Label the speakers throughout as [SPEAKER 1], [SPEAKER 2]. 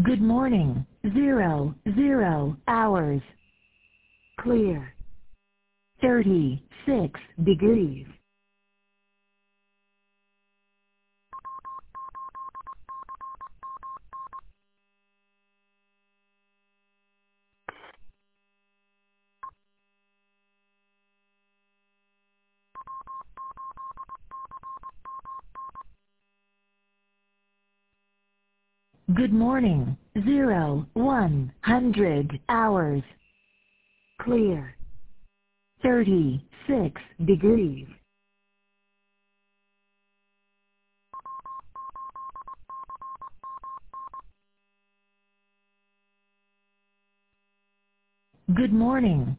[SPEAKER 1] Good morning. 00 hours. Clear. 36 degrees. Good morning. 100 hours. Clear. 36 degrees. Good morning.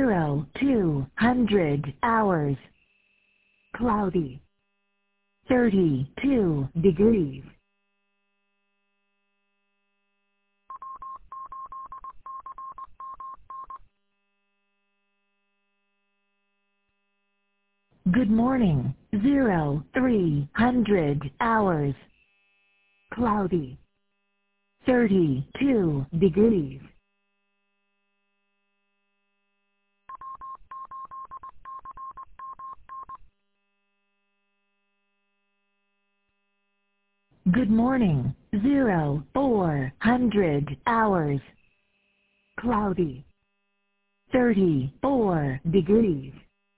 [SPEAKER 1] 200 hours. Cloudy. 32 degrees. Good morning. 300 hours. Cloudy. 32 degrees. Good morning. 400 hours. Cloudy. 34 degrees.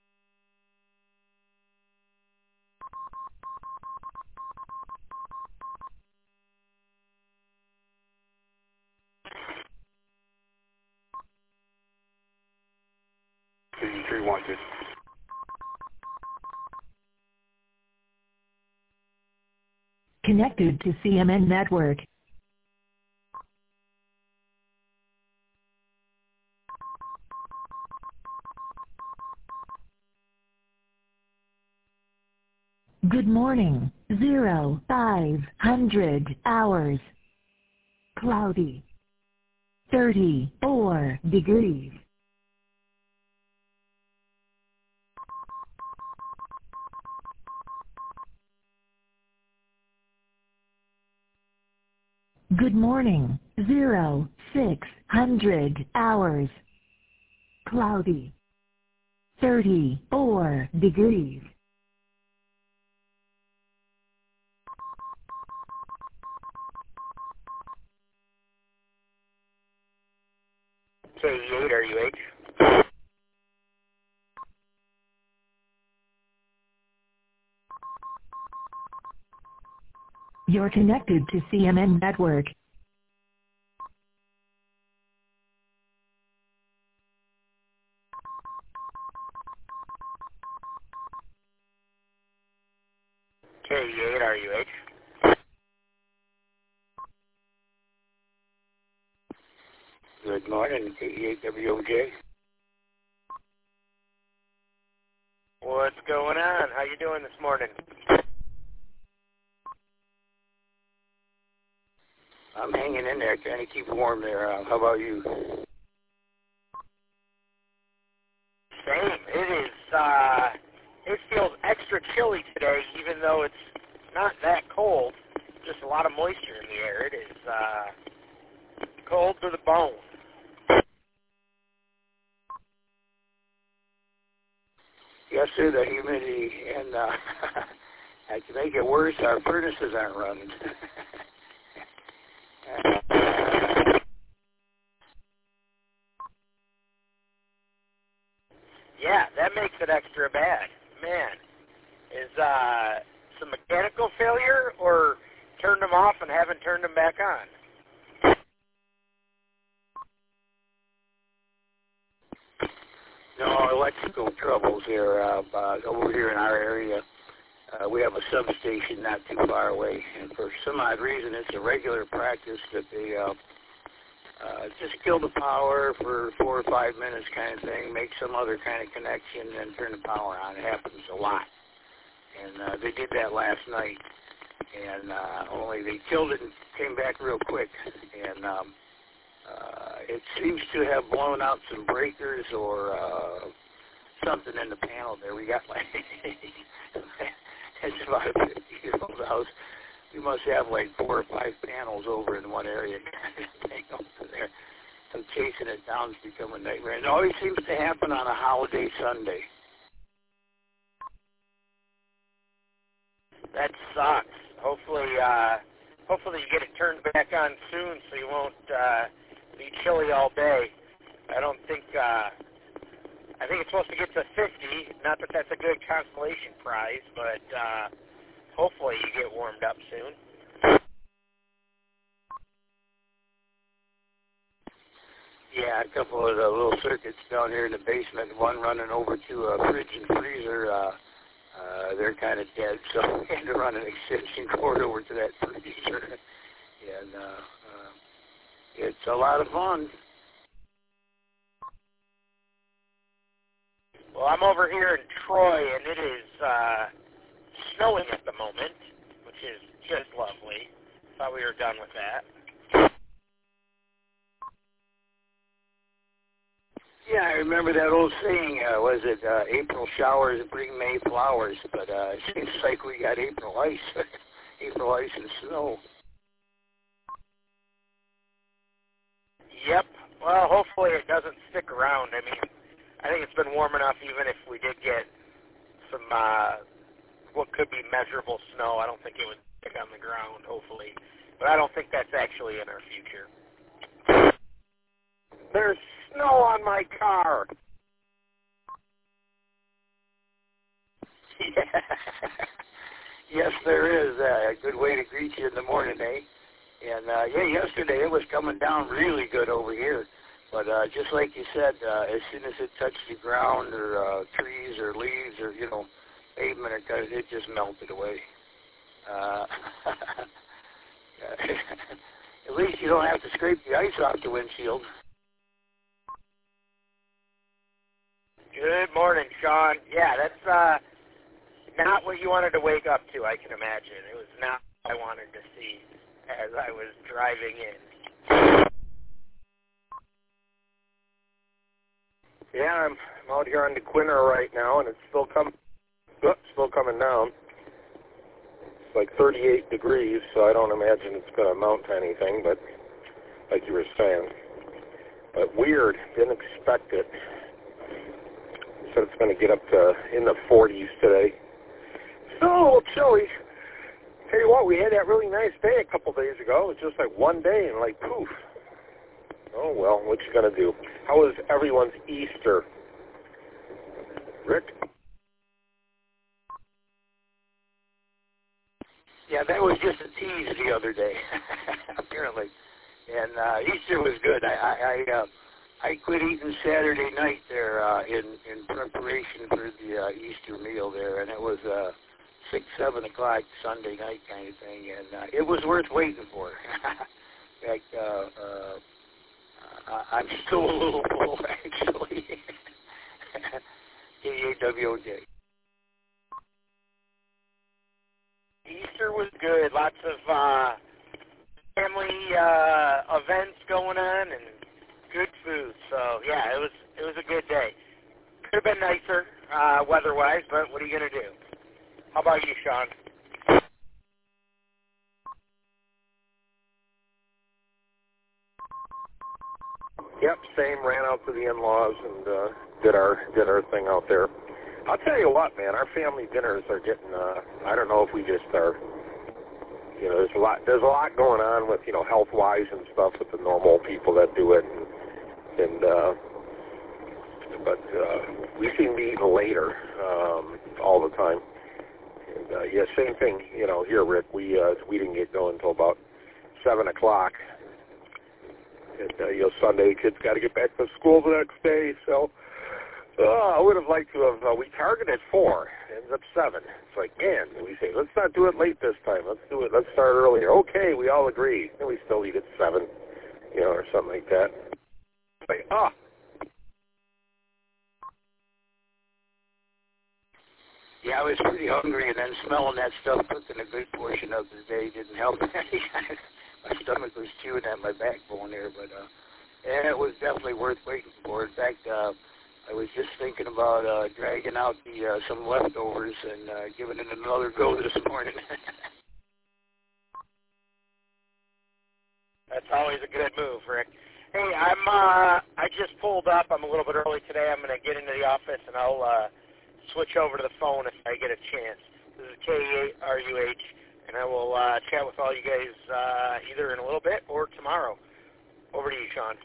[SPEAKER 2] Wanted.
[SPEAKER 1] Connected to CMN Network. Good morning. 500 hours. Cloudy. 34 degrees. Good morning. 600 hours. Cloudy. 34 degrees.
[SPEAKER 2] K8, are you H?
[SPEAKER 1] You're connected to CMN Network.
[SPEAKER 2] K8, are you H? Good morning, K8 WOJ. What's going on? How you doing this morning? I'm hanging in there, trying to keep warm there. How about you? Same. It is, it feels extra chilly today, even though it's not that cold. Just a lot of moisture in the air. It is, cold to the bone. Yes, sir, the humidity, and to make it worse, our furnaces aren't running. Yeah, that makes it extra bad. Man, is some mechanical failure, or turned them off and haven't turned them back on? No, electrical troubles here. Over here in our area, we have a substation not too far away, and for some odd reason, it's a regular practice that they just kill the power for 4 or 5 minutes kind of thing, make some other kind of connection, and turn the power on. It happens a lot. And they did that last night, and only they killed it and came back real quick. And it seems to have blown out some breakers or something in the panel there. We got like, it's about a 50-year-old house. we must have like 4 or 5 panels over in one area. Over there. So chasing it down has become a nightmare. It always seems to happen on a holiday Sunday.
[SPEAKER 3] That sucks. Hopefully you get it turned back on soon so you won't be chilly all day. I think it's supposed to get to 50. Not that that's a good consolation prize, but hopefully you get warmed up soon.
[SPEAKER 2] Yeah, a couple of the little circuits down here in the basement, one running over to a fridge and freezer, they're kind of dead, so I had to run an extension cord over to that freezer. And it's a lot of fun.
[SPEAKER 3] Well, I'm over here in Troy, and it is snowing at the moment, which is just lovely. Thought we were done with that.
[SPEAKER 2] Yeah, I remember that old saying, was it April showers bring May flowers, but it seems like we got April ice, April ice and snow.
[SPEAKER 3] Yep. Well, hopefully it doesn't stick around. I mean, I think it's been warm enough even if we did get some what could be measurable snow. I don't think it would stick on the ground, hopefully. But I don't think that's actually in our future. There's snow on my car.
[SPEAKER 2] Yeah. Yes, there is. A good way to greet you in the morning, eh? And, yeah, yesterday it was coming down really good over here. But just like you said, as soon as it touched the ground or trees or leaves or, you know, pavement, it just melted away. At least you don't have to scrape the ice off the windshield.
[SPEAKER 3] Good morning, Sean. Yeah, that's not what you wanted to wake up to, I can imagine. It was not what I wanted to see as I was driving in.
[SPEAKER 4] Yeah, I'm out here on the Quinner right now, and it's still coming down. It's like 38 degrees, so I don't imagine it's going to amount to anything, but like you were saying. But weird, didn't expect it. Said it's going to get up to in the 40s today. Still a little chilly. Tell you what, we had that really nice day a couple days ago. It was just like one day and like poof. Oh, well, what you going to do? How was everyone's Easter? Rick?
[SPEAKER 2] Yeah, that was just a tease the other day, apparently. And Easter was good. I quit eating Saturday night there in preparation for the Easter meal there, and it was 6, 7 o'clock Sunday night kind of thing, and it was worth waiting for. In fact, I'm still a little full, actually. K-A-W-O-J.
[SPEAKER 3] Easter was good. Lots of family events going on and good food. So yeah, it was a good day. Could have been nicer weather-wise, but what are you gonna do? How about you, Sean?
[SPEAKER 4] Yep, same. Ran out to the in-laws and did our thing out there. I'll tell you what, man, our family dinners are getting. I don't know if we just are. You know, there's a lot going on with, you know, health-wise and stuff with the normal people that do it, but we seem to be eating later all the time. And yeah, same thing. You know, here, Rick, we didn't get going until about 7 o'clock. And, you know, Sunday, kids got to get back to school the next day, so I would have liked to have, we targeted 4, ends up 7. It's like, man, we say, let's not do it late this time, let's start earlier. Okay, we all agree, and we still eat at 7, you know, or something like that. Like,
[SPEAKER 2] Yeah, I was pretty hungry, and then smelling that stuff cooking a good portion of the day didn't help any. My stomach was chewing at my backbone there, but yeah, it was definitely worth waiting for. In fact, I was just thinking about dragging out some leftovers and giving it another go this morning.
[SPEAKER 3] That's always a good move, Rick. Hey, I just pulled up. I'm a little bit early today. I'm going to get into the office, and I'll switch over to the phone if I get a chance. This is KRUH, and I will chat with all you guys either in a little bit or tomorrow. Over to you, Sean.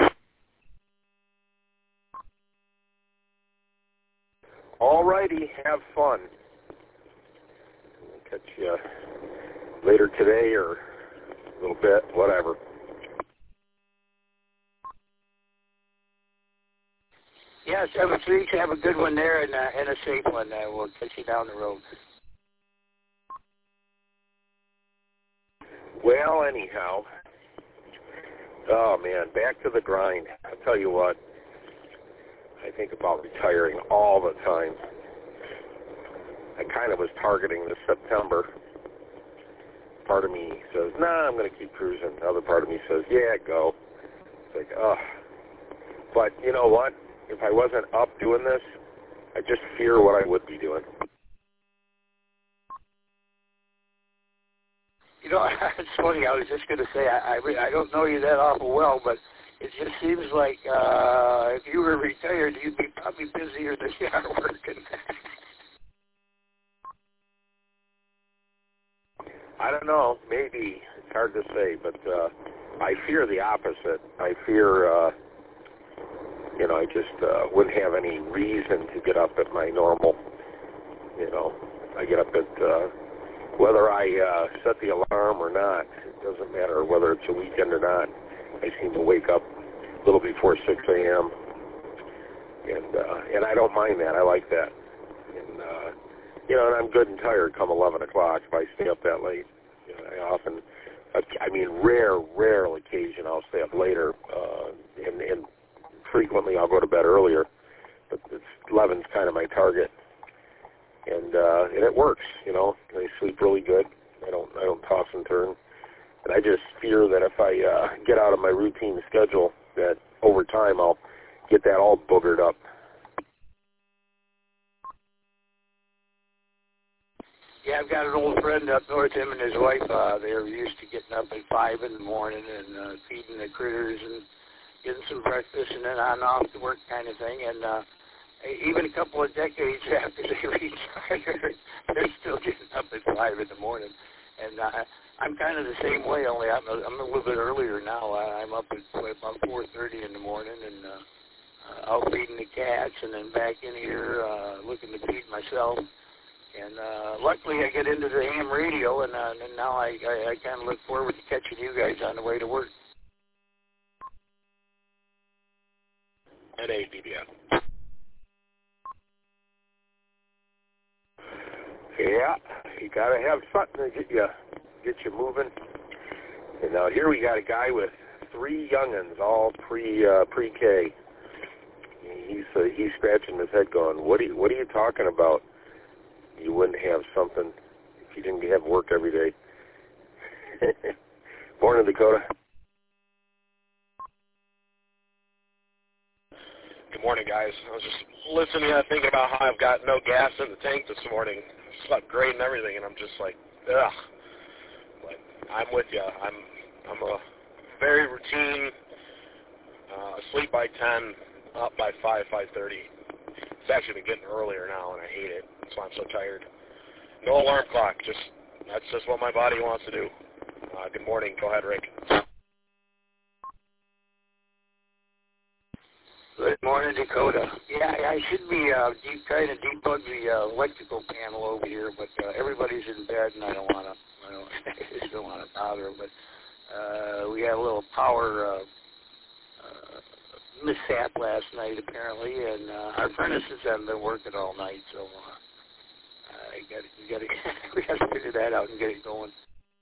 [SPEAKER 4] All righty, have fun. I'll catch you later today or a little bit, whatever.
[SPEAKER 2] Yeah, 7-3. Have a good one there and a safe one. We'll catch you down the road.
[SPEAKER 4] Well, anyhow, oh man, back to the grind. I'll tell you what, I think about retiring all the time. I kind of was targeting this September. Part of me says, nah, I'm going to keep cruising. The other part of me says, yeah, go. It's like, ugh. But you know what? If I wasn't up doing this, I just fear what I would be doing.
[SPEAKER 2] You know, it's funny. I was just going to say, I don't know you that awful well, but it just seems like if you were retired, you'd be probably busier than you are working.
[SPEAKER 4] I don't know. Maybe. It's hard to say, but I fear the opposite. I fear, I just wouldn't have any reason to get up at my normal, I get up at, whether I set the alarm or not, it doesn't matter whether it's a weekend or not. I seem to wake up a little before 6 a.m., and I don't mind that. I like that. And I'm good and tired come 11 o'clock if I stay up that late. Rare occasion I'll stay up later, and frequently I'll go to bed earlier, but 11's kind of my target, and it works. I sleep really good. I don't toss and turn, and I just fear that if I get out of my routine schedule, that over time I'll get that all boogered up.
[SPEAKER 2] Yeah, I've got an old friend up north, him and his wife, they're used to getting up at 5 in the morning and feeding the critters and getting some breakfast and then on and off to work kind of thing. And even a couple of decades after they retired, they're still getting up at 5 in the morning. And I'm kind of the same way, only I'm a little bit earlier now. I'm up at about 4:30 in the morning and out feeding the cats and then back in here looking to feed myself. And luckily I get into the ham radio, and now I kind of look forward to catching you guys on the way to work.
[SPEAKER 4] At ADBN. Yeah, you got to have something to get you moving. And now here we got a guy with 3 youngins, all pre-K. He's scratching his head going, what are you talking about? You wouldn't have something if you didn't have work every day. Morning, Dakota.
[SPEAKER 5] Good morning, guys. I was just listening and thinking about how I've got no gas in the tank this morning. Slept great and everything, and I'm just like, ugh. But I'm with you. I'm a very routine, sleep by 10, up by 5:30. It's actually been getting earlier now, and I hate it. That's why I'm so tired. No alarm clock. That's just what my body wants to do. Good morning. Go ahead, Rick.
[SPEAKER 2] Good morning, Dakota. Yeah, I should be trying to debug the electrical panel over here, but everybody's in bed, and I don't want to bother them. But we had a little power mishap last night, apparently, and our furnaces haven't been working all night, so we got to figure that out and get it going.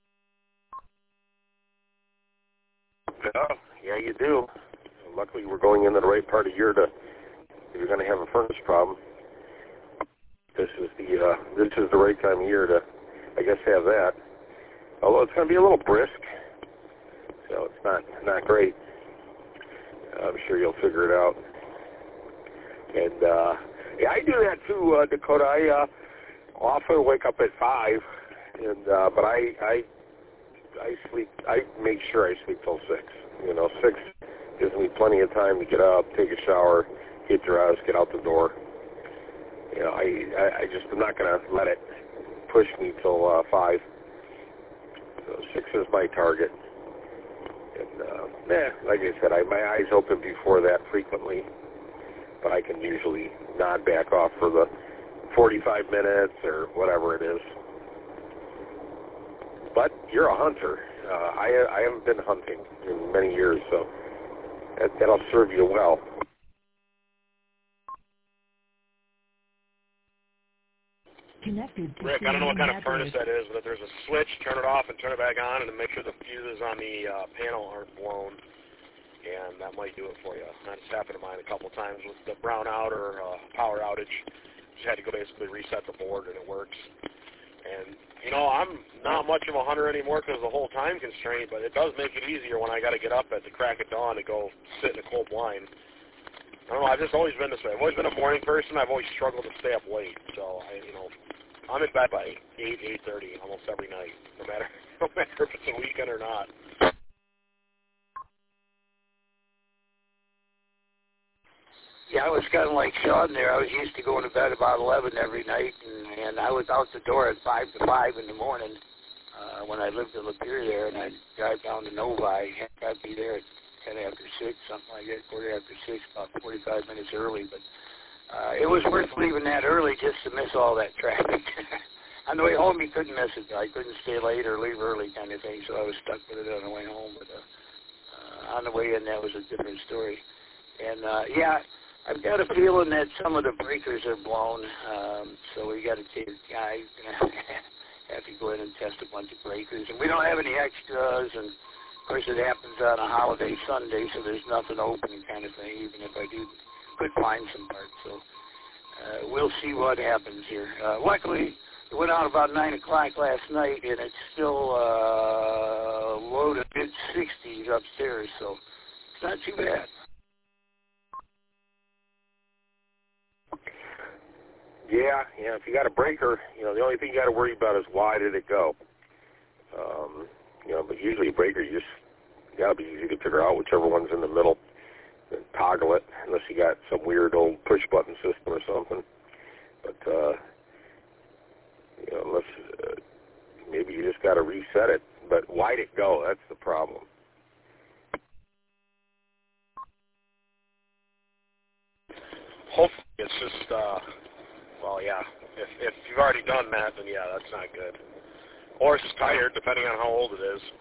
[SPEAKER 4] Yeah, you do. Luckily, we're going into the right part of year if you're going to have a furnace problem. This is the right time of year to, I guess, have that. Although it's going to be a little brisk, so it's not great. I'm sure you'll figure it out. And yeah, I do that too, Dakota. I often wake up at 5, and but I sleep. I make sure I sleep till 6. 6 gives me plenty of time to get up, take a shower, get dressed, get out the door. I just am not going to let it push me till 5. So 6 is my target. And like I said, my eyes open before that frequently, but I can usually nod back off for the 45 minutes or whatever it is. But you're a hunter. I haven't been hunting in many years, so that'll serve you well.
[SPEAKER 1] Connected to
[SPEAKER 5] Rick, I don't know what kind of
[SPEAKER 1] network.
[SPEAKER 5] furnace that is, but if there's a switch, turn it off and turn it back on, and then make sure the fuses on the panel aren't blown, and that might do it for you. That's happened to mine a couple of times with the brownout or power outage. Just had to go basically reset the board, and it works. And, I'm not much of a hunter anymore because of the whole time constraint, but it does make it easier when I got to get up at the crack of dawn to go sit in a cold blind. I don't know, I've just always been this way. I've always been a morning person. I've always struggled to stay up late. So, I'm in bed by 8:30 almost every night, no matter if it's a weekend or not.
[SPEAKER 2] Yeah, I was kind of like Sean there. I was used to going to bed about 11 every night, and I was out the door at 5 to 5 in the morning when I lived in Lapeer there, and I'd drive down to Novi. I'd be there at 10 after 6, something like that, quarter after 6, about 45 minutes early. But it was worth leaving that early just to miss all that traffic. On the way home, you couldn't miss it. I couldn't stay late or leave early kind of thing, so I was stuck with it on the way home. But on the way in, that was a different story. And, I've got a feeling that some of the breakers are blown, so we got to take guys have to go in and test a bunch of breakers. And we don't have any extras, and of course it happens on a holiday Sunday, so there's nothing open kind of thing, even if I could find some parts. So we'll see what happens here. Luckily, it went out about 9 o'clock last night, and it's still loaded mid-60s upstairs, so it's not too bad.
[SPEAKER 4] Yeah, if you got a breaker, the only thing you got to worry about is why did it go. But usually a breaker, you got to be easy to figure out whichever one's in the middle and toggle it, unless you got some weird old push-button system or something. But, unless maybe you just got to reset it. But why'd it go? That's the problem.
[SPEAKER 5] Hopefully it's just, if you've already done that, then that's not good. Or it's just tired, depending on how old it is.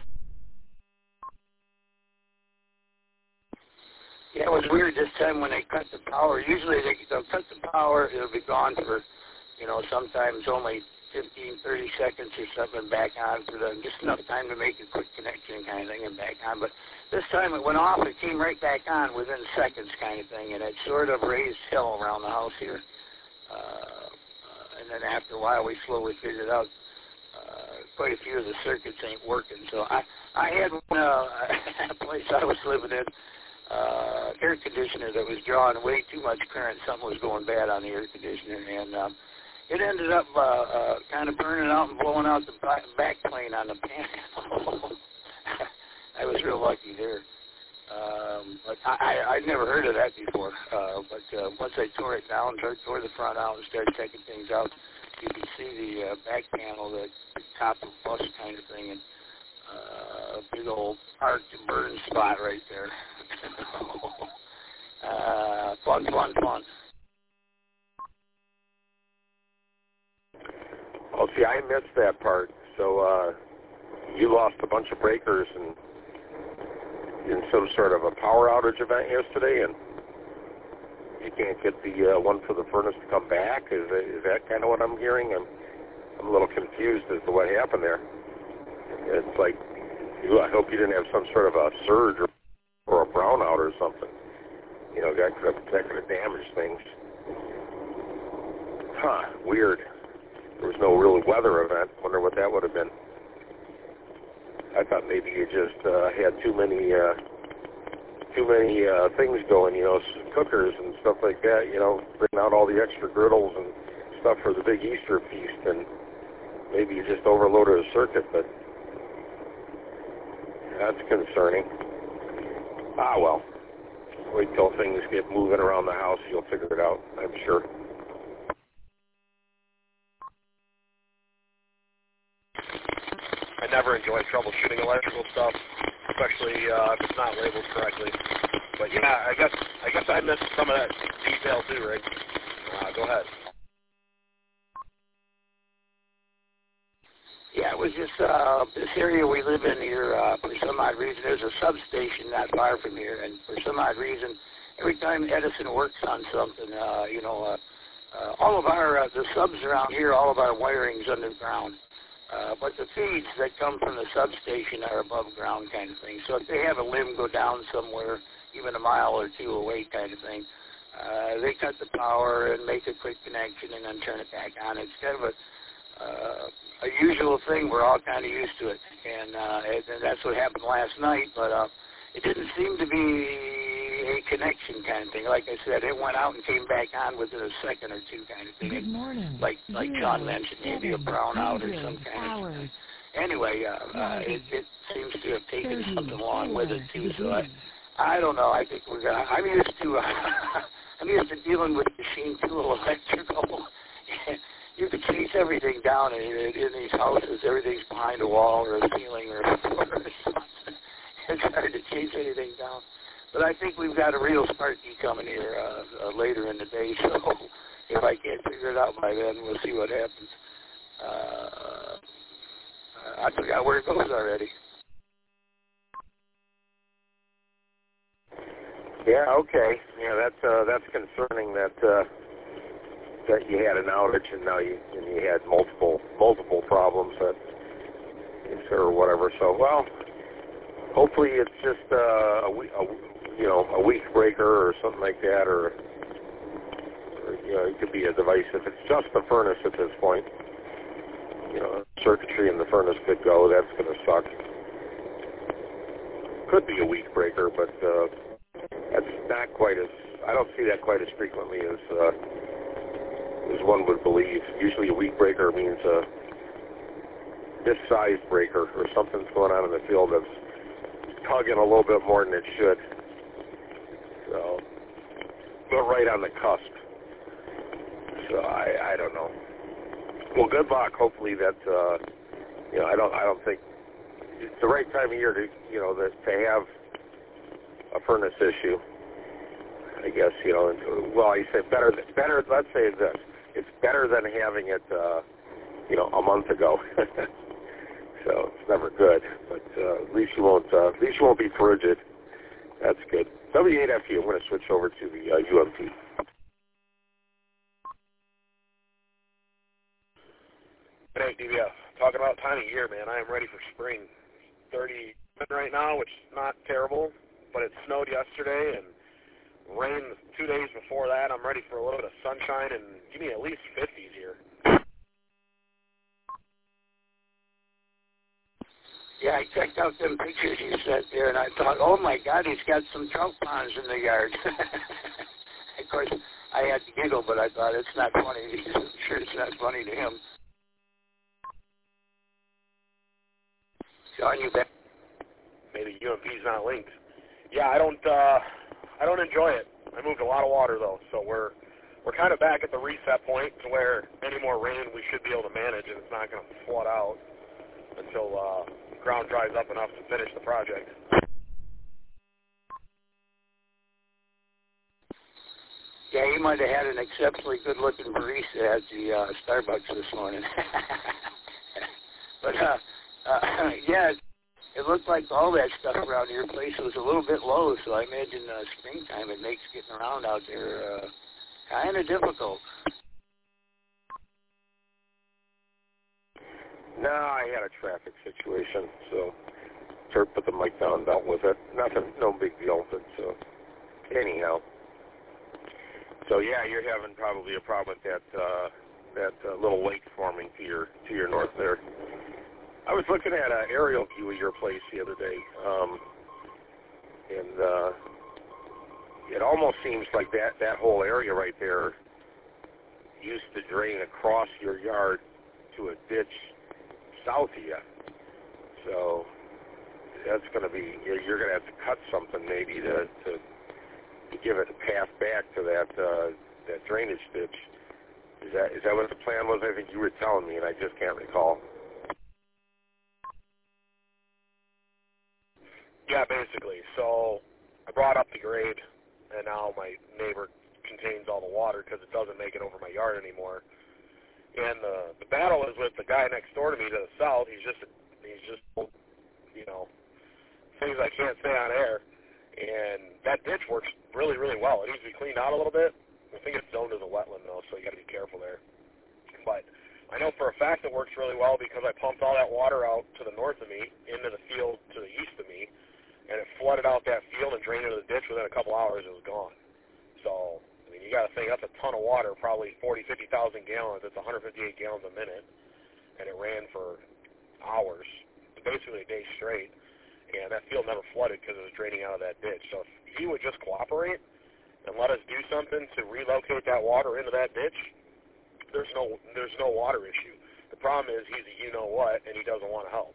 [SPEAKER 2] Yeah, it was weird this time when they cut the power. Usually they'll cut the power, it'll be gone for, sometimes only 15, 30 seconds or something back on for just enough time to make a quick connection kind of thing and back on. But this time it went off, it came right back on within seconds kind of thing, and it sort of raised hell around the house here. And then after a while we slowly figured out quite a few of the circuits ain't working. So I had one a place I was living in, air conditioner that was drawing way too much current. Something was going bad on the air conditioner, and it ended up kind of burning out and blowing out the back plane on the panel. I was real lucky there. But I'd never heard of that before. But once I tore it down, tore the front out and started checking things out, you could see the back panel, the top of the bus kind of thing, and a big old arc and burn spot right there. Fun.
[SPEAKER 4] Oh, see, I missed that part. So you lost a bunch of breakers in some sort of a power outage event yesterday, and you can't get the one for the furnace to come back? Is that kind of what I'm hearing? I'm a little confused as to what happened there. It's like, I hope you didn't have some sort of a surge or a brownout or something. That could have damaged things. Weird. There was no real weather event. Wonder what that would have been. I thought maybe you just had too many things going, cookers and stuff like that, bring out all the extra griddles and stuff for the big Easter feast, and maybe you just overloaded a circuit, but That's concerning. Ah, well. Wait till things get moving around the house. You'll figure it out, I'm sure.
[SPEAKER 5] I never enjoy troubleshooting electrical stuff, especially if it's not labeled correctly. But yeah, I guess I missed some of that detail too, Rick. Go ahead.
[SPEAKER 2] Yeah, it was just this area we live in here, for some odd reason, there's a substation not far from here, and for some odd reason, every time Edison works on something, all of our, the subs around here, all of our wiring's underground. But the feeds that come from the substation are above ground kind of thing. So if they have a limb go down somewhere, even a mile or two away kind of thing, they cut the power and make a quick connection and then turn it back on. It's kind of a usual thing. We're all kind of used to it. And that's what happened last night. But it didn't seem to be a connection kind of thing. Like I said, it went out and came back on within a second or two kind of thing.
[SPEAKER 1] Good morning.
[SPEAKER 2] Like John mentioned, maybe a brownout or some kind of thing. Anyway, it seems to have taken something along with it too. So I don't know. I think we're gonna. I'm used to dealing with machine tool electrical. You can chase everything down in these houses. Everything's behind a wall or a ceiling or a floor or something. It's hard to chase anything down. But I think we've got a real Sparky coming here later in the day. So if I can't figure it out by then, we'll see what happens. I forgot where it goes already.
[SPEAKER 4] Yeah, okay. Yeah, that's concerning that you had an outage and now you had multiple problems or whatever. So, well, hopefully it's just a weak breaker or something like that, or it could be a device. If it's just the furnace at this point, circuitry in the furnace could go. That's going to suck. Could be a weak breaker, but that's not quite as. I don't see that quite as frequently as one would believe. Usually, a weak breaker means this size breaker or something's going on in the field that's tugging a little bit more than it should. So, we're right on the cusp. So I don't know. Well, good luck. Hopefully that I don't think it's the right time of year to have a furnace issue. I guess well, I say better. Let's say this: it's better than having it a month ago. So it's never good, but at least you won't be frigid. That's good. W8FU. I'm going to switch over to the UMP.
[SPEAKER 5] Hey, DBF. Talking about time of year, man. I am ready for spring. 30 right now, which is not terrible, but it snowed yesterday and rained 2 days before that. I'm ready for a little bit of sunshine and give me at least 50s here.
[SPEAKER 2] Yeah, I checked out them pictures you sent there, and I thought, oh my God, he's got some trout ponds in the yard. Of course, I had to giggle, but I thought it's not funny. I'm sure it's not funny to him. John, you bet.
[SPEAKER 5] Maybe UMP's not linked. Yeah, I don't enjoy it. I moved a lot of water though, so we're kind of back at the reset point to where any more rain we should be able to manage, and it's not going to flood out until ground dries up enough to finish the project.
[SPEAKER 2] Yeah, he might have had an exceptionally good-looking barista at the Starbucks this morning. But yeah, it looked like all that stuff around your place was a little bit low, so I imagine springtime it makes getting around out there kind of difficult.
[SPEAKER 4] No, I had a traffic situation, so Turk put the mic down and dealt with it. Nothing, no big deal, but anyhow. So yeah, you're having probably a problem with that little lake forming to your north there. I was looking at an aerial view of your place the other day, and it almost seems like that whole area right there used to drain across your yard to a ditch south of you. So that's going to be, you're going to have to cut something maybe to give it a path back to that drainage ditch. Is that what the plan was? I think you were telling me, and I just can't recall.
[SPEAKER 5] Yeah, basically. So I brought up the grade, and now my neighbor contains all the water because it doesn't make it over my yard anymore. And the battle is with the guy next door to me to the south. He's just things I can't say on air. And that ditch works really, really well. It needs to be cleaned out a little bit. I think it's zoned as a wetland, though, so you got to be careful there. But I know for a fact it works really well because I pumped all that water out to the north of me, into the field to the east of me, and it flooded out that field and drained into the ditch. Within a couple hours, it was gone. So, I mean, you got to think that's a ton of water, probably 50,000 gallons. It's 158 gallons a minute, and it ran for hours, basically a day straight. And that field never flooded because it was draining out of that ditch. So if he would just cooperate and let us do something to relocate that water into that ditch, there's no water issue. The problem is he's a you-know-what, and he doesn't want to help.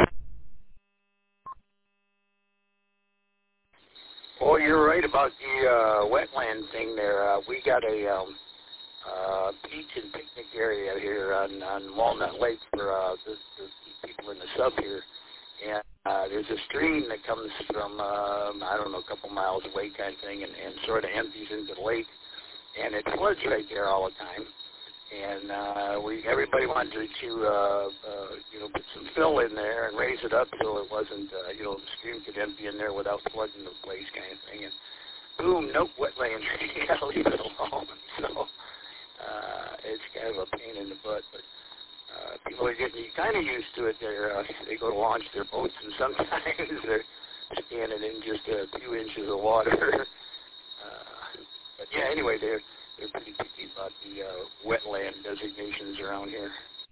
[SPEAKER 2] Well, you're right about the wetland thing there. We got a beach and picnic area here on Walnut Lake for the people in the sub here. And there's a stream that comes from, I don't know, a couple miles away kind of thing, and sort of empties into the lake. And it floods right there all the time. And everybody wanted to put some fill in there and raise it up so it wasn't, the stream could empty in there without flooding the place kind of thing. And boom, nope, wetlands. You got to leave it alone. So it's kind of a pain in the butt, but people are getting kind of used to it. They go to launch their boats, and sometimes they're standing in just a few inches of water. But yeah, anyway, they're pretty picky about the wetland designations around here.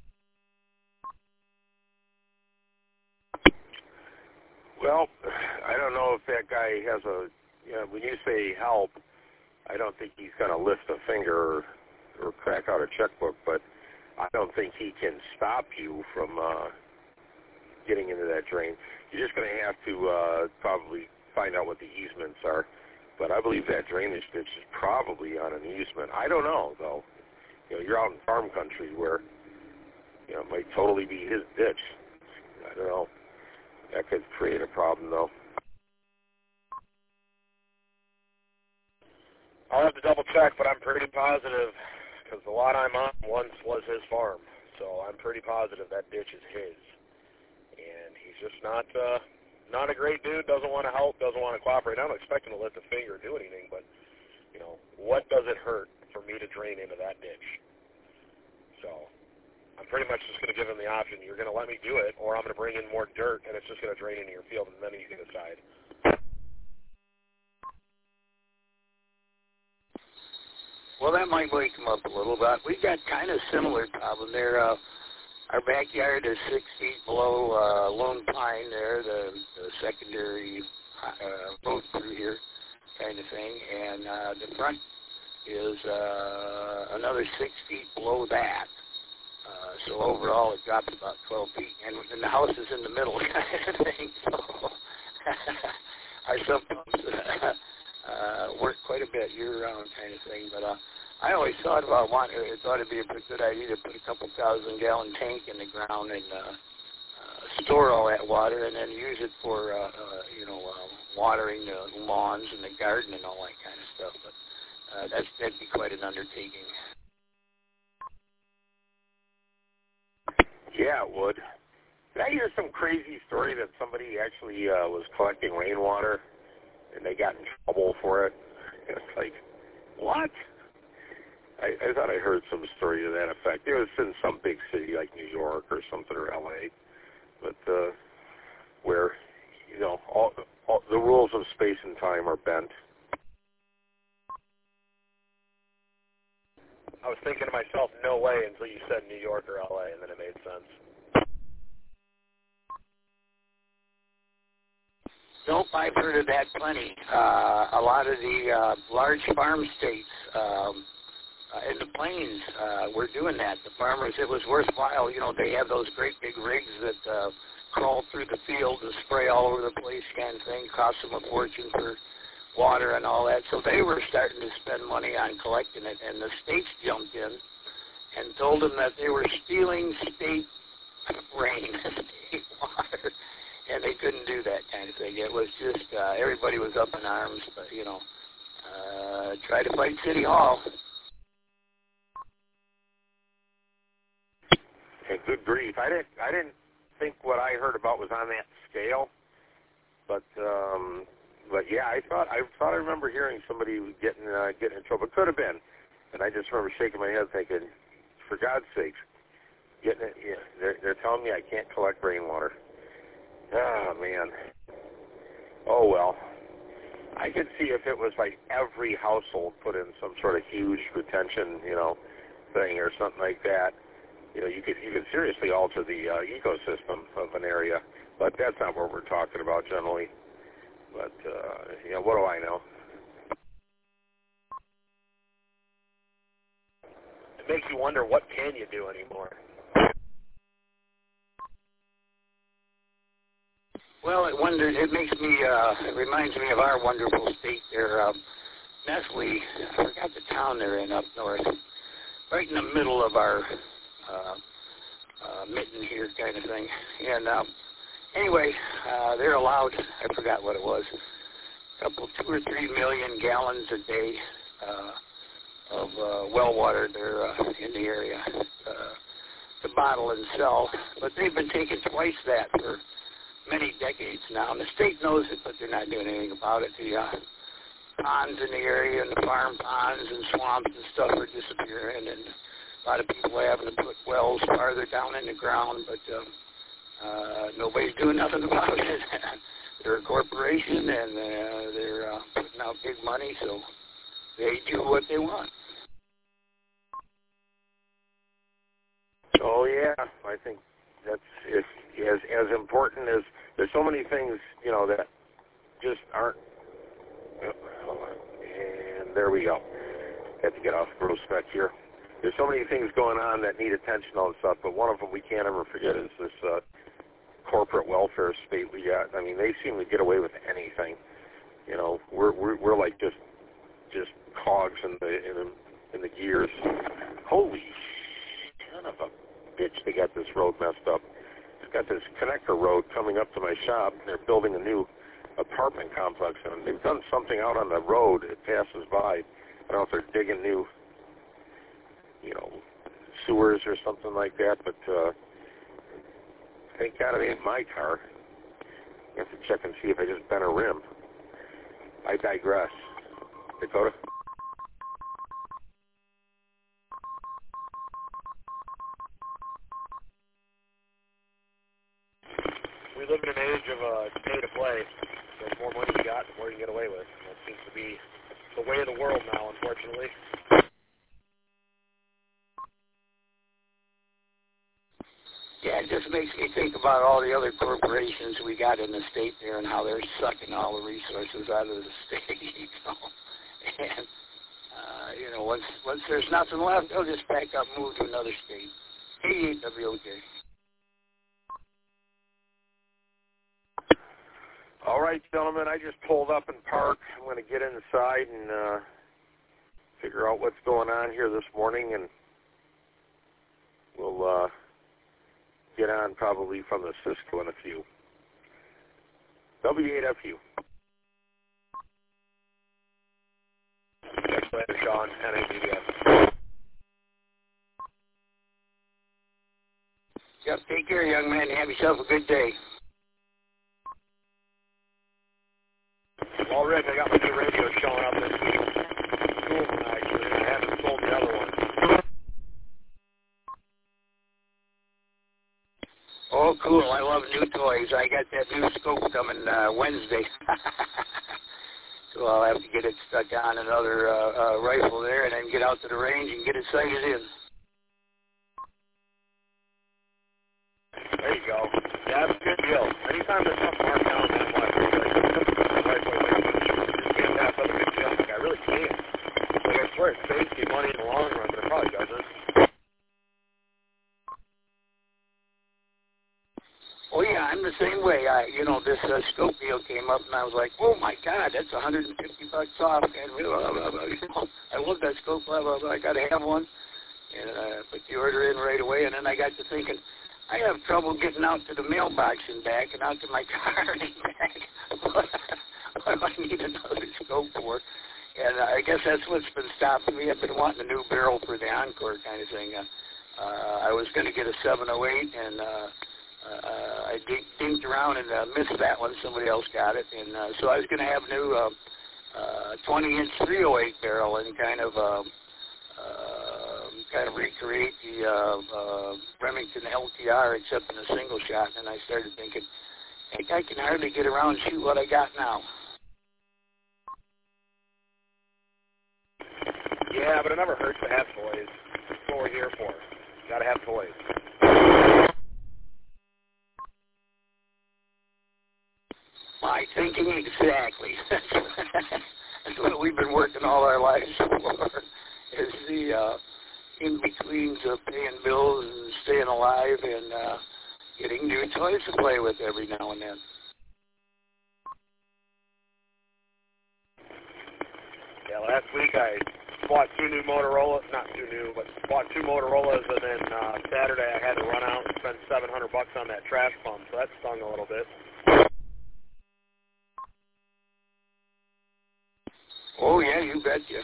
[SPEAKER 4] Well, I don't know if that guy has when you say help, I don't think he's going to lift a finger or crack out a checkbook, but I don't think he can stop you from getting into that drain. You're just going to have to probably find out what the easements are. But I believe that drainage ditch is probably on an easement. I don't know, though. You're out in farm country where, it might totally be his ditch. I don't know. That could create a problem, though.
[SPEAKER 5] I'll have to double check, but I'm pretty positive because the lot I'm on once was his farm. So I'm pretty positive that ditch is his. And he's just not a great dude, doesn't want to help, doesn't want to cooperate. I don't expect him to lift a finger or do anything, but, what does it hurt for me to drain into that ditch? So I'm pretty much just going to give him the option. You're going to let me do it, or I'm going to bring in more dirt, and it's just going to drain into your field, and then you can decide.
[SPEAKER 2] Well, that might wake him up a little bit. We got kind of similar problem there. Our backyard is 6 feet below Lone Pine there, the secondary road through here kind of thing. And the front is another 6 feet below that. So overall it drops about 12 feet. And the house is in the middle kind of thing. So our sump pumps work quite a bit year-round kind of thing. But I always thought it'd be a good idea to put a couple 1,000-gallon tank in the ground and store all that water, and then use it for watering the lawns and the garden and all that kind of stuff. But that'd be quite an undertaking.
[SPEAKER 4] Yeah, it would. Did I hear some crazy story that somebody actually was collecting rainwater and they got in trouble for it? It's like, what? I thought I heard some story to that effect. It was in some big city like New York or something, or L.A., but where, all the rules of space and time are bent.
[SPEAKER 5] I was thinking to myself, no way, until you said New York or L.A., and then it made sense.
[SPEAKER 2] Nope, I've heard of that plenty. A lot of the large farm states in the plains were doing that. The farmers, it was worthwhile. They have those great big rigs that crawl through the field and spray all over the place kind of thing, cost them a fortune for water and all that. So they were starting to spend money on collecting it, and the states jumped in and told them that they were stealing state rain, state water, and they couldn't do that kind of thing. It was just, everybody was up in arms, but, you know, try to fight City Hall.
[SPEAKER 4] And good grief. I didn't think what I heard about was on that scale, but yeah, I thought I remember hearing somebody getting in trouble. It could have been, and I just remember shaking my head thinking, for God's sakes, getting it. Yeah, they're telling me I can't collect rainwater. Ah, man. Oh well. I could see if it was like every household put in some sort of huge retention, thing or something like that. You could seriously alter the ecosystem of an area, but that's not what we're talking about generally. But what do I know?
[SPEAKER 5] It makes you wonder, what can you do anymore?
[SPEAKER 2] Well, it reminds me of our wonderful state there, Nestle. I forgot the town they're in up north, right in the middle of our mitten here kind of thing. And anyway, they're allowed, I forgot what it was, 2 or 3 million gallons a day of well water there in the area to bottle and sell. But they've been taking twice that for many decades now, and the state knows it, but they're not doing anything about it. The ponds in the area and the farm ponds and swamps and stuff are disappearing, and a lot of people are having to put wells farther down in the ground, but nobody's doing nothing about it. They're a corporation, and they're putting out big money, so they do what they want.
[SPEAKER 4] Oh, yeah, I think that's as important as there's so many things, that just aren't. And there we go. Had to get off the spec here. There's so many things going on that need attention, all this stuff, but one of them we can't ever forget is this corporate welfare state we got. I mean, they seem to get away with anything. We're like just cogs in the gears. Holy son of a bitch! They got this road messed up. Got this connector road coming up to my shop. They're building a new apartment complex, and they've done something out on the road. It passes by. I don't know if they're digging new, sewers or something like that, but thank God it ain't my car. I have to check and see if I just bent a rim. I digress. Dakota?
[SPEAKER 5] We live in an age of pay to play. So the more money you got, the more you can get away with. And that seems to be the way of the world now, unfortunately.
[SPEAKER 2] Yeah, it just makes me think about all the other corporations we got in the state there and how they're sucking all the resources out of the state. And once there's nothing left, they'll just pack up and move to another state. 88 WOJ.
[SPEAKER 4] All right, gentlemen, I just pulled up and parked. I'm going to get inside and figure out what's going on here this morning, and we'll get on probably from the Cisco in a few. W8FU.
[SPEAKER 5] Thanks later, Sean. NABDF.
[SPEAKER 2] Yep, take care, young man. Have yourself a good day.
[SPEAKER 5] Well, Rick, I got my new radio showing up this week. Cool, actually. I haven't sold the other one.
[SPEAKER 2] Oh, cool. I love new toys. I got that new scope coming Wednesday. So I'll have to get it stuck on another rifle there and then get out to the range and get it sighted in.
[SPEAKER 5] There you go. Yeah, that's a good deal. Anytime there's something marked down that much, that's a good deal. Like, I really can't. Like, I swear it saves me money in the long run, but it probably doesn't.
[SPEAKER 2] Oh, yeah, I'm the same way. This scope deal came up, and I was like, oh my God, that's $150 off. And blah, blah, blah. I love that scope. Blah blah blah. I got to have one, and put the order in right away. And then I got to thinking, I have trouble getting out to the mailbox and back, and out to my car and back. What do I need another scope for? And I guess that's what's been stopping me. I've been wanting a new barrel for the Encore kind of thing. I was going to get a 708, and I dinked around and missed that one. Somebody else got it, and so I was going to have a new 20-inch 308 barrel and kind of recreate the Remington LTR except in a single shot. And I started thinking, heck, I can hardly get around and shoot what I got now.
[SPEAKER 5] Yeah, but it never hurts to have toys. That's what we're here for. Got to have toys.
[SPEAKER 2] My thinking exactly. That's what we've been working all our lives for, is the in-betweens of paying bills and staying alive and getting new toys to play with every now and then.
[SPEAKER 5] Yeah, last week I bought two Motorola's, and then Saturday I had to run out and spend $700 on that trash pump, so that stung a little bit.
[SPEAKER 2] Oh yeah, you betcha.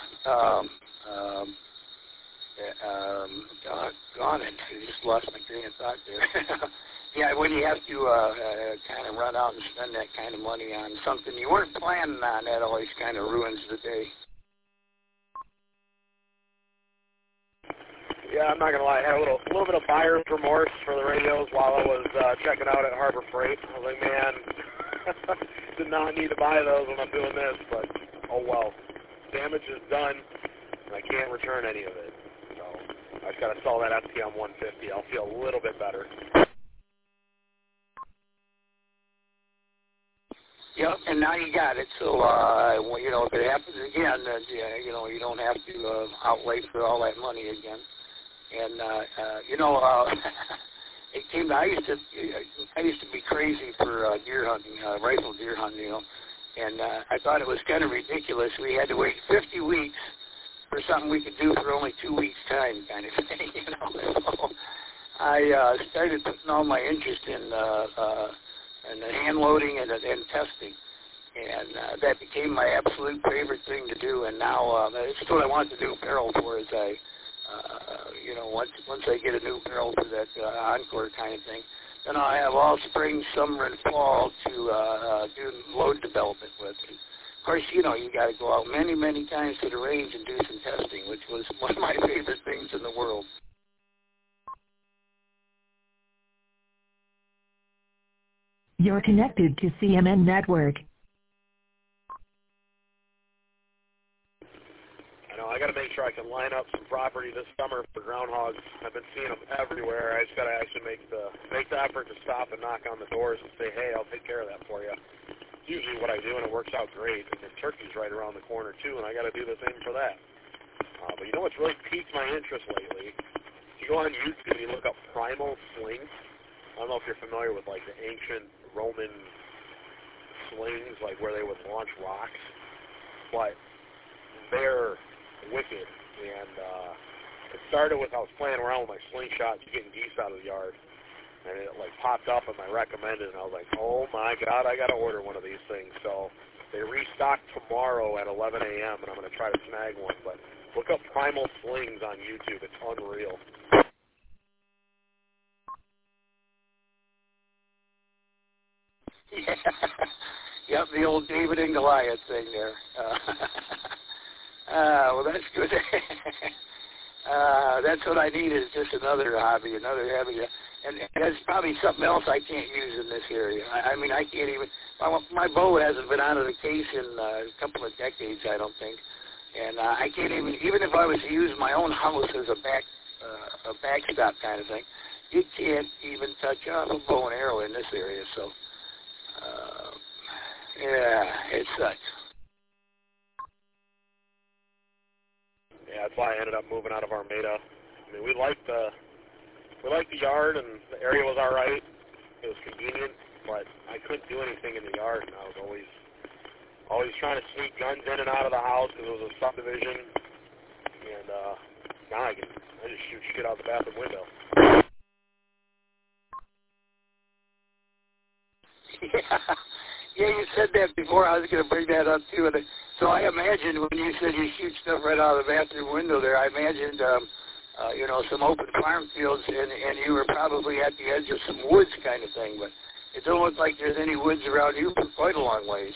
[SPEAKER 2] Gone it. I just lost my train of thought there. Yeah, when you have to kind of run out and spend that kind of money on something you weren't planning on, that always kind of ruins the day.
[SPEAKER 5] Yeah, I'm not going to lie. I had a little bit of buyer's remorse for the radios while I was checking out at Harbor Freight. I was like, man, did not need to buy those when I'm doing this, but oh well. Damage is done, and I can't return any of it. So I just got to sell that FTM 150. I'll feel a little bit better.
[SPEAKER 2] Yep, and now you got it. So, if it happens again, you don't have to outlay for all that money again. And it came. I used to be crazy for deer hunting, rifle deer hunting, and I thought it was kind of ridiculous. We had to wait 50 weeks for something we could do for only 2 weeks' time, kind of thing, So I started putting all my interest in the hand loading and testing. And that became my absolute favorite thing to do. And now it's what I want to do barrel for, is once I get a new barrel for that Encore kind of thing, then I'll have all spring, summer, and fall to do load development with. And of course, you got to go out many, many times to the range and do some testing, which was one of my favorite things in the world.
[SPEAKER 1] You're connected to CMN Network.
[SPEAKER 5] I got to make sure I can line up some property this summer for groundhogs. I've been seeing them everywhere. I just got to actually make the effort to stop and knock on the doors and say, hey, I'll take care of that for you. It's usually what I do, and it works out great. And the turkey's right around the corner, too, and I got to do the same for that. But you know what's really piqued my interest lately? If you go on YouTube and you look up primal slings, I don't know if you're familiar with, like, the ancient Roman slings, like where they would launch rocks, but they're wicked. And it started with, I was playing around with my slingshot, getting geese out of the yard, and it like popped up in my recommended, and I was like, oh my God, I got to order one of these things. So they restock tomorrow at 11 a.m., and I'm going to try to snag one. But look up Primal Slings on YouTube. It's unreal.
[SPEAKER 2] Yep, the old David and Goliath thing there. Well, that's good. That's what I need, is just another hobby. And there's probably something else I can't use in this area. I mean, I can't even, my bow hasn't been out of the case in a couple of decades, I don't think. And I can't even if I was to use my own house as a backstop kind of thing, you can't even touch a bow and arrow in this area. So, yeah, it sucks.
[SPEAKER 5] Yeah, that's why I ended up moving out of Armada. I mean, we liked the yard, and the area was all right. It was convenient. but I couldn't do anything in the yard, and I was always trying to sneak guns in and out of the house because it was a subdivision, and now I just shoot shit out the bathroom window.
[SPEAKER 2] Yeah, you said that before. I was going to bring that up too. And so I imagined when you said you shoot stuff right out of the bathroom window there, I imagined, some open farm fields, and you were probably at the edge of some woods kind of thing. But it don't look like there's any woods around you for quite a long ways.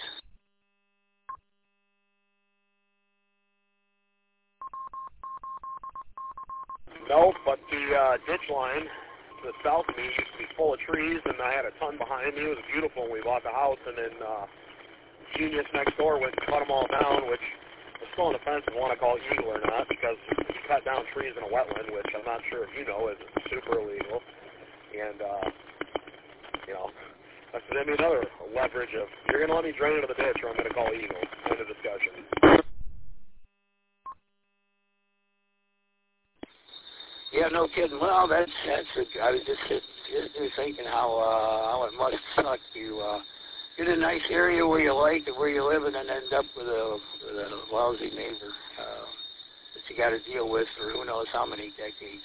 [SPEAKER 5] No, but the ditch line to the south of me used to be full of trees, and I had a ton behind me. It was beautiful when we bought the house, and then genius next door went and cut them all down, which is still on the fence if you want to call illegal or not, because you cut down trees in a wetland, which I'm not sure if you know is super illegal. And, that's going to be another leverage of, you're going to let me drain into the ditch or I'm going to call illegal. End of discussion.
[SPEAKER 2] Yeah, no kidding. Well, I was just thinking how it must suck to get a nice area where you like it, where you live, and then end up with a lousy neighbor that you got to deal with for who knows how many decades.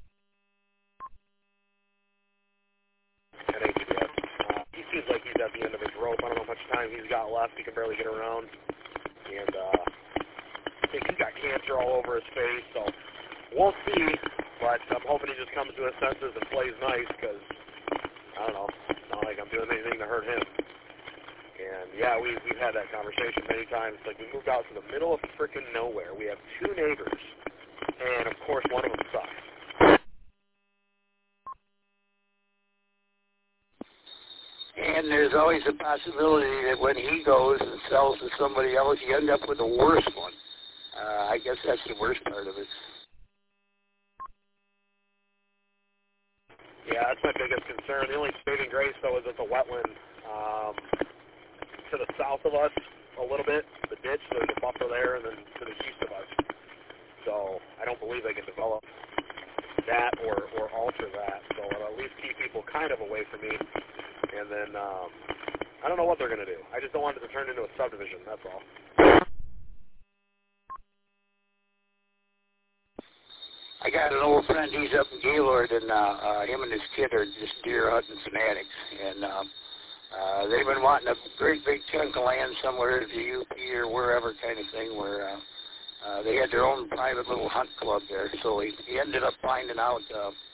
[SPEAKER 5] At ATS, he seems like he's at the end of his rope. I don't know how much time he's got left. He can barely get around, and I think he's got cancer all over his face. So we'll see. But I'm hoping he just comes to his senses and plays nice because, I don't know, it's not like I'm doing anything to hurt him. And, yeah, we've had that conversation many times. Like, we moved out to the middle of frickin' nowhere. We have 2 neighbors, and, of course, one of them sucks.
[SPEAKER 2] And there's always a possibility that when he goes and sells to somebody else, you end up with the worst one. I guess that's the worst part of it.
[SPEAKER 5] Yeah, that's my biggest concern. The only saving grace, though, is it's a wetland to the south of us a little bit, the ditch. There's a buffer there, and then to the east of us. So I don't believe they can develop that or alter that. So it'll at least keep people kind of away from me. And then I don't know what they're going to do. I just don't want it to turn into a subdivision, that's all.
[SPEAKER 2] I got an old friend, he's up in Gaylord, and him and his kid are just deer hunting fanatics. And they've been wanting a great big chunk of land somewhere at the UP or wherever kind of thing where they had their own private little hunt club there. So he ended up finding out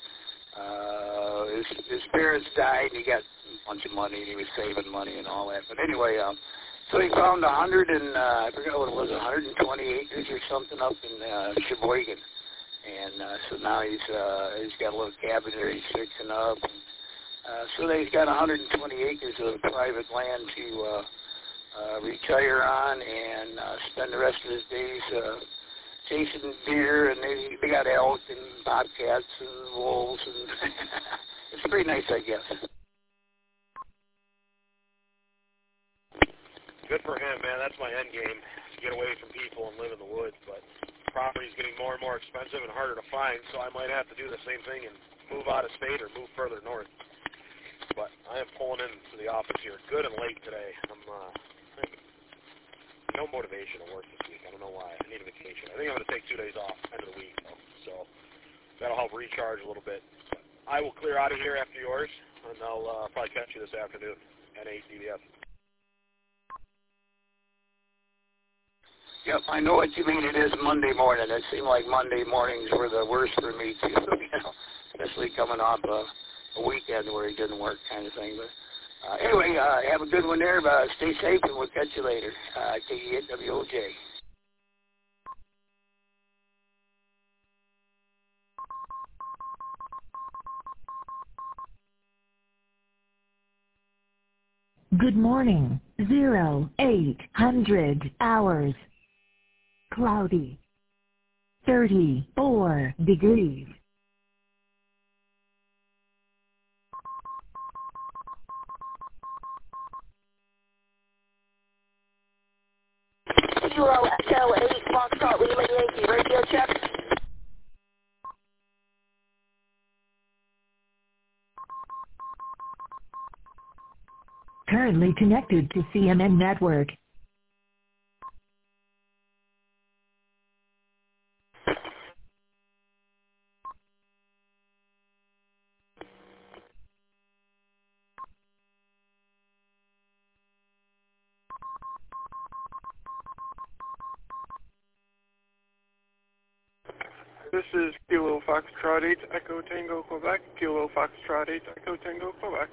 [SPEAKER 2] his parents died, and he got a bunch of money, and he was saving money and all that. But anyway, so he found 100 and, I forgot what it was, 120 acres or something up in Sheboygan. And so now he's got a little cabin there he's fixing up. So he's got 120 acres of private land to retire on and spend the rest of his days chasing deer. And they got elk and bobcats and wolves. And it's pretty nice, I guess.
[SPEAKER 5] Good for him, man. That's my end game, to get away from people and live in the woods. But property's getting more and more expensive and harder to find, so I might have to do the same thing and move out of state or move further north. But I am pulling into the office here good and late today. I'm no motivation to work this week. I don't know why. I need a vacation. I think I'm going to take 2 days off end of the week, though. So that'll help recharge a little bit. But I will clear out of here after yours, and I'll probably catch you this afternoon at 8 DBS.
[SPEAKER 2] Yep, I know what you mean. It is Monday morning. It seemed like Monday mornings were the worst for me, too, especially coming off a weekend where it didn't work kind of thing. But anyway, have a good one there. Stay safe, and we'll catch you later. KE8WOJ.
[SPEAKER 1] Good morning. 0800 hours. Cloudy. 34 degrees.
[SPEAKER 6] Kilo Echo 8 Foxtrot Lima Yankee radio check.
[SPEAKER 1] currently connected to CNN Network.
[SPEAKER 7] This is Kilo Foxtrot 8 Echo Tango Quebec. Kilo Foxtrot 8 Echo Tango Quebec.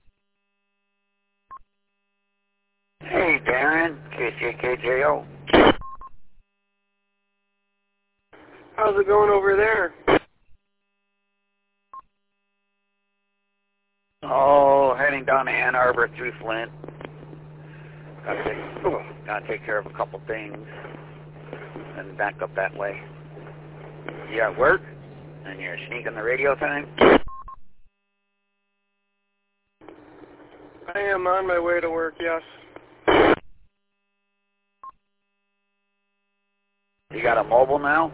[SPEAKER 2] Hey, Darren, KCKJO.
[SPEAKER 7] How's it going over there?
[SPEAKER 2] Oh, heading down to Ann Arbor through Flint. Gotta take care of a couple things and back up that way. You at work? And you're sneaking the radio time?
[SPEAKER 7] I am on my way to work, yes.
[SPEAKER 2] You got a mobile now?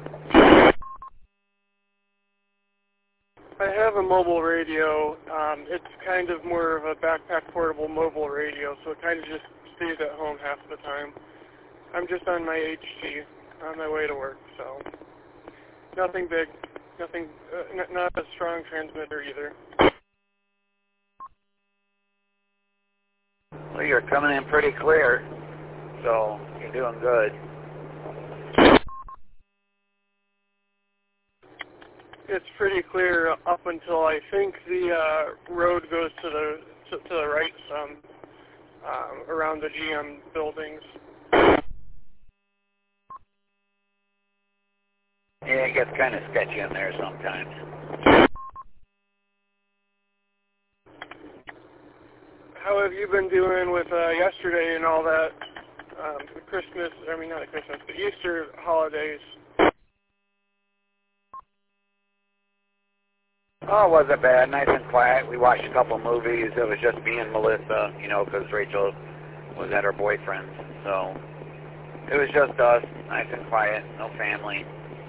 [SPEAKER 7] I have a mobile radio. It's kind of more of a backpack portable mobile radio, so it kind of just stays at home half the time. I'm just on my HG on my way to work, so nothing big, nothing, not a strong transmitter either.
[SPEAKER 2] Well, you're coming in pretty clear, so you're doing good.
[SPEAKER 7] It's pretty clear up until I think the road goes to the right some around the GM buildings.
[SPEAKER 2] Yeah, it gets kind of sketchy in there sometimes.
[SPEAKER 7] How have you been doing with yesterday and all that? The Christmas, I mean not the Christmas, the Easter holidays.
[SPEAKER 2] Oh, it wasn't bad. Nice and quiet. We watched a couple movies. It was just me and Melissa, you know, because Rachel was at her boyfriend's. So it was just us. Nice and quiet. No family.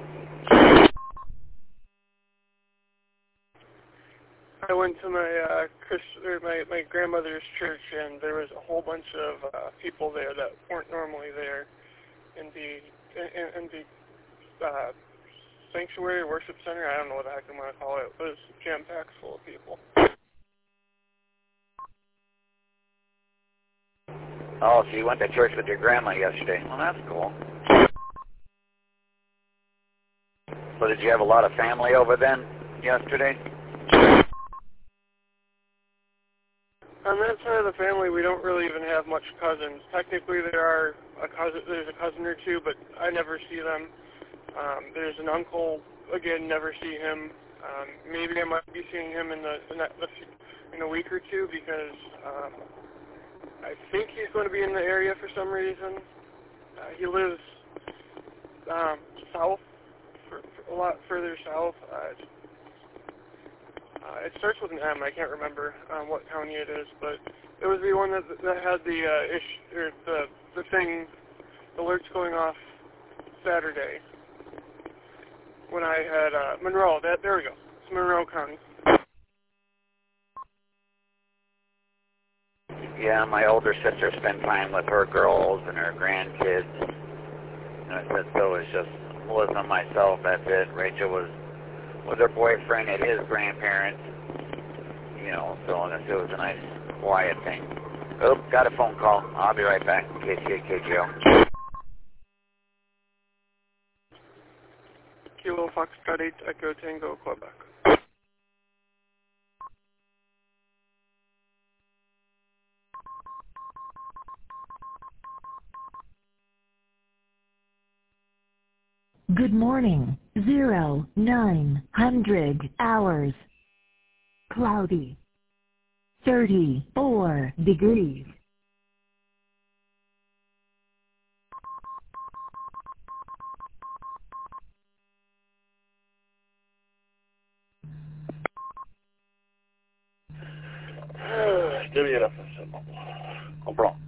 [SPEAKER 7] I went to my grandmother's church, and there was a whole bunch of people there that weren't normally there in the sanctuary worship center. I don't know what the heck I'm going to call it. It was jam-packed full of people.
[SPEAKER 2] Oh, so you went to church with your grandma yesterday. Well, that's cool. So did you have a lot of family over then yesterday?
[SPEAKER 7] On that side of the family, we don't really even have much cousins. Technically, there's a cousin or two, but I never see them. There's an uncle, again, never see him. Maybe I might be seeing him in a week or two because I think he's going to be in the area for some reason. He lives south, a lot further south. It starts with an M. I can't remember what county it is, but it was the one that had the thing, alerts going off Saturday when I had Monroe. There we go. It's Monroe County.
[SPEAKER 2] Yeah, my older sister spent time with her girls and her grandkids. And I said, so it was just Melissa and myself. That's it. Rachel was with her boyfriend at his grandparents. You know, so it was a nice, quiet thing. Oh, got a phone call. I'll be right back. KCKJO.
[SPEAKER 7] Kilo Foxtrot 8 Echo Tango, Quebec.
[SPEAKER 1] Good morning. 0900 hours. Cloudy. 34 degrees.
[SPEAKER 5] Give me enough. No problem.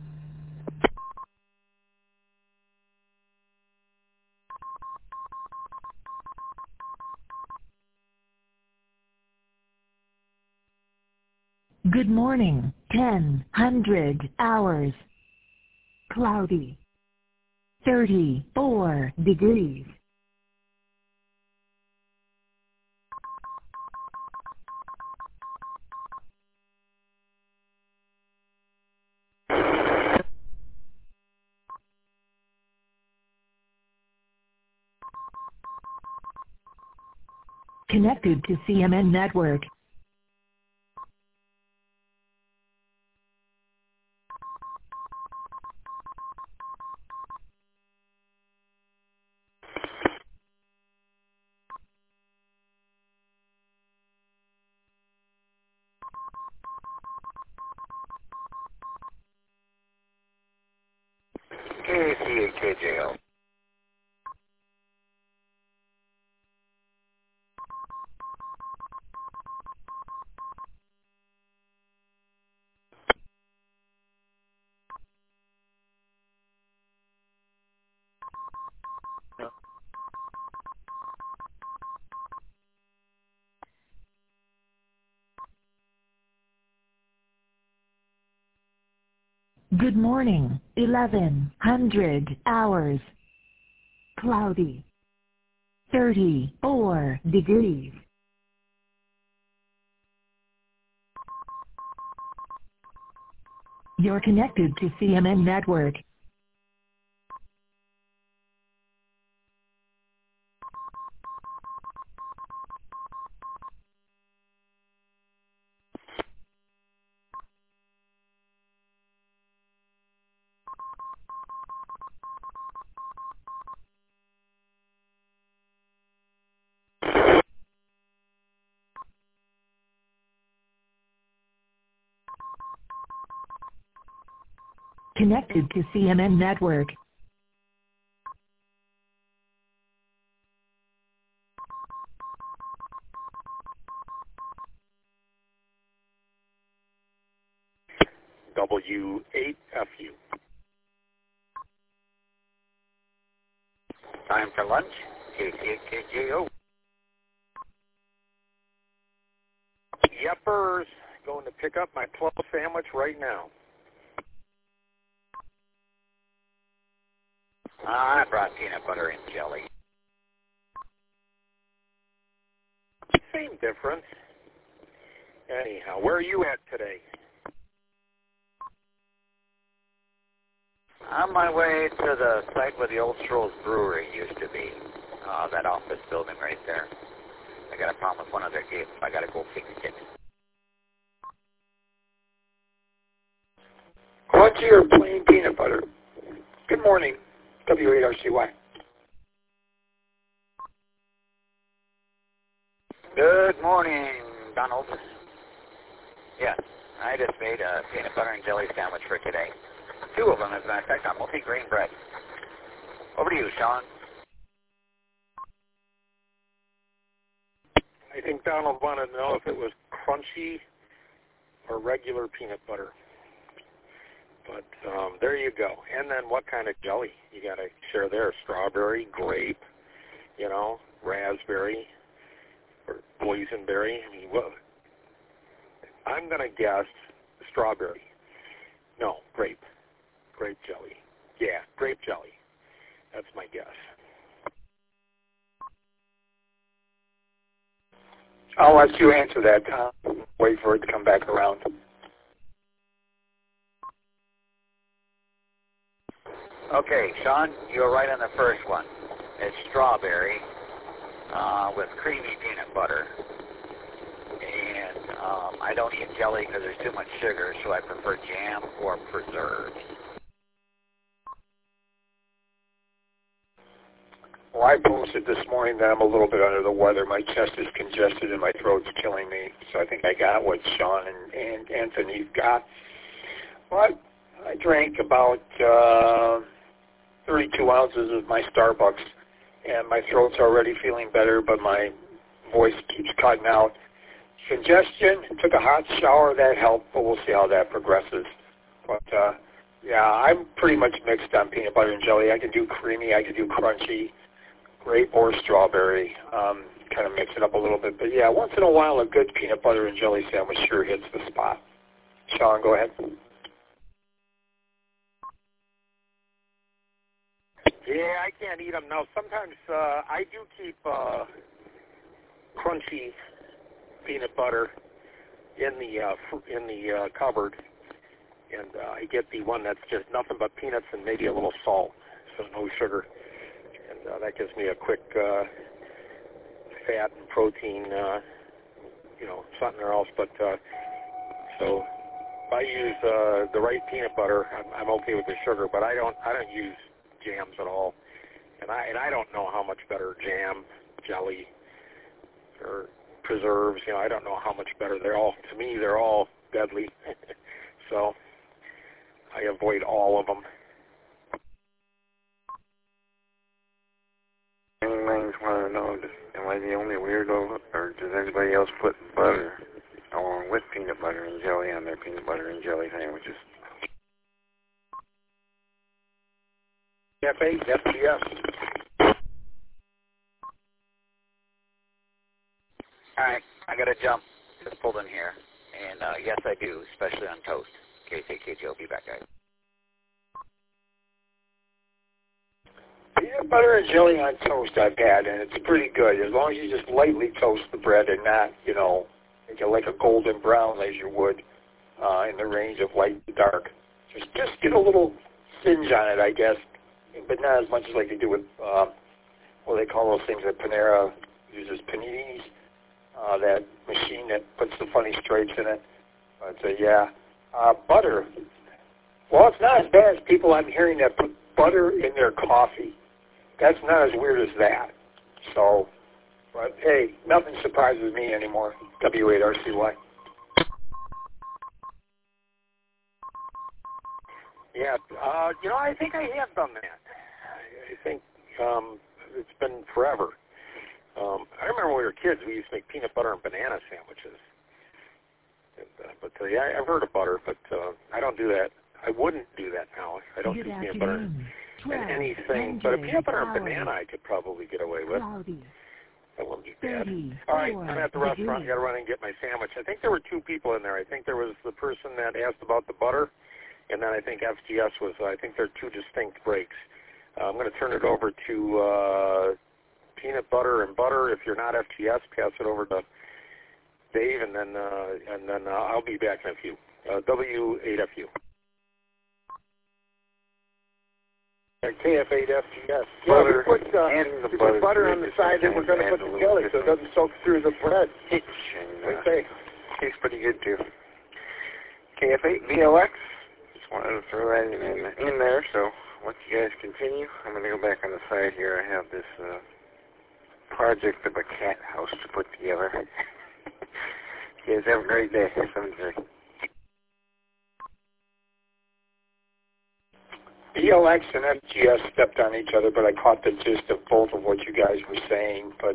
[SPEAKER 1] Good morning. 1000 hours. Cloudy. 34 degrees. Connected to CMN Network.
[SPEAKER 2] KCHJO.
[SPEAKER 1] Good morning. 1100 hours. Cloudy. 34 degrees. You're connected to CMN Network. Connected to CMN Network.
[SPEAKER 4] W8FU.
[SPEAKER 2] Time for lunch. KCHJO.
[SPEAKER 4] Yeppers, going to pick up my 12 sandwich right now.
[SPEAKER 2] I brought peanut butter and jelly.
[SPEAKER 4] Same difference. Anyhow, where are you at today?
[SPEAKER 2] On my way to the site where the old Stroh's Brewery used to be. That office building right there. I got a problem with one of their gates. I got to go fix it.
[SPEAKER 8] Crunchy or plain peanut butter? Good morning, W8RCY.
[SPEAKER 2] Good morning, Donald. Yes, I just made a peanut butter and jelly sandwich for today. 2 of them, as a matter of fact, on multi-grain bread. Over to you, Sean.
[SPEAKER 4] I think Donald wanted to know if it was crunchy or regular peanut butter. But there you go. And then what kind of jelly you got to share there? Strawberry, grape, raspberry, or boysenberry. I mean, what? I'm going to guess strawberry. No, grape. Grape jelly. Yeah, grape jelly. That's my guess.
[SPEAKER 8] I'll let you answer that, Tom. Wait for it to come back around.
[SPEAKER 2] Okay, Sean, you were right on the first one. It's strawberry with creamy peanut butter. And I don't eat jelly because there's too much sugar, so I prefer jam or preserves.
[SPEAKER 8] Well, I posted this morning that I'm a little bit under the weather. My chest is congested and my throat's killing me. So I think I got what Sean and Anthony got. But I drank about 32 ounces of my Starbucks, and my throat's already feeling better, but my voice keeps cutting out. Congestion, took a hot shower, that helped, but we'll see how that progresses. But, yeah, I'm pretty much mixed on peanut butter and jelly. I can do creamy, I can do crunchy, grape or strawberry, kind of mix it up a little bit. But, yeah, once in a while, a good peanut butter and jelly sandwich sure hits the spot. Sean, go ahead.
[SPEAKER 9] Yeah, I can't eat them. Now, sometimes I do keep crunchy peanut butter in the cupboard, and I get the one that's just nothing but peanuts and maybe a little salt, so no sugar, and that gives me a quick fat and protein, something else. But so if I use the right peanut butter, I'm okay with the sugar, but I don't use jams at all, and I don't know how much better jam, jelly, or preserves. I don't know how much better they're all. To me, they're all deadly. So I avoid all of them.
[SPEAKER 10] Anyways, want to know, am I the only weirdo, or does anybody else put butter along with peanut butter and jelly on their peanut butter and jelly sandwiches?
[SPEAKER 9] Cafe, FGS.
[SPEAKER 11] All right, I got to jump. Just pulled in here. And yes, I do, especially on toast. KCKG, I'll be back, guys.
[SPEAKER 8] Peanut butter and jelly on toast I've had, and it's pretty good. As long as you just lightly toast the bread and not, make it like a golden brown as you would in the range of light to dark. Just get a little singe on it, I guess, but not as much as like they do with what they call those things that Panera uses, paninis, that machine that puts the funny stripes in it. But butter. Well, it's not as bad as people I'm hearing that put butter in their coffee. That's not as weird as that. So, but hey, nothing surprises me anymore. W8RCY.
[SPEAKER 9] Yeah, I think I have done that. I think it's been forever. I remember when we were kids, we used to make peanut butter and banana sandwiches. But I've heard of butter, but I don't do that. I wouldn't do that now. I don't do peanut butter and anything. But a peanut butter and banana I could probably get away with. That wouldn't be bad. All right, I'm at the restaurant. I got to run and get my sandwich. I think there were two people in there. I think there was the person that asked about the butter, and then I think FGS was. I think they're two distinct breaks. I'm going to turn it over to peanut butter and butter. If you're not FGS, pass it over to Dave, and then I'll be back in a few. W8FU. KF8FGS. Yeah, we put butter on the side that we're going to put the jelly so it doesn't soak through the bread. What do you say?
[SPEAKER 10] Tastes pretty good too. KF8VLX. Just wanted to throw that in there, so once you guys continue, I'm going to go back on the side here. I have this project of a cat house to put together. You guys have a great day. 7-3.
[SPEAKER 8] ELX and FGS stepped on each other, but I caught the gist of both of what you guys were saying. But,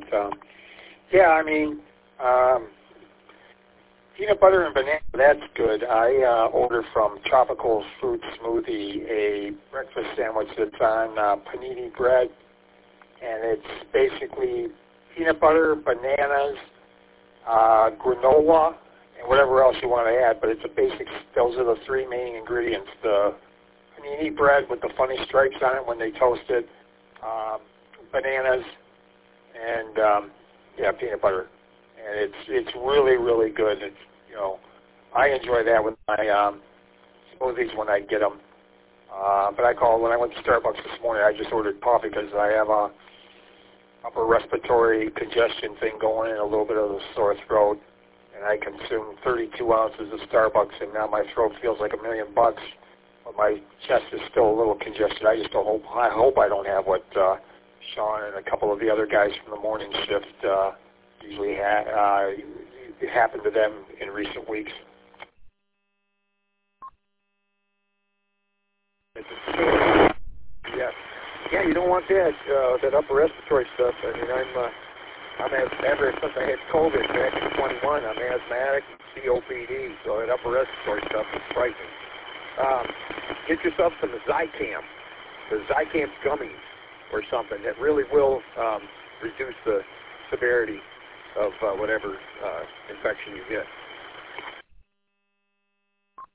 [SPEAKER 8] peanut butter and banana, that's good. I ordered from Tropical Fruit Smoothie a breakfast sandwich that's on panini bread, and it's basically peanut butter, bananas, granola, and whatever else you want to add, but it's a basic, those are the three main ingredients. The panini bread with the funny stripes on it when they toast it, bananas, and peanut butter. And it's really, really good. It's, I enjoy that with my smoothies when I get them. But when I went to Starbucks this morning, I just ordered coffee because I have a upper respiratory congestion thing going and a little bit of a sore throat. And I consumed 32 ounces of Starbucks, and now my throat feels like $1 million. But my chest is still a little congested. I hope I don't have what Sean and a couple of the other guys from the morning shift usually it happened to them in recent weeks.
[SPEAKER 9] Yeah, you don't want that upper respiratory stuff. I mean, I'm ever since I had COVID back in 21, I'm asthmatic, COPD, so that upper respiratory stuff is frightening. Get yourself some Zicam, the Zicam gummies or something that really will reduce the severity of whatever infection you get.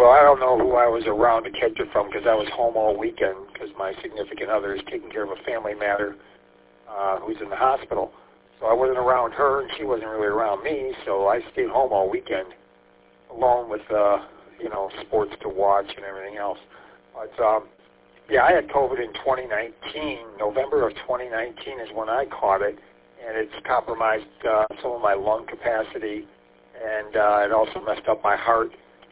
[SPEAKER 8] well, I don't know who I was around to catch it from because I was home all weekend because my significant other is taking care of a family matter who's in the hospital. So I wasn't around her, and she wasn't really around me, so I stayed home all weekend alone with, sports to watch and everything else. But, yeah, I had COVID in 2019. November of 2019 is when I caught it, and it's compromised some of my lung capacity, and it also messed up my heart.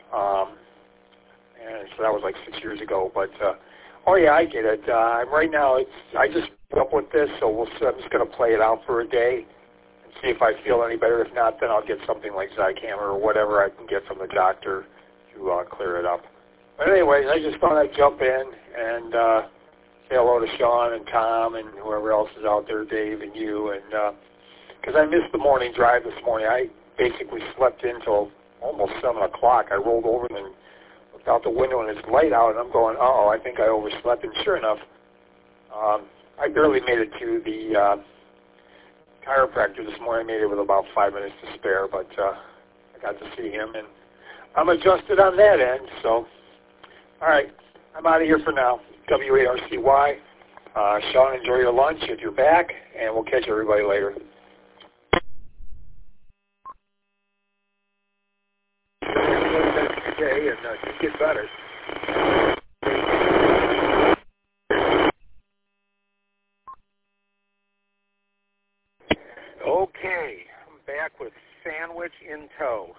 [SPEAKER 8] And so that was like 6 years ago. But, oh, yeah, I get it. Right now, I just put up with this, so I'm just going to play it out for a day and see if I feel any better. If not, then I'll get something like Zicam or whatever I can get from the doctor to clear it up. But anyways, I just thought I'd jump in and say hello to Sean and Tom and whoever else is out there, Dave and you. And because I missed the morning drive this morning. I basically slept in till almost 7 o'clock. I rolled over and then looked out the window and it's light out, and I'm going, I think I overslept. And sure enough, I barely made it to the chiropractor this morning. I made it with about 5 minutes to spare, but I got to see him, and I'm adjusted on that end. So, all right, I'm out of here for now. W-A-R-C-Y. Sean, enjoy your lunch if you're back, and we'll catch everybody later. Okay, and just get better.
[SPEAKER 9] Okay, I'm back with Sandwich in tow.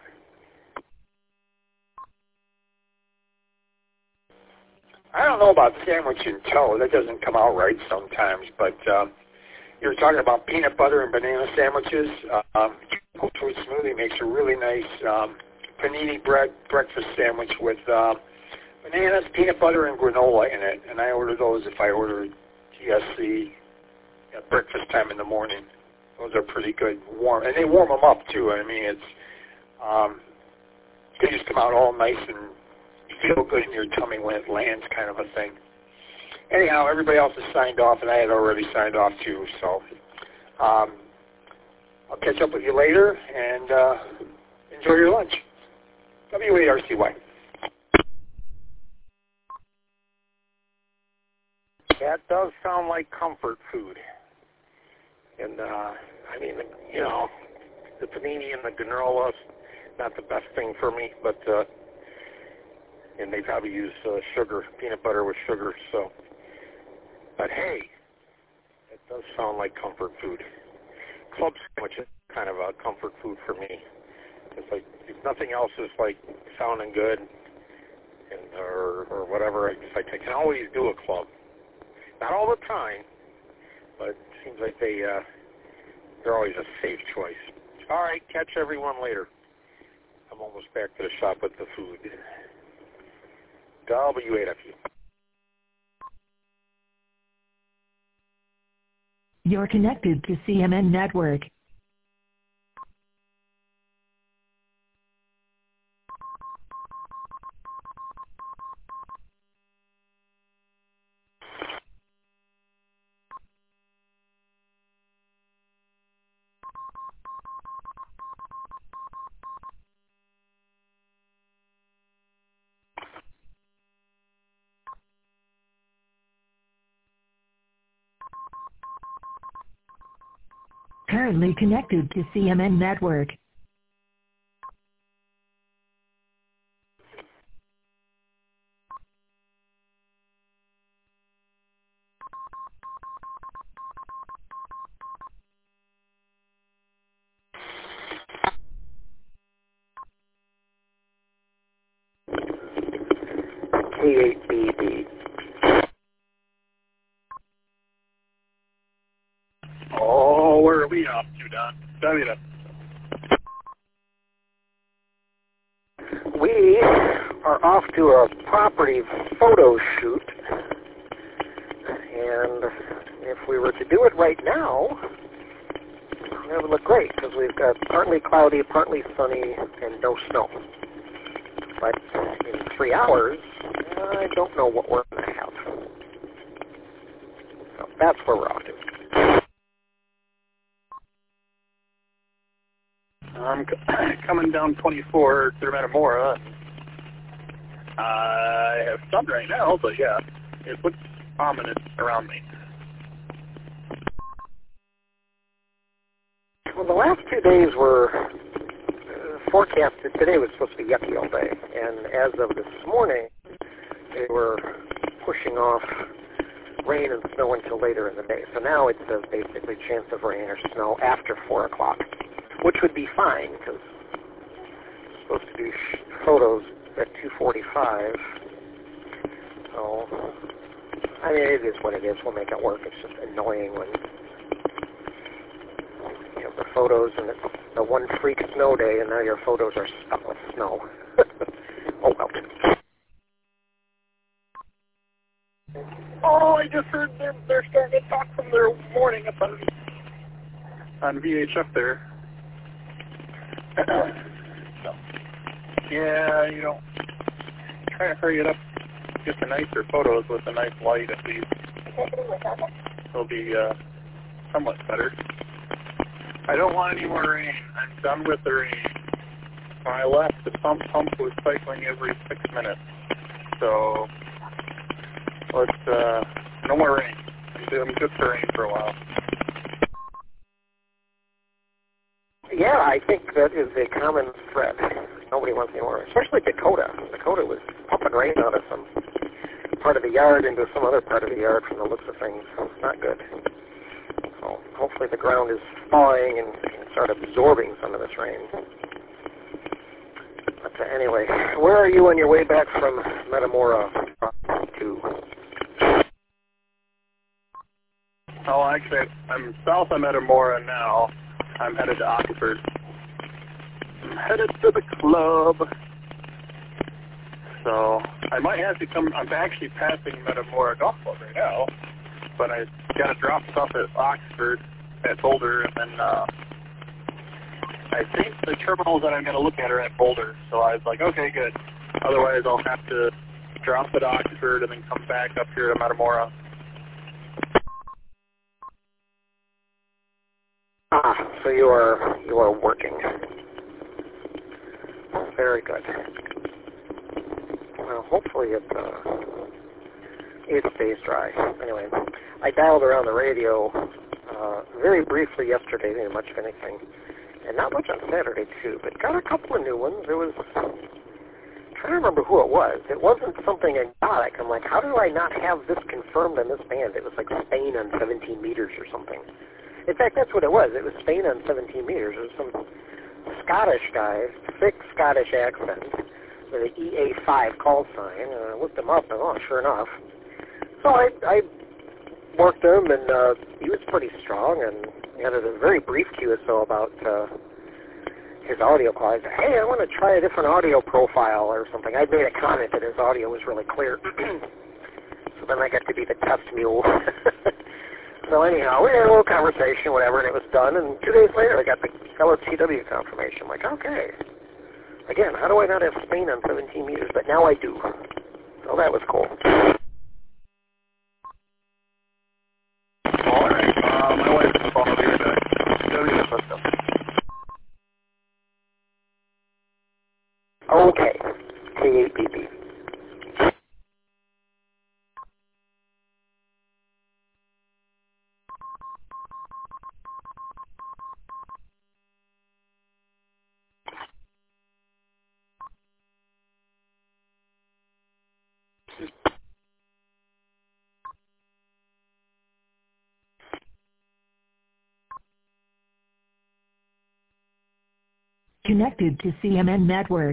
[SPEAKER 8] I don't know about sandwich in tow. That doesn't come out right sometimes, but you're talking about peanut butter and banana sandwiches. Whole Fruit Smoothie makes a really nice panini bread breakfast sandwich with bananas, peanut butter, and granola in it. And I order those if I order GSC at breakfast time in the morning. Those are pretty good, warm, and they warm them up too. I mean, it's they just come out all nice and feel good in your tummy when it lands, kind of a thing. Anyhow, everybody else has signed off, and I had already signed off too. So I'll catch up with you later, and enjoy your lunch. W-A-R-C-Y.
[SPEAKER 9] That does sound like comfort food. And, the panini and the granola, not the best thing for me, but, and they probably use sugar, peanut butter with sugar, so. But hey, it does sound like comfort food. Club sandwich is kind of a comfort food for me. It's like, if nothing else is like sounding good, and or whatever, it's like I can always do a club. Not all the time, but it seems like they're always a safe choice. All right, catch everyone later. I'm almost back to the shop with the food. W-A-W.
[SPEAKER 1] You're connected to CMN Network. Currently connected to CMN Network.
[SPEAKER 9] K8BB.
[SPEAKER 12] Oh, where are we off to, Don? Tell me that.
[SPEAKER 9] We are off to a property photo shoot, and if we were to do it right now, it would look great because we've got partly cloudy, partly sunny, and no snow. But in 3 hours, I don't know what we're going to have. So that's where we're off to.
[SPEAKER 12] I'm coming down 24 through Metamora. I have sun right now, but yeah, it looks ominous around me.
[SPEAKER 9] Well, the last 2 days were forecasted. Today was supposed to be yucky all day, and as of this morning, they were pushing off rain and snow until later in the day. So now it says basically chance of rain or snow after 4 o'clock, which would be fine because it's supposed to do photos at 2:45. So, I mean, it is what it is. We'll make it work. It's just annoying when you have the photos and it's the one freak snow day, and now your photos are stuck with snow. Oh well.
[SPEAKER 12] Oh, I just heard they're starting to talk from their morning up on VHF there. So, yeah, you know, try to hurry it up, get the nicer photos with a nice light at least. It'll be somewhat better. I don't want any more rain. I'm done with the rain. When I left, the pump was cycling every 6 minutes. So let's no more rain. I'm good for rain for a while.
[SPEAKER 9] Yeah, I think that is a common thread. Nobody wants any more, especially Dakota. Dakota was pumping rain out of some part of the yard into some other part of the yard from the looks of things. So it's not good. So hopefully the ground is thawing and can start absorbing some of this rain. But anyway, where are you on your way back from Metamora to?
[SPEAKER 12] Oh, actually, I'm south of Metamora now. I'm headed to Oxford. I'm headed to the club. So I might have to come. I'm actually passing Metamora Golf Club right now, but I got to drop stuff at Oxford, at Boulder, and then I think the terminals that I'm going to look at are at Boulder. So I was like, okay, good. Otherwise, I'll have to drop at Oxford and then come back up here to Metamora.
[SPEAKER 9] So you are working. Very good. Well, hopefully it stays dry. Anyway, I dialed around the radio very briefly yesterday, didn't much of anything, and not much on Saturday too, but got a couple of new ones. It was, I'm trying to remember who it was. It wasn't something exotic. I'm like, how do I not have this confirmed on this band? It was like Spain on 17 meters or something. In fact, that's what it was. It was Spain on 17 meters. It was some Scottish guy, thick Scottish accent, with an EA5 call sign. And I looked him up, and oh, sure enough. So I worked him, and he was pretty strong, and he had a very brief QSO about his audio quality. I said, hey, I want to try a different audio profile or something. I'd made a comment that his audio was really clear. So then I got to be the test mule. So anyhow, we had a little conversation, whatever, and it was done. And 2 days later, I got the LSTW confirmation. I'm like, okay. Again, how do I not have Spain on 17 meters? But now I do. So that was cool.
[SPEAKER 12] All right. My wife is calling me the system.
[SPEAKER 9] Okay. K8BP.
[SPEAKER 1] Connected to CMN Network.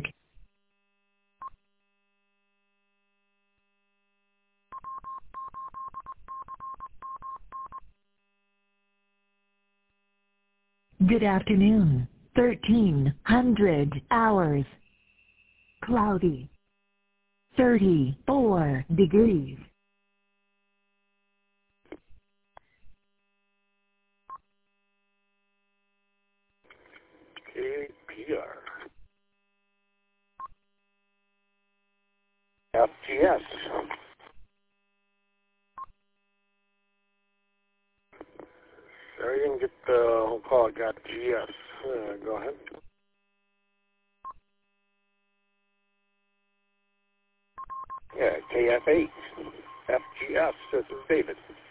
[SPEAKER 1] Good afternoon. 1300 hours. Cloudy. 34 degrees.
[SPEAKER 9] KPR. FGS. Sorry, I didn't get the whole call. I got GS. Go ahead. Yeah, KF8 FGS. This is David.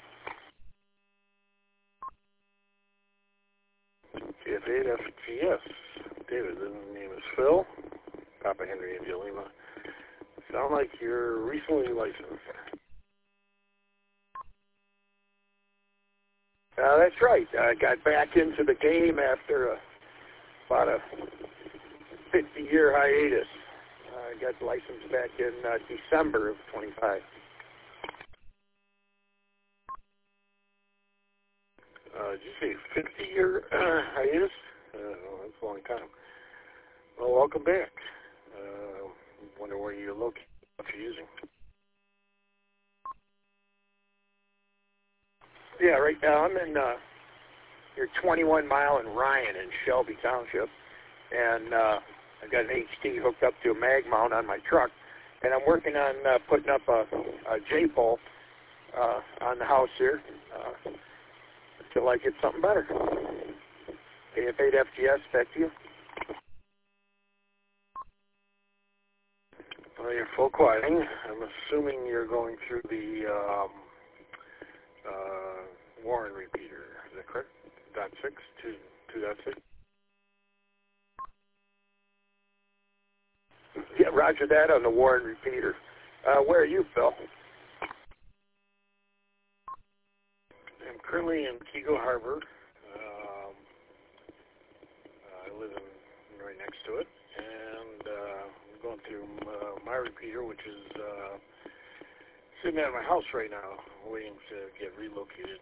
[SPEAKER 9] KF8 FGS. David, the name is Phil. Papa Henry India Lima. Sound like you're recently licensed. That's right. I got back into the game after about a 50-year hiatus. I got licensed back in December of 25. Did you say 50-year hiatus? That's a long time. Well, welcome back. Wonder where you're located, what you're using. Yeah, right now I'm in your 21 mile in Ryan in Shelby Township, and I've got an HT hooked up to a mag mount on my truck, and I'm working on putting up a J-pole on the house here until I get something better. KF8 FGS, back to you. Well, you're full quieting. I'm assuming you're going through the Warren repeater. Is that correct? .6 to 2.6? Yeah, roger that on the Warren repeater. Where are you, Phil? I'm currently in Kego Harbor. I live right next to it, and I'm going through my repeater, which is sitting at my house right now, waiting to get relocated.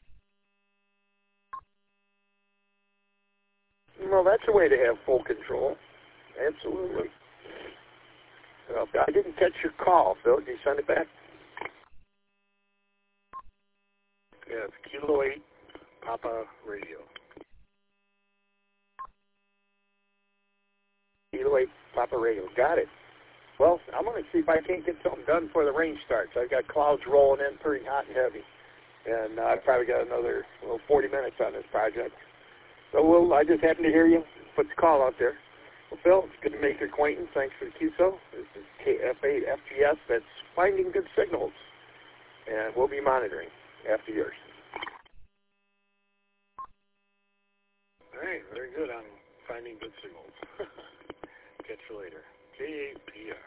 [SPEAKER 9] Well, that's a way to have full control. Absolutely. I didn't catch your call, Phil. Did you send it back? Yeah, it's Kilo 8 Papa Radio. Kilo 8 Papa Radio. Got it. Well, I'm going to see if I can't get something done before the rain starts. I've got clouds rolling in pretty hot and heavy. And I've probably got another 40 minutes on this project. So I just happened to hear you. Put the call out there. Well, Phil, it's good to make your acquaintance. Thanks for the QSO. This is KF8 FGS. That's finding good signals. And we'll be monitoring after yours. All right, very good on finding good signals. Catch you later. KAPR.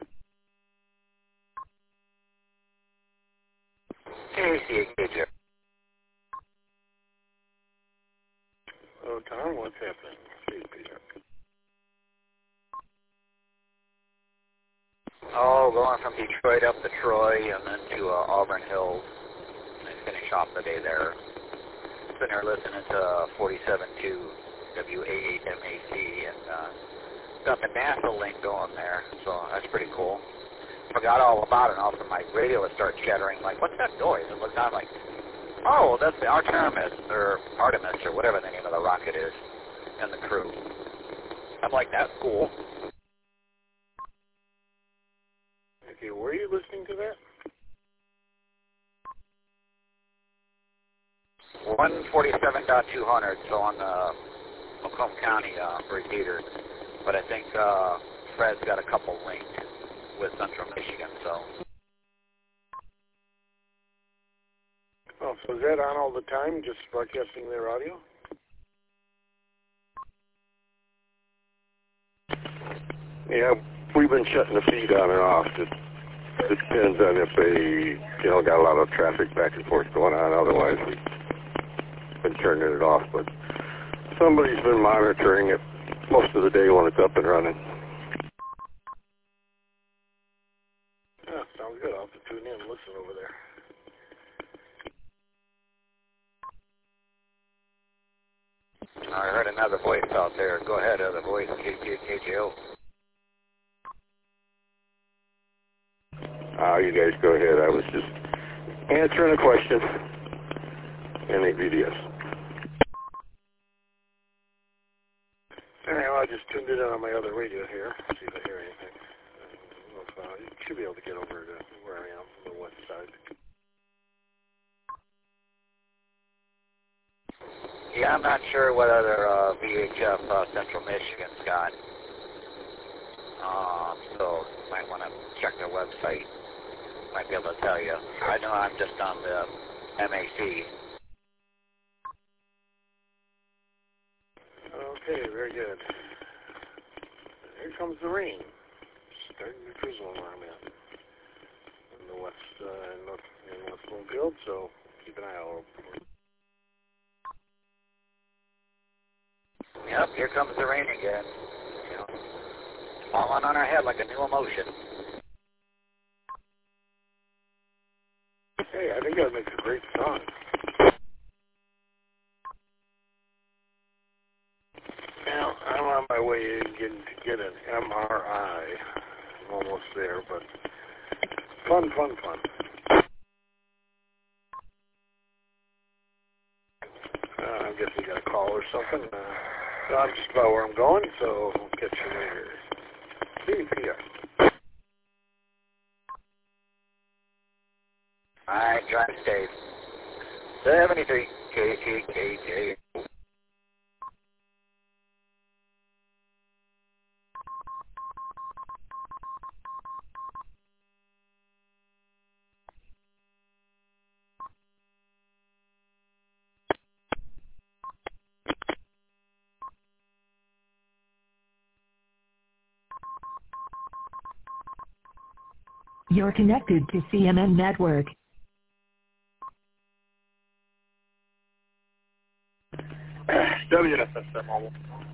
[SPEAKER 11] KCAKJ.
[SPEAKER 9] Oh, Tom, what's happening? KAPR.
[SPEAKER 11] Oh, going from Detroit up to Troy and then to Auburn Hills and finish off the day there. Sitting there listening to 47.2 WA8MAC and got the NASA link going there, so that's pretty cool. Forgot all about it, and all of a sudden my radio would start chattering, like, what's that noise? And looked down like, oh, that's the Artemis or whatever the name of the rocket is, and the crew. I'm like, that's cool.
[SPEAKER 9] Okay, where are you listening to that?
[SPEAKER 11] 147.200, so on the Macomb County repeater. But I think Fred's got a couple linked with Central Michigan, so.
[SPEAKER 9] Oh, so is that on all the time, just broadcasting their audio?
[SPEAKER 4] Yeah, we've been shutting the feed on and off. It depends on if they, got a lot of traffic back and forth going on. Otherwise, we've been turning it off. But somebody's been monitoring it most of the day when it's up and running.
[SPEAKER 9] Yeah, sounds good. I'll have to tune in and listen over there.
[SPEAKER 11] I heard another voice out there. Go ahead, other voice, KJO.
[SPEAKER 4] You guys go ahead. I was just answering a question. NAVDS.
[SPEAKER 9] Anyway, I just tuned it in on my other radio here. See if I hear anything. You should be able to get over to where I am, on the west side.
[SPEAKER 11] Yeah, I'm not sure what other VHF Central Michigan's got. So might want to check their website. Might be able to tell you. I know I'm just on the MAC.
[SPEAKER 9] Okay, very good. Here comes the rain. Starting to drizzle where I'm at. In the West Bloomfield, so keep an eye out for it.
[SPEAKER 11] Yep, here comes the rain again. You know, falling on our head like a new emotion.
[SPEAKER 9] Hey, I think that makes a great song. Now, I'm on my way in to get an MRI. I'm almost there, but fun. I guess you got a call or something. I'm just about where I'm going, so I'll catch you later. See ya.
[SPEAKER 11] Alright, drive safe. 73 KTKJ.
[SPEAKER 1] You're connected to CMN Network.
[SPEAKER 12] WSSM mobile.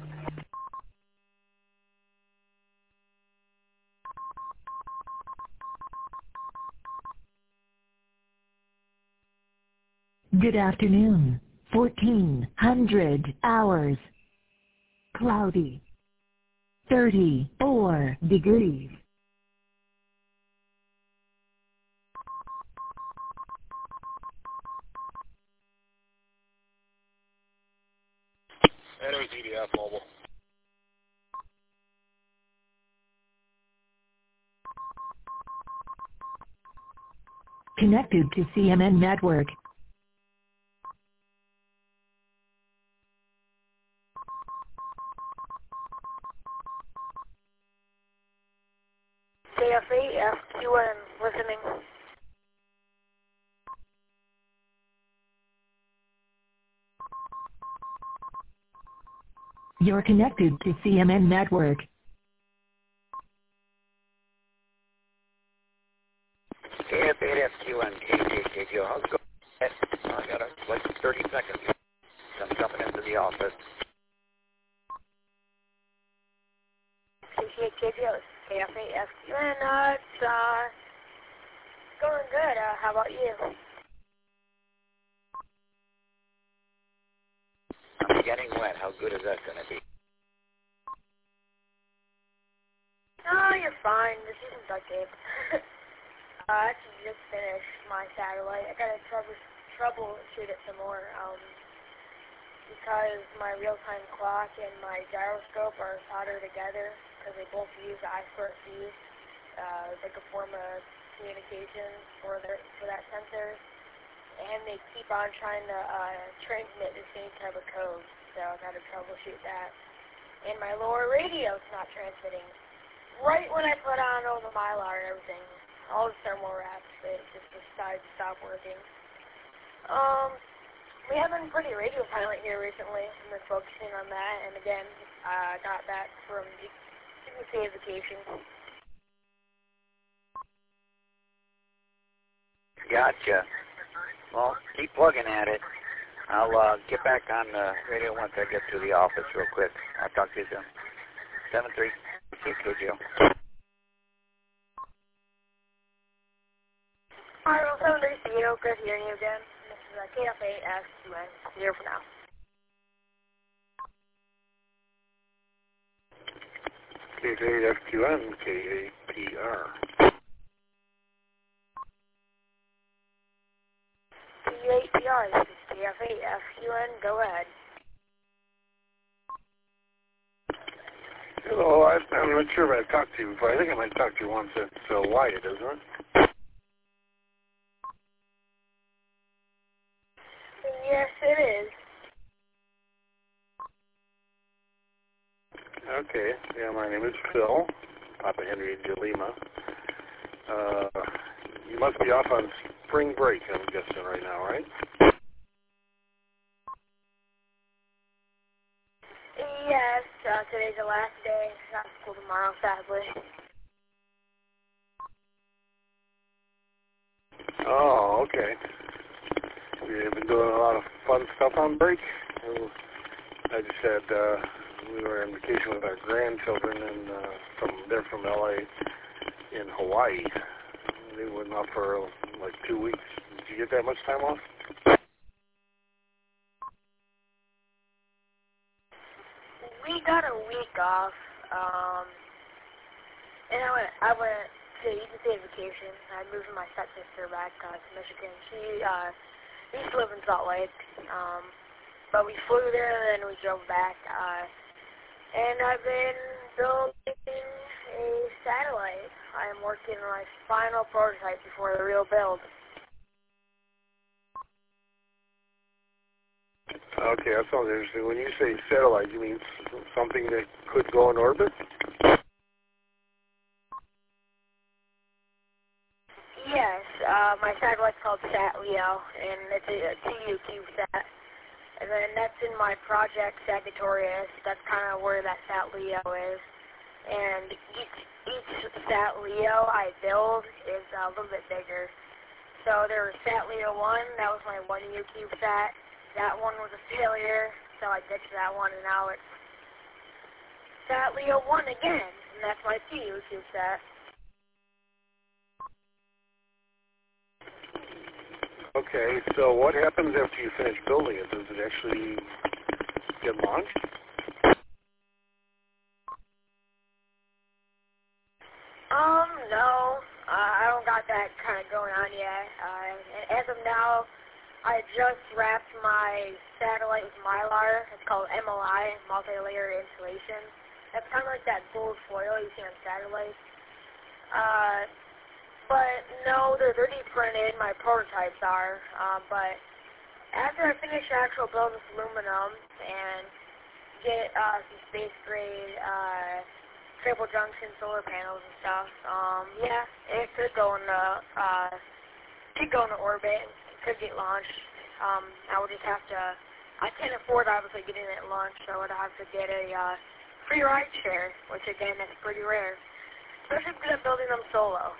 [SPEAKER 1] Good afternoon. 1400 hours. Cloudy. 34 degrees.
[SPEAKER 5] NATDF mobile.
[SPEAKER 1] Connected to CMN Network.
[SPEAKER 6] KFA, FQN, listening.
[SPEAKER 1] You're connected to CMN Network.
[SPEAKER 11] KF8 FQN KJKJ. How's it going? I got like 30 seconds. I'm coming into the office.
[SPEAKER 6] KJKJ, KFA, FQN, it's going good. How about you?
[SPEAKER 11] I'm getting wet. How good is that going to be?
[SPEAKER 6] Oh, you're fine. This isn't duct tape. I actually just finished my satellite. I gotta troubleshoot it some more, because my real-time clock and my gyroscope are soldered together, because they both use I2C. It's like a form of communication for that sensor. And they keep on trying to transmit the same type of code, so I gotta troubleshoot that. And my lower radio's not transmitting. Right when I put on all the Mylar and everything, all the thermal wraps, it just decided to stop working. We have been pretty radio silent here recently, and we're focusing on that. And again, I got back from vacation.
[SPEAKER 11] Gotcha. Well, keep plugging at it. I'll get back on the radio once I get to the office real quick. I'll talk to you soon. 73 KKJ.
[SPEAKER 6] Alright, well, 73 CEO, good hearing you again. This is KFA FQN. Here for now.
[SPEAKER 9] KFA FQN, KAPR.
[SPEAKER 6] KAPR, this is KFA FQN, go ahead.
[SPEAKER 9] Hello, I'm not sure if I've talked to you before. I think I might talk to you once. It's Wyatt, isn't it?
[SPEAKER 6] Yes, it is.
[SPEAKER 9] Okay. Yeah, my name is Phil. Papa Henry de Lima. You must be off on spring break, I'm guessing, right now, right?
[SPEAKER 6] Yes, today's the last day. Not school tomorrow, sadly.
[SPEAKER 9] Oh, okay. You've been doing a lot of fun stuff on break? I just had, we were on vacation with our grandchildren, and they're from LA in Hawaii. They went off for like 2 weeks. Did you get that much time off?
[SPEAKER 6] We got a week off, and I went to UC vacation. I moved my stepsister back to Michigan. She used to live in Salt Lake, but we flew there and then we drove back. And I've been building a satellite. I am working on my final prototype before the real build.
[SPEAKER 9] Okay, that sounds interesting. When you say satellite, you mean something that could go in orbit?
[SPEAKER 6] Yes, my satellite's called SatLeo, and it's a TU CubeSat. And then that's in my project Sagittarius. That's kind of where that SatLeo is. And each SatLeo I build is a little bit bigger. So there was SatLeo 1, that was my 1U CubeSat. That one was a failure, so I ditched that one, and now it's SatLeo 1 again, and that's my TU CubeSat.
[SPEAKER 9] Okay, so what happens after you finish building it? Does it actually get launched?
[SPEAKER 6] No. I don't got that kind of going on yet. As of now, I just wrapped my satellite with Mylar. It's called MLI, multi-layer insulation. That's kind of like that gold foil you see on satellites. But no, they're 3D printed. My prototypes are. But after I finish the actual build with aluminum and get some space grade triple junction solar panels and stuff, yeah, it could go into orbit. Could get launched. I would just have to, I can't afford obviously getting it launched, so I would have to get a free ride share, which again, that's pretty rare. Especially because I'm building them solo.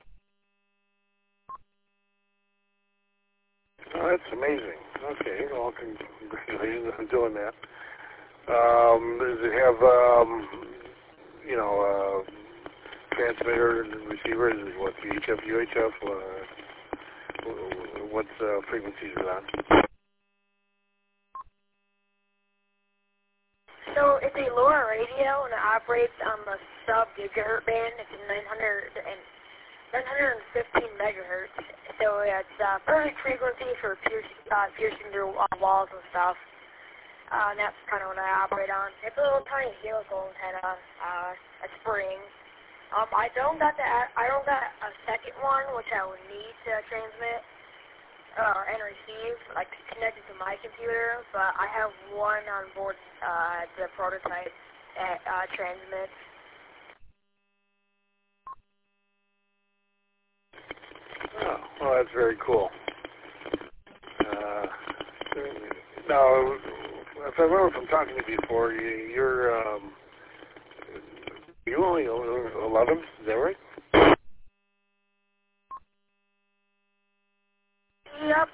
[SPEAKER 9] Oh, that's amazing. Okay, well, congratulations on doing that. Does it have, transmitter and receiver? Is it what, VHF, UHF? What frequencies is it on?
[SPEAKER 6] So it's a LoRa radio, and it operates on the sub-gigahertz band. It's 915 megahertz. So it's perfect frequency for piercing through walls and stuff. And that's kind of what I operate on. It's a little tiny helical antenna, a spring. I don't got a second one, which I would need to transmit and receive, like connected to my computer. But I have one on board the prototype that transmits.
[SPEAKER 9] Oh, well, that's very cool. Now, if I remember from talking to you before, you're you only 11, is that right?
[SPEAKER 6] Yep.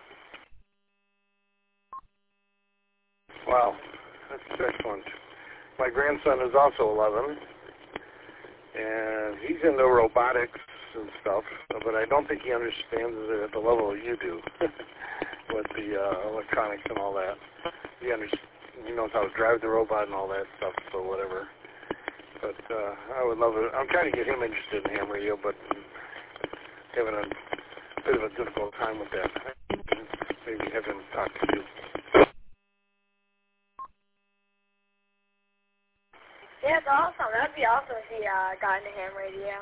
[SPEAKER 9] Wow, that's excellent. My grandson is also 11, and he's into robotics and stuff, but I don't think he understands it at the level you do with the electronics and all that. He knows how to drive the robot and all that stuff, so whatever. But I would love it. I'm trying to get him interested in ham radio, but having a bit of a difficult time with that. Maybe have him talk to you.
[SPEAKER 6] Yeah, it's awesome. That'd be awesome if he got into ham radio.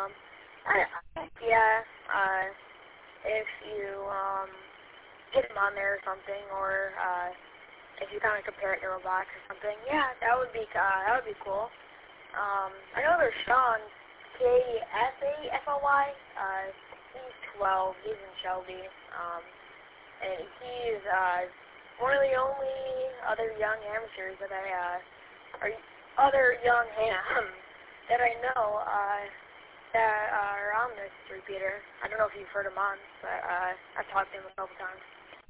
[SPEAKER 6] If you get him on there or something, or if you kind of compare it to robotics or something, yeah, that would be cool. I know there's Sean KFAFLY. He's 12. He's in Shelby. And he's one of the only other young amateurs that that I know that are on this repeater. I don't know if you've heard him on, but I've talked to him a couple times.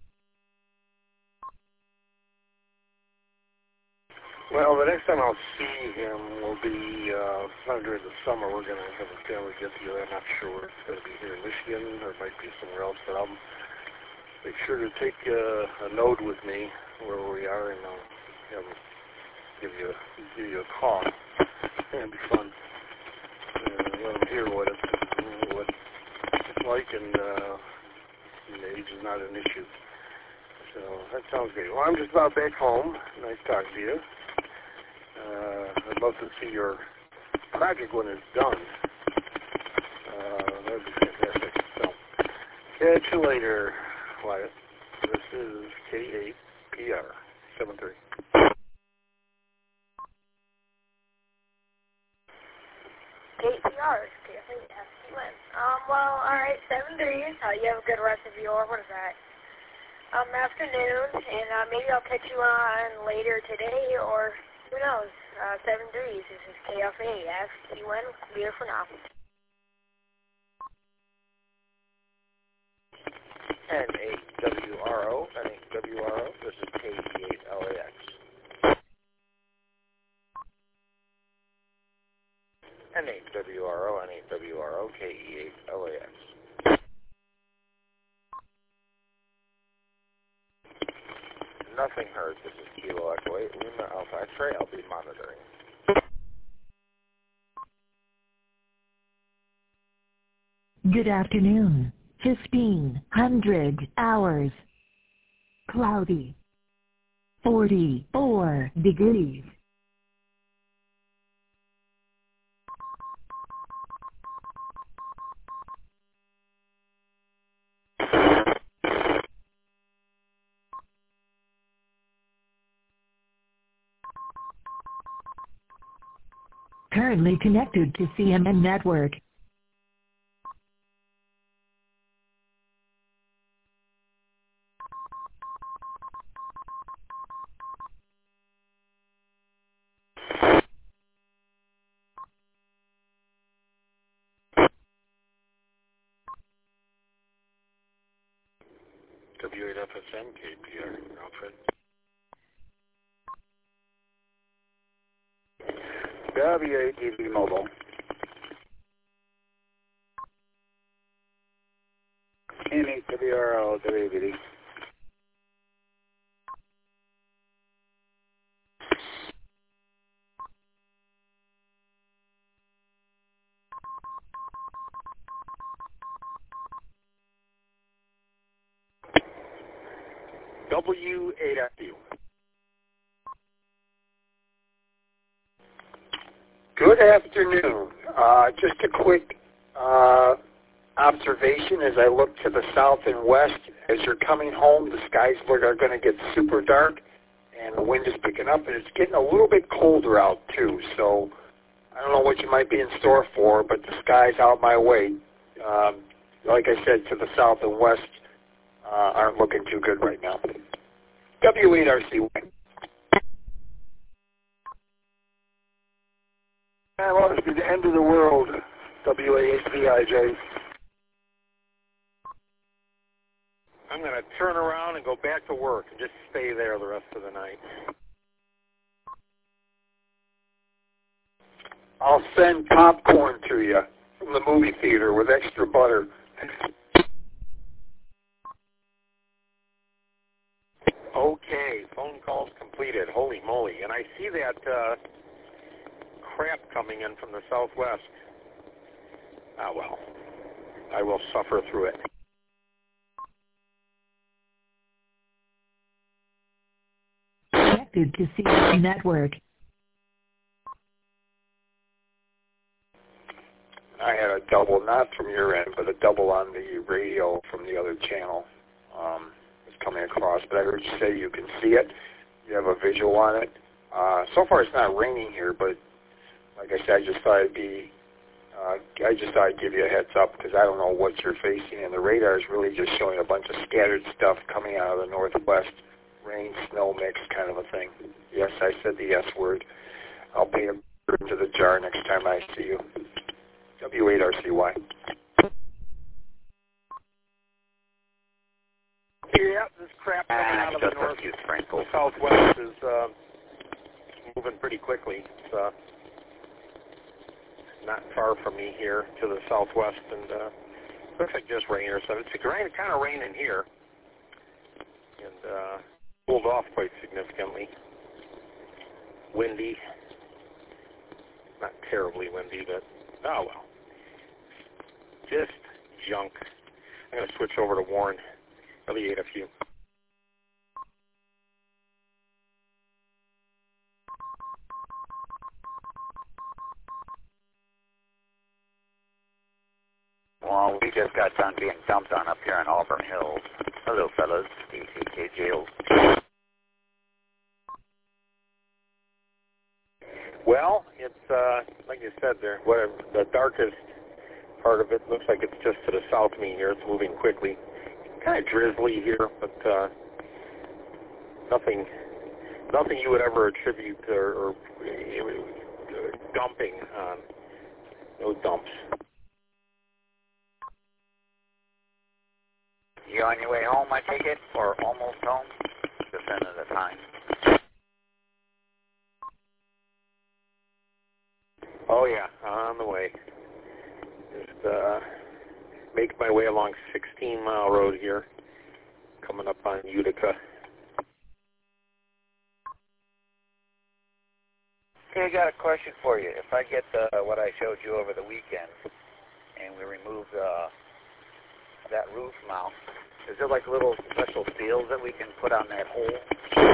[SPEAKER 9] Well, the next time I'll see him will be sometime during the summer. We're going to have a family get-together. I'm not sure if it's going to be here in Michigan or it might be somewhere else, but I'll make sure to take a note with me where we are, and I'll have him give you a call. It'll be fun. Let him hear what it's like, and age is not an issue. So that sounds great. Well, I'm just about back home. Nice talking to you. I'd love to see your project when it's done. That would be fantastic. So, catch you later, Wyatt. This is K8PR 73.
[SPEAKER 6] KPR, KFAFUN. Well, alright, 7 days. You have a good rest of your, what is that? Afternoon, and maybe I'll catch you on later today, or who knows? 7 degrees. This is KFAFUN. Clear for now.
[SPEAKER 10] N8WRO. This is KE8LAX. N8WRO, KE8LAX. Nothing heard. This is Kilo Echo 8, Lima Alpha X-ray. I'll be monitoring.
[SPEAKER 1] Good afternoon. 1500 hours. Cloudy. 44 degrees. Currently connected to CMN Network.
[SPEAKER 9] W8FSM, KPR, Alfred.
[SPEAKER 8] W8DB Mobile. N8WRO, WABD.
[SPEAKER 9] W8FU.
[SPEAKER 8] Good afternoon. Just a quick observation as I look to the south and west. As you're coming home, the skies are going to get super dark, and the wind is picking up, and it's getting a little bit colder out, too. So I don't know what you might be in store for, but the skies out my way, like I said, to the south and west, aren't looking too good right now. W8RC.
[SPEAKER 9] Well, this be the end of the world, WAHVIJ. I'm going to turn around and go back to work and just stay there the rest of the night.
[SPEAKER 8] I'll send popcorn to you from the movie theater with extra butter.
[SPEAKER 9] Okay, phone calls completed. Holy moly. And I see that crap coming in from the southwest. Ah, well, I will suffer through it.
[SPEAKER 1] Connected to CMN Network.
[SPEAKER 8] I had a double, not from your end, but a double on the radio from the other channel. It's coming across, but I heard you say you can see it. You have a visual on it. So far it's not raining here, but like I said, I just thought I'd be I just thought I'd give you a heads up because I don't know what you're facing, and the radar is really just showing a bunch of scattered stuff coming out of the northwest, rain, snow mix kind of a thing. Yes, I said the S word. I'll pay a bird to the jar next time I see you. W8RCY.
[SPEAKER 9] Yeah, this crap coming out of the southwest is moving pretty quickly. It's not far from me here to the southwest, and looks like just rain or something. It's kind of raining here, and cooled off quite significantly. Windy, not terribly windy, but oh well. Just junk. I'm going to switch over to Warren. W8FU.
[SPEAKER 11] Well, we just got done being dumped on up here in Auburn Hills. Hello, fellas. DCK Jail.
[SPEAKER 9] Well, it's like you said there. Whatever the darkest part of it looks like it's just to the south of me here. It's moving quickly. Kind of drizzly here, but nothing you would ever attribute or dumping on. No dumps.
[SPEAKER 11] You on your way home, I take it, or almost home? Just end of the time.
[SPEAKER 9] Oh yeah, on the way. Just make my way along 16-mile road here, coming up on Utica.
[SPEAKER 11] Okay, I got a question for you. If I get what I showed you over the weekend, and we remove that roof mount, is there like little special seals that we can put on that hole?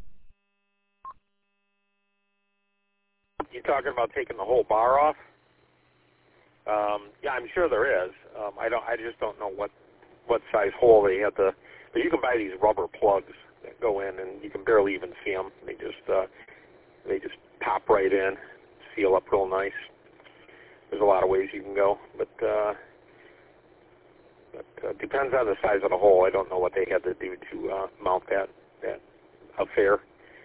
[SPEAKER 9] You talking about taking the whole bar off? Yeah, I'm sure there is. I just don't know what size hole they have to. But you can buy these rubber plugs that go in, and you can barely even see them. They just pop right in, seal up real nice. There's a lot of ways you can go, but depends on the size of the hole. I don't know what they had to do to mount that affair.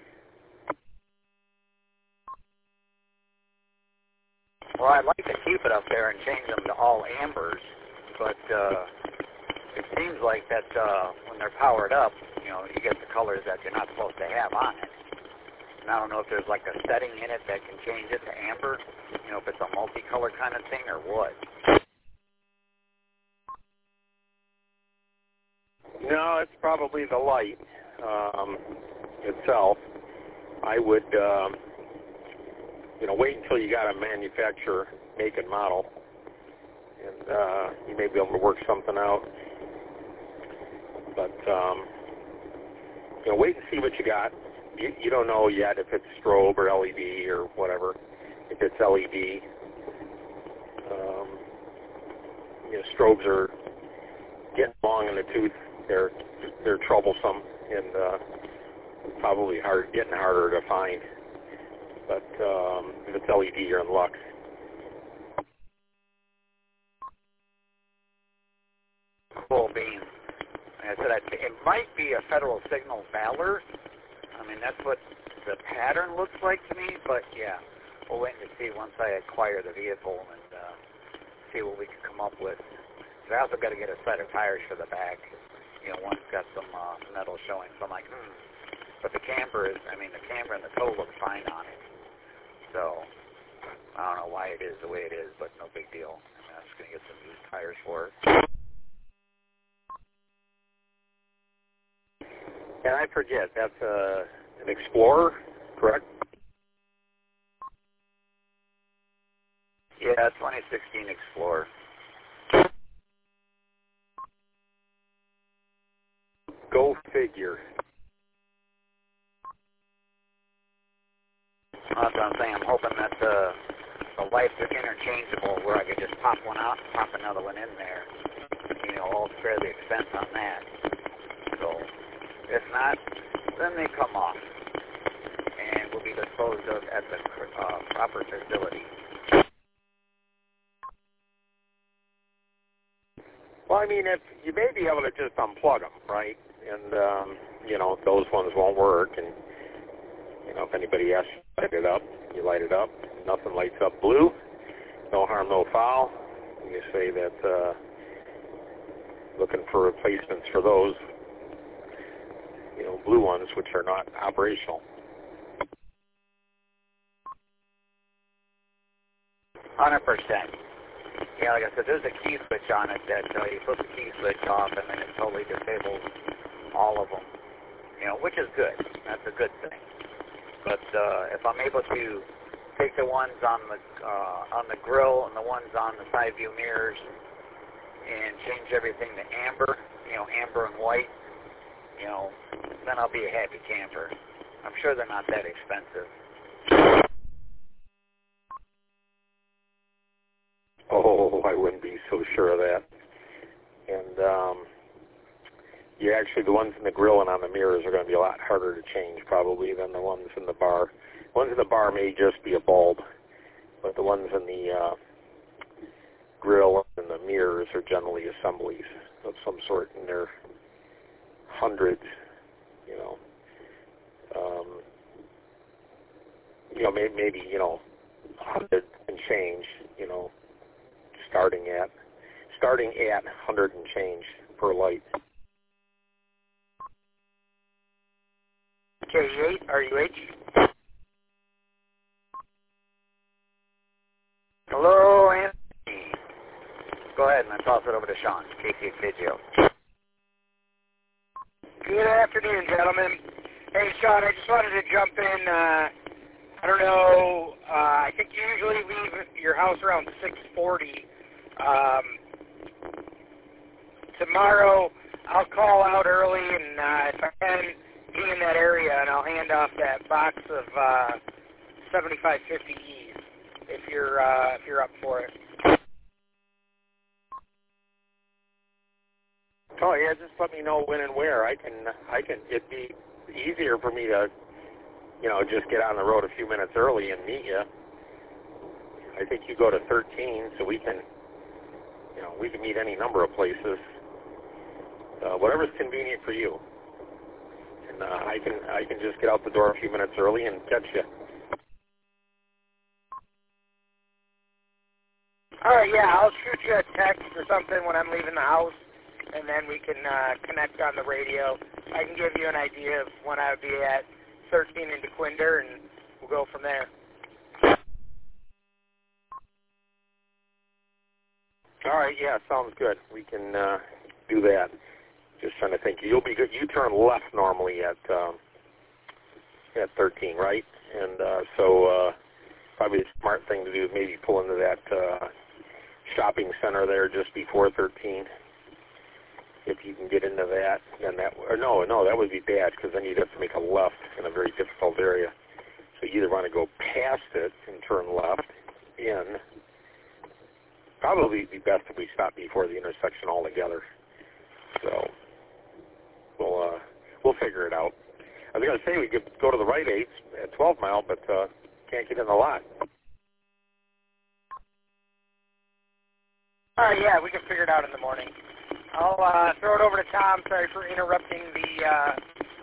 [SPEAKER 11] Well, I'd like to keep it up there and change them to all ambers, but it seems like that when they're powered up, you get the colors that you're not supposed to have on it. And I don't know if there's like a setting in it that can change it to amber, if it's a multicolor kind of thing or what.
[SPEAKER 9] No, it's probably the light itself. I would, wait until you got a manufacturer make and model, and you may be able to work something out. But wait and see what you got. You don't know yet if it's strobe or LED or whatever. If it's LED, strobes are getting long in the tooth. They're troublesome and probably getting harder to find. But if it's LED, you're in luck.
[SPEAKER 11] Cool beans. Like I said, it might be a Federal Signal Valor. I mean, that's what the pattern looks like to me. But yeah, we'll wait and see once I acquire the vehicle and see what we can come up with. I also got to get a set of tires for the back. One's got some metal showing, so I'm like, But the camber and the toe look fine on it. So, I don't know why it is the way it is, but no big deal. I'm just going to get some used tires for it.
[SPEAKER 9] And I forget, that's an Explorer, correct?
[SPEAKER 11] Yeah, 2016 Explorer.
[SPEAKER 9] Go figure.
[SPEAKER 11] That's what I'm saying. I'm hoping that the lights are interchangeable where I could just pop one out and pop another one in there. I'll spare the expense on that. So, if not, then they come off and will be disposed of at the proper facility.
[SPEAKER 9] I mean, you may be able to just unplug them, right? And, you know, those ones won't work. And, you know, if anybody asks you to light it up, you light it up. Nothing lights up blue. No harm, no foul. And you say that looking for replacements for those, you know, blue ones, which are not operational.
[SPEAKER 11] 100%. Yeah, like I said, there's a key switch on it that you flip the key switch off and then it totally disables all of them. You know, which is good. That's a good thing. But if I'm able to take the ones on the grill and the ones on the side view mirrors and change everything to amber, you know, amber and white, you know, then I'll be a happy camper. I'm sure they're not that expensive.
[SPEAKER 9] Oh, I wouldn't be so sure of that. And the ones in the grill and on the mirrors are going to be a lot harder to change probably than the ones in the bar. The ones in the bar may just be a bulb, but the ones in the grill and the mirrors are generally assemblies of some sort, and they're hundreds, you know. Maybe 100 and change, you know, starting at 100 and change per light.
[SPEAKER 3] KE8, RUH.
[SPEAKER 11] Hello, Anthony. Go ahead and then toss it over to Sean, KCKGO.
[SPEAKER 3] Good afternoon, gentlemen. Hey, Sean, I just wanted to jump in. I don't know. I think you usually leave your house around 6:40. Tomorrow, I'll call out early, and if I can, be in that area, and I'll hand off that box of 7550Es if you're up for it.
[SPEAKER 9] Oh yeah, just let me know when and where. I can. It'd be easier for me to, you know, just get on the road a few minutes early and meet you. I think you go to 13, so we can meet any number of places. Whatever's convenient for you. And I can just get out the door a few minutes early and catch you.
[SPEAKER 3] All right, yeah, I'll shoot you a text or something when I'm leaving the house, and then we can connect on the radio. I can give you an idea of when I would be at 13 in DeQuinder, and we'll go from there.
[SPEAKER 9] All right, yeah, sounds good. We can do that. Just trying to think. You'll be good. You turn left normally at 13, right? And so probably the smart thing to do is maybe pull into that shopping center there just before 13. If you can get into that, then that, or no, that would be bad because then you'd have to make a left in a very difficult area. So you either want to go past it and turn left in. Probably be best if we stop before the intersection altogether. So we'll figure it out. I was going to say we could go to the Rite Aids at 12 Mile, but can't get in the lot.
[SPEAKER 3] All right, yeah, we can figure it out in the morning. I'll throw it over to Tom. Sorry for interrupting the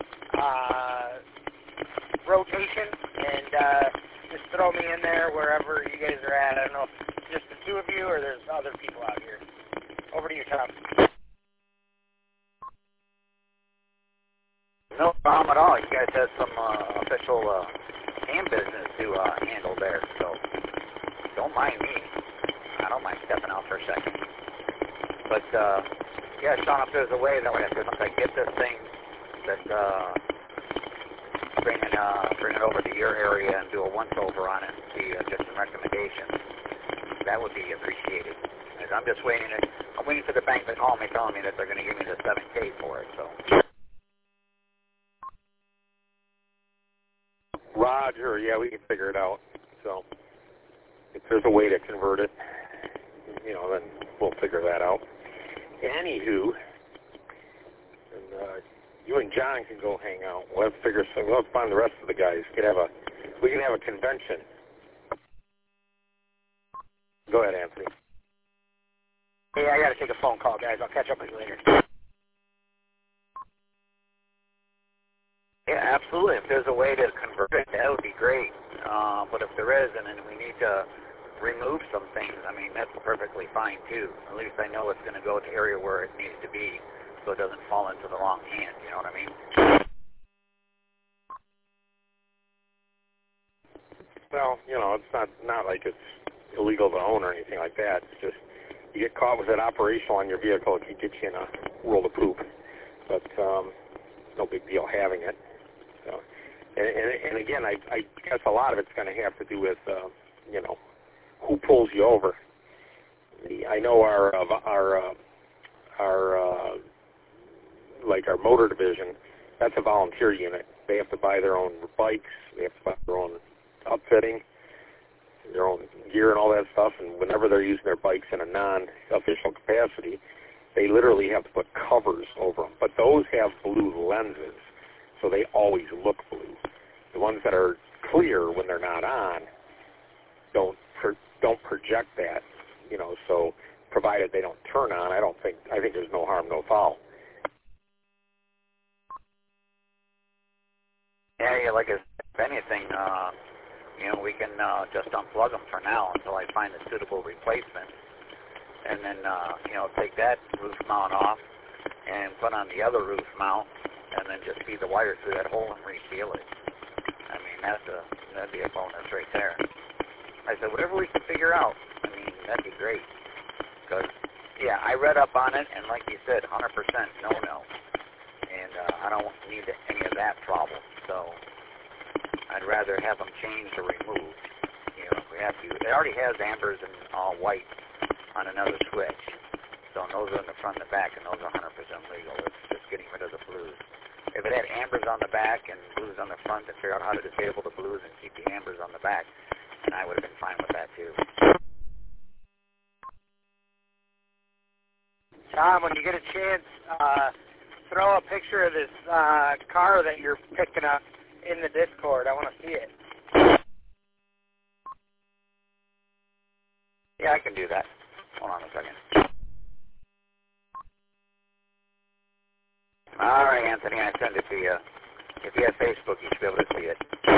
[SPEAKER 3] rotation, and just throw me in there wherever you guys are at. I don't know if it's just the two of you or there's other people out here. Over to you, Tom.
[SPEAKER 11] No problem at all. You guys have some official ham business to handle there, so don't mind me. I don't mind stepping out for a second. But, yeah, Sean, if there's a way that way, once I get this thing, that bring it over to your area and do a once-over on it and see just some recommendations, that would be appreciated. Because I'm just waiting. I'm waiting for the bank to call me telling me that they're going to give me the 7K for it, so...
[SPEAKER 9] Roger, yeah, we can figure it out. So if there's a way to convert it, you know, then we'll figure that out. Anywho, and you and John can go hang out. We'll have to figure something. We'll have to find the rest of the guys. We can have a convention. Go ahead, Anthony.
[SPEAKER 3] Hey, I got to take a phone call, guys. I'll catch up with you later.
[SPEAKER 11] Yeah, absolutely. If there's a way to convert it, that would be great. But if there isn't and we need to remove some things, I mean, that's perfectly fine, too. At least I know it's going to go to the area where it needs to be so it doesn't fall into the wrong hand, you know what I mean?
[SPEAKER 9] Well, you know, it's not like it's illegal to own or anything like that. It's just you get caught with it operational on your vehicle, it can get you in a world of poop. But no big deal having it. So, and again, I guess a lot of it's going to have to do with, you know, who pulls you over. I know our motor division, that's a volunteer unit. They have to buy their own bikes. They have to buy their own outfitting, their own gear and all that stuff. And whenever they're using their bikes in a non-official capacity, they literally have to put covers over them. But those have blue lenses, so they always look blue. The ones that are clear when they're not on don't project that, you know. So provided they don't turn on, I think there's no harm, no foul.
[SPEAKER 11] Yeah, like if anything, you know, we can just unplug them for now until I find a suitable replacement. And then, you know, take that roof mount off and put on the other roof mount and then just feed the wire through that hole and reseal it. I mean, that'd be a bonus right there. I said, whatever we can figure out, I mean, that'd be great. Because, yeah, I read up on it, and like you said, 100% no-no. And I don't need any of that problem. So I'd rather have them changed or removed. You know, if we have to. It already has ambers and all white on another switch. So those are in the front and the back, and those are 100% legal. It's just getting rid of the blues. If it had ambers on the back and blues on the front, to figure out how to disable the blues and keep the ambers on the back, and I would have been fine with that too.
[SPEAKER 3] Tom, when you get a chance, throw a picture of this car that you're picking up in the Discord. I want to see it.
[SPEAKER 11] Yeah, I can do that. Hold on a second. All right, Anthony, I send it to you. If you have Facebook, you should be able to see it.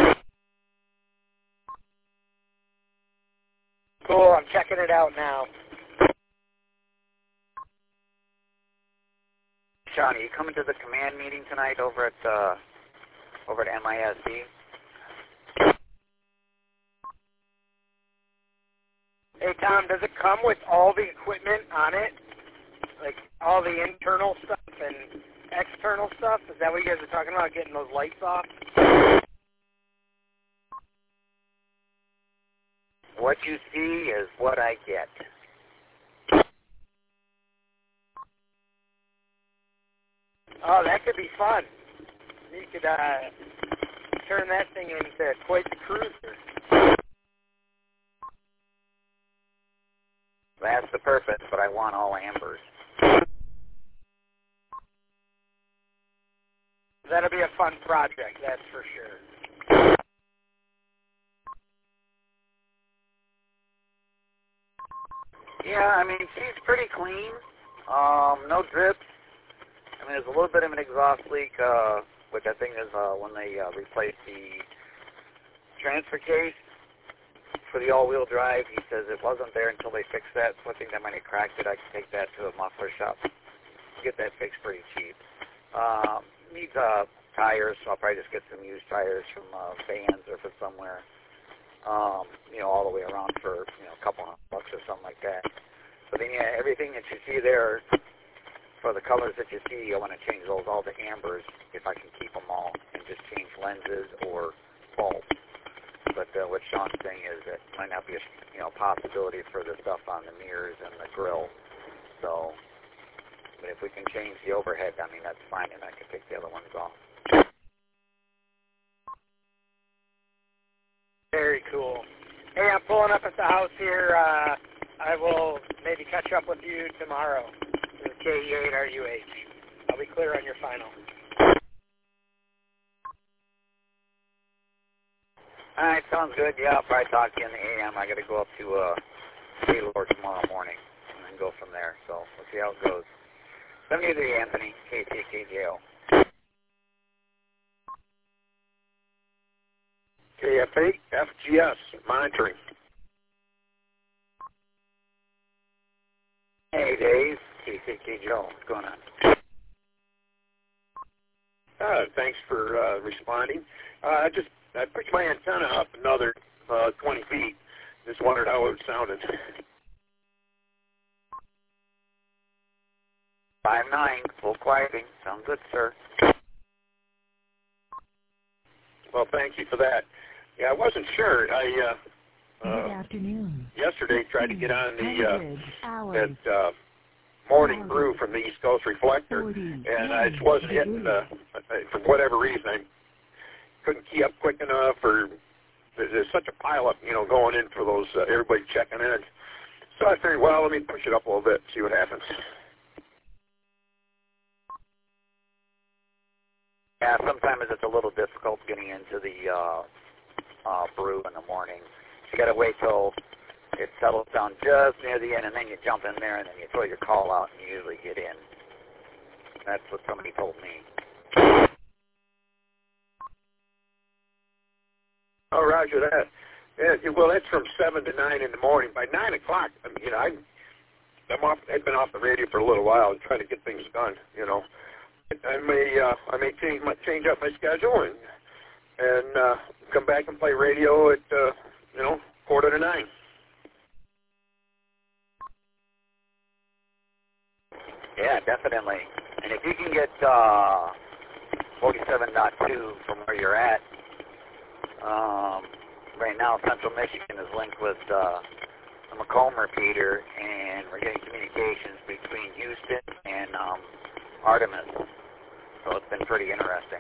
[SPEAKER 3] Cool, I'm checking it out now.
[SPEAKER 11] Sean, are you coming to the command meeting tonight over at MISD?
[SPEAKER 3] Hey, Tom, does it come with all the equipment on it? Like all the internal stuff and external stuff? Is that what you guys are talking about, getting those lights off?
[SPEAKER 11] What you see is what I get.
[SPEAKER 3] Oh, that could be fun. You could turn that thing into quite the cruiser.
[SPEAKER 11] That's the purpose, but I want all ambers.
[SPEAKER 3] That'll be a fun project, that's for sure.
[SPEAKER 11] Yeah, I mean, she's pretty clean. No drips. I mean, there's a little bit of an exhaust leak, which I think is when they replaced the transfer case for the all-wheel drive. He says it wasn't there until they fixed that, so I think they might have cracked it. I can take that to a muffler shop, get that fixed pretty cheap. Needs tires, so I'll probably just get some used tires from Vans or from somewhere, you know, all the way around for, you know, a couple $100 or something like that. But then, yeah, everything that you see there, for the colors that you see, I want to change those all to ambers if I can keep them all, and just change lenses or bulbs. But what Sean's saying is that might not be a possibility for the stuff on the mirrors and the grill. So, but if we can change the overhead, I mean, that's fine, and I can take the other ones off.
[SPEAKER 3] Very cool. Hey, I'm pulling up at the house here. I will maybe catch up with you tomorrow. KE8RUH. I'll be clear on your final.
[SPEAKER 11] All right, sounds good. Yeah, I'll probably talk to you in the AM. I got to go up to Gaylord tomorrow morning. And and go from there. So we'll see how it goes. 73 Anthony, KTKJO.
[SPEAKER 9] KFA, FGS, monitoring.
[SPEAKER 11] Hey, Dave, KTKJO. What's going on?
[SPEAKER 9] Thanks for responding. I pushed my antenna up another 20 feet. Just wondered how it sounded.
[SPEAKER 11] 5-9, full quieting. Sound good, sir.
[SPEAKER 9] Well, thank you for that. Yeah, I wasn't sure.
[SPEAKER 1] Good afternoon.
[SPEAKER 9] Yesterday tried to get on that morning brew from the East Coast Reflector, and I just wasn't hitting, for whatever reason, I couldn't key up quick enough, or there's such a pileup, going in for those, everybody checking in. So I figured, well, let me push it up a little bit, see what happens.
[SPEAKER 11] Yeah, sometimes it's a little difficult getting into the brew in the morning. You got to wait till it settles down just near the end, and then you jump in there, and then you throw your call out, and you usually get in. That's what somebody told me.
[SPEAKER 9] Oh, roger that. Yeah, well, that's from 7 to 9 in the morning. By 9 o'clock, I've been off the radio for a little while and trying to get things done. I may change up my schedule and come back and play radio at 8:45.
[SPEAKER 11] Yeah, definitely. And if you can get 47.2 from where you're at, right now Central Michigan is linked with the Macomb repeater, and we're getting communications between Houston and Artemis. So it's been pretty interesting.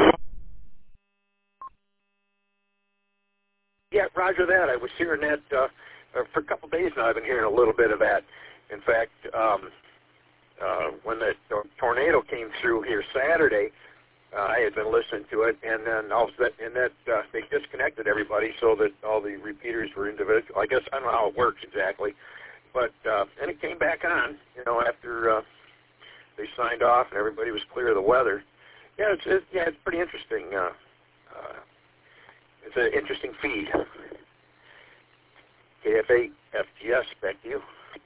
[SPEAKER 9] Yeah, roger that. I was hearing that for a couple of days now. I've been hearing a little bit of that. In fact, when the tornado came through here Saturday, I had been listening to it, and then all of a sudden, they disconnected everybody so that all the repeaters were individual. I guess I don't know how it works exactly, but and it came back on, after they signed off and everybody was clear of the weather. Yeah, it's pretty interesting. It's an interesting feed. KFA FGS, back to you.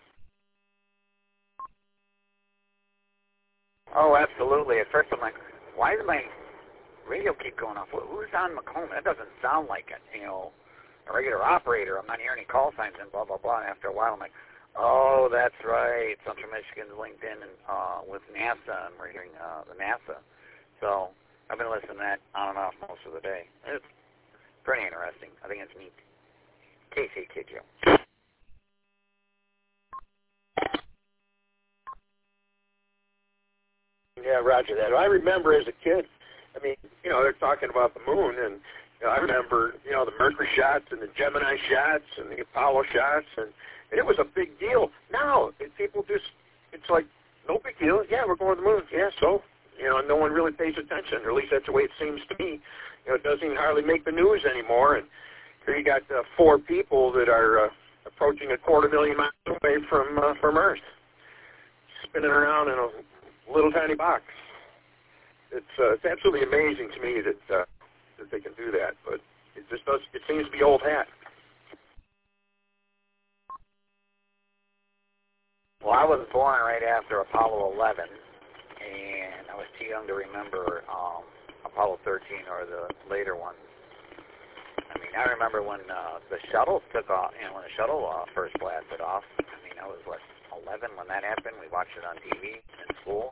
[SPEAKER 11] Oh, absolutely. At first I'm like, why does my radio keep going off? Who's on Macomb? That doesn't sound like it. A regular operator. I'm not hearing any call signs and blah, blah, blah. And after a while I'm like, oh, that's right. Central Michigan's linked in with NASA, and we're hearing the NASA. So I've been listening to that on and off most of the day. It's pretty interesting. I think it's neat. KCKJ.
[SPEAKER 9] Yeah, roger that. I remember as a kid, they're talking about the moon, and I remember, the Mercury shots and the Gemini shots and the Apollo shots, and it was a big deal. Now, people it's like, no big deal. Yeah, we're going to the moon. Yeah, so, no one really pays attention, or at least that's the way it seems to me. It doesn't even hardly make the news anymore, and here you got 4 people that are approaching 250,000 miles away from Earth, spinning around in a little tiny box. It's absolutely amazing to me that they can do that, but it just does. It seems to be old hat.
[SPEAKER 11] Well, I was born right after Apollo 11, and I was too young to remember Apollo 13 or the later ones. I remember when the shuttle took off, when the shuttle first blasted off. I was, 11 when that happened. We watched it on TV in school.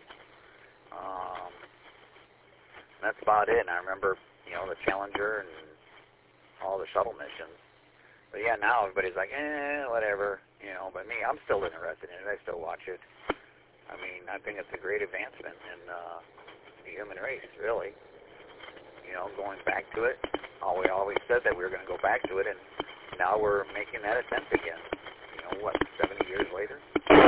[SPEAKER 11] That's about it. And I remember, the Challenger and all the shuttle missions. But yeah, now everybody's like, whatever, But me, I'm still interested in it. I still watch it. I think it's a great advancement in the human race, really. Going back to it. We always said that we were going to go back to it, and now we're making that attempt again. 70 years later?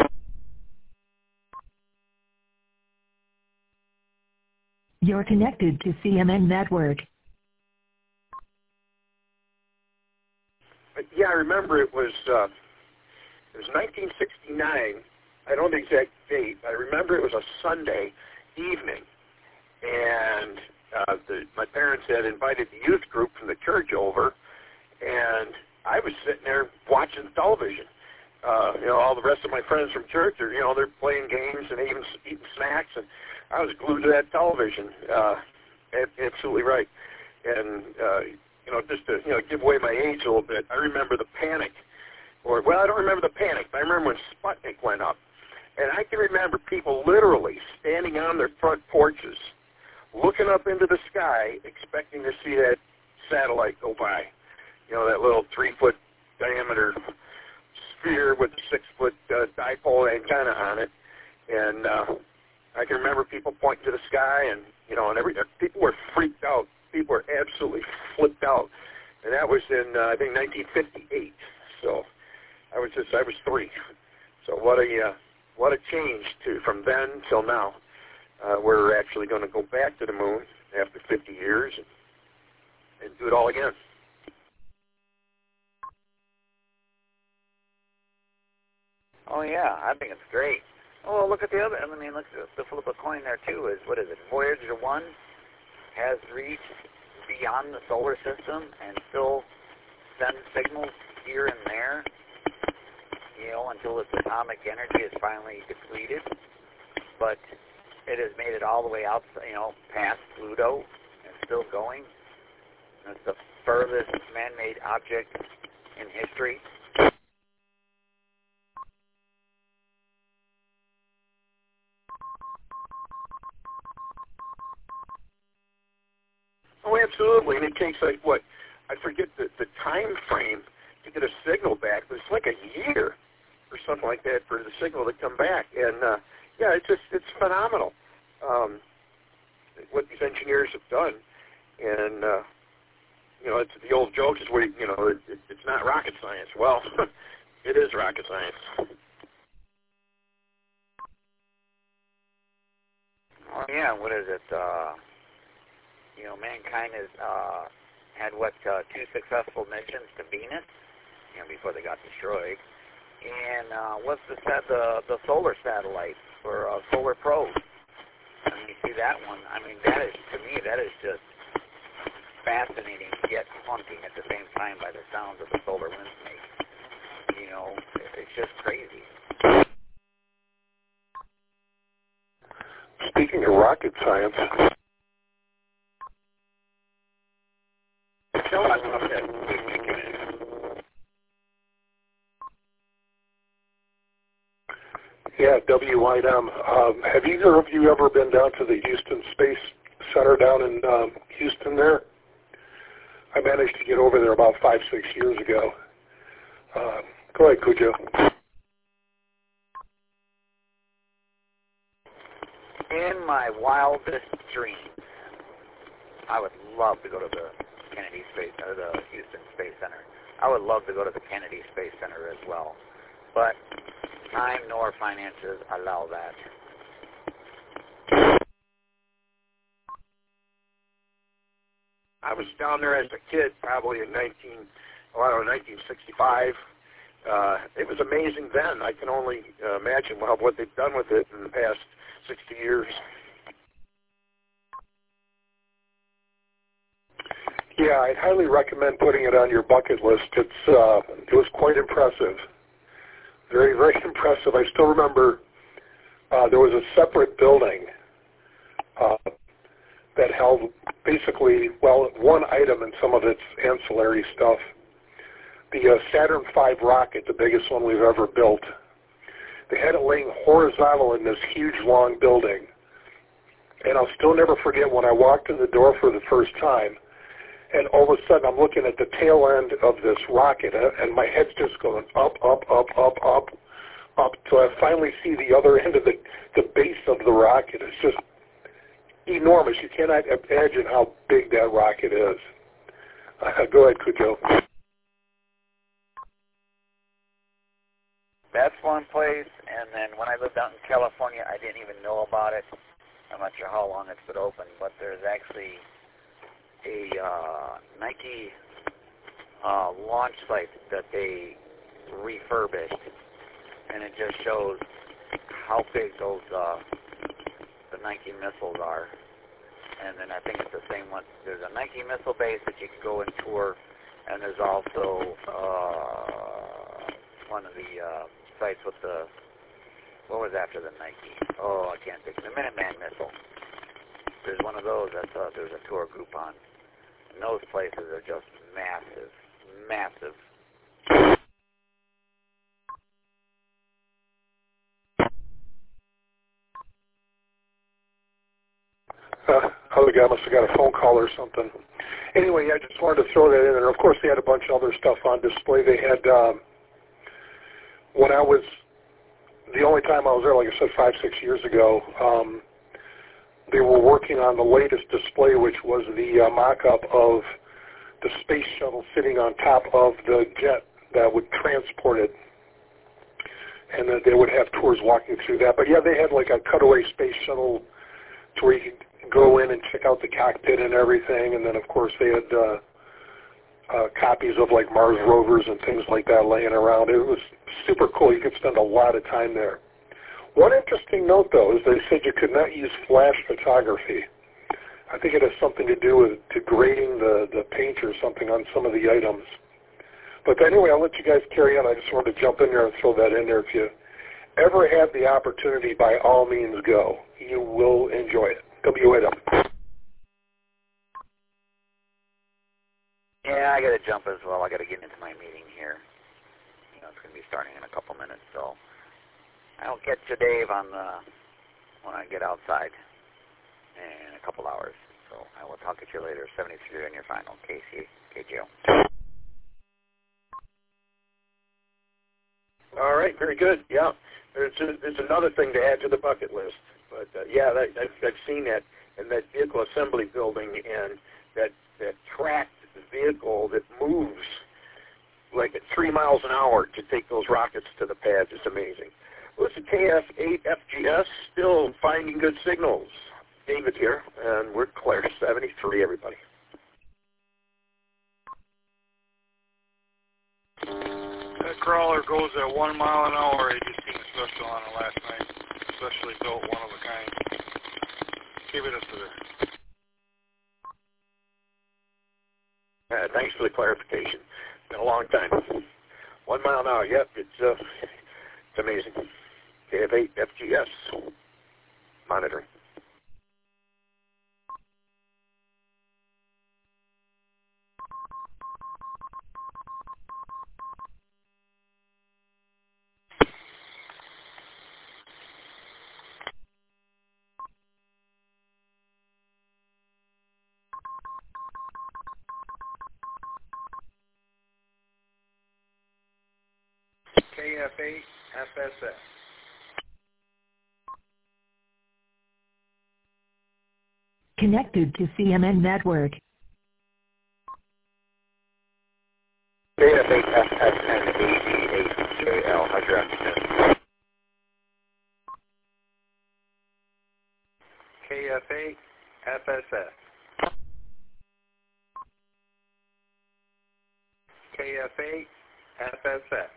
[SPEAKER 1] You're connected to CMN Network.
[SPEAKER 9] Yeah, I remember it was 1969, I don't know the exact date. I remember it was a Sunday evening, and my parents had invited the youth group from the church over, and I was sitting there watching television. All the rest of my friends from church are, they're playing games and even eating snacks, and I was glued to that television. Absolutely right. And, just to, give away my age a little bit, I remember the panic. I don't remember the panic, but I remember when Sputnik went up. And I can remember people literally standing on their front porches, looking up into the sky, expecting to see that satellite go by. That little 3-foot diameter sphere with a 6-foot dipole antenna on it. And I can remember people pointing to the sky, and, people were freaked out. People were absolutely flipped out. And that was in, I think, 1958. So I was 3. So what a change from then till now. We're actually going to go back to the moon after 50 years and do it all again.
[SPEAKER 11] Oh, yeah, I think it's great. Oh, look at the other, look at the flip of a coin there, too, is, what is it, Voyager 1 has reached beyond the solar system and still sends signals here and there, until its atomic energy is finally depleted. But it has made it all the way out, past Pluto and still going. And it's the furthest man-made object in history.
[SPEAKER 9] Oh, absolutely. And it takes, I forget the time frame to get a signal back, but it's like a year or something like that for the signal to come back. And, it's phenomenal what these engineers have done. And, it's the old joke is, it's not rocket science. Well, it is rocket science.
[SPEAKER 11] Oh, yeah, what is it? Mankind has had, 2 successful missions to Venus, before they got destroyed. And what's the solar satellite for Solar Probe? You see that one. That is, to me, that is just fascinating yet haunting at the same time by the sounds of the solar winds make. It's just crazy.
[SPEAKER 4] Speaking of rocket science, yeah, WIDM. Have either of you ever been down to the Houston Space Center down in Houston there? I managed to get over there about 5-6 years ago. Go ahead, Cujo.
[SPEAKER 11] In my wildest dreams, I would love to go to the Kennedy Space or the Houston Space Center. I would love to go to the Kennedy Space Center as well, but time nor finances allow that.
[SPEAKER 9] I was down there as a kid, probably in 1965. It was amazing then. I can only imagine what they've done with it in the past 60 years.
[SPEAKER 4] Yeah, I'd highly recommend putting it on your bucket list. It was quite impressive. Very, very impressive. I still remember there was a separate building that held basically, one item and some of its ancillary stuff. The Saturn V rocket, the biggest one we've ever built. They had it laying horizontal in this huge, long building. And I'll still never forget when I walked in the door for the first time, and all of a sudden I'm looking at the tail end of this rocket, and my head's just going up, up, up, up, up, up, till I finally see the other end of the base of the rocket. It's just enormous. You cannot imagine how big that rocket is. Go ahead, Cujo.
[SPEAKER 11] That's one place, and then when I lived out in California, I didn't even know about it. I'm not sure how long it's been open, but there's actually a Nike launch site that they refurbished, and it just shows how big those the Nike missiles are. And then I think it's the same one. There's a Nike missile base that you can go and tour, and there's also one of the sites with the, what was after the Nike? Oh, I can't think. The Minuteman missile. There's one of those that there's a tour group on. And those places are just massive, massive.
[SPEAKER 13] Other guy must have got a phone call or something. Anyway, I just wanted to throw that in there. Of course, they had a bunch of other stuff on display. They had, when I was, the only time I was there, like I said, 5-6 years ago, they were working on the latest display, which was the mock-up of the space shuttle sitting on top of the jet that would transport it. And then they would have tours walking through that. But yeah, they had like a cutaway space shuttle to where you could go in and check out the cockpit and everything. And then, of course, they had copies of like Mars rovers and things like that laying around. It was super cool. You could spend a lot of time there. One interesting note, though, is they said you could not use flash photography. I think it has something to do with degrading the paint or something on some of the items. But anyway, I'll let you guys carry on. I just wanted to jump in there and throw that in there. If you ever have the opportunity, by all means go. You will enjoy it. WAW.
[SPEAKER 11] Yeah, I got to jump as well. I got to get into my meeting here. You know, it's going to be starting in a couple minutes, so I'll catch you, Dave, on when I get outside in a couple hours. So I will talk to you later. 73 on your final, KGO.
[SPEAKER 9] All right, very good. Yeah, there's another thing to add to the bucket list. But yeah, I've seen that in that vehicle assembly building, and that tracked vehicle that moves like at 3 miles an hour to take those rockets to the pads. It's amazing. Well, this is KF8 FGS, still finding good signals. David here, and we're Claire 73, everybody.
[SPEAKER 12] That crawler goes at 1 mile an hour. I just seen a special on it last night. Specially built, one of a kind. Keep it up there.
[SPEAKER 9] Thanks for the clarification. Been a long time. 1 mile an hour. Yep, it's amazing. KF8 FGS monitoring.
[SPEAKER 14] KF8 FSS.
[SPEAKER 1] Connected to CMN Network.
[SPEAKER 9] KF8 FSN AD8JL. How's your afternoon?
[SPEAKER 14] KF8 FSS. KF8 FSS.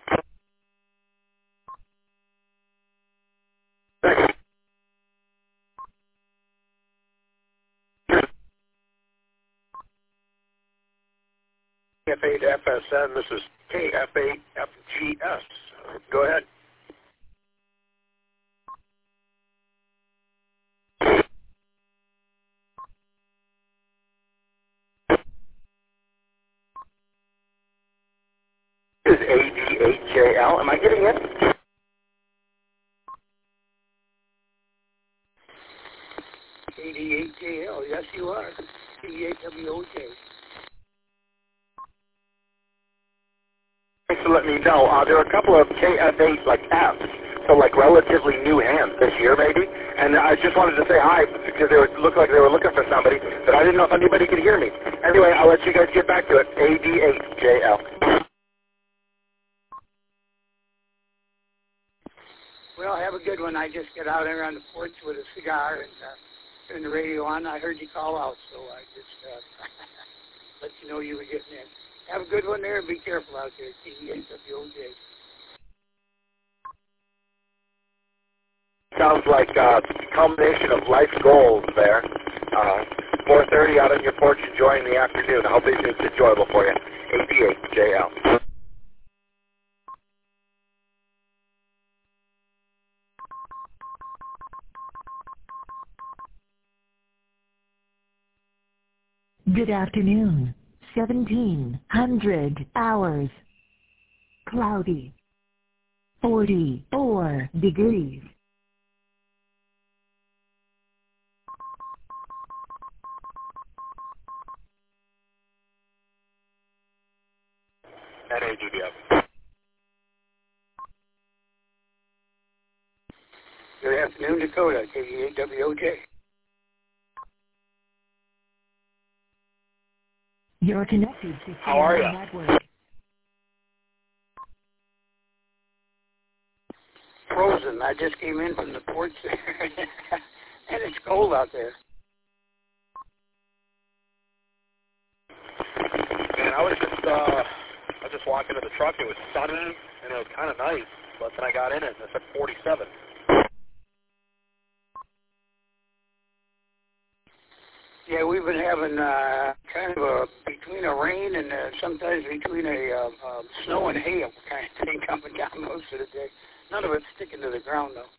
[SPEAKER 9] KF8 FSN, this is KF8 FGS. Go ahead. This is AD8JL. Am I getting it?
[SPEAKER 2] AD8JL, yes you are. AD8WOJ.
[SPEAKER 9] Thanks for letting me know. There are a couple of KF8 like apps, so like relatively new hands this year maybe. And I just wanted to say hi because they looked like they were looking for somebody, but I didn't know if anybody could hear me. Anyway, I'll let you guys get back to it. AD8JL.
[SPEAKER 2] Well, have a good one. I just got out there on the porch with a cigar and turned the radio on. I heard you call out, so I just let you know you were getting in. Have a good one there and be careful out there. KF8WOJ.
[SPEAKER 9] Sounds like a culmination of life's goals there. 4:30 out on your porch enjoying the afternoon. I hope it's enjoyable for you. 88JL.
[SPEAKER 1] Good afternoon. 1700 hours. Cloudy. 44 degrees.
[SPEAKER 5] NAGBF.
[SPEAKER 2] Good afternoon, Dakota, KG8WOJ.
[SPEAKER 1] You're connected to
[SPEAKER 5] How are
[SPEAKER 1] CNN
[SPEAKER 5] ya?
[SPEAKER 1] Network.
[SPEAKER 2] Frozen. I just came in from the porch there, and it's cold out there.
[SPEAKER 5] Man, I was just walking to the truck. It was sunny and it was kind of nice, but then I got in it and it said 47.
[SPEAKER 2] Yeah, we've been having kind of a between a rain and sometimes between a snow and hail kind of thing coming down most of the day. None of it's sticking to the ground though.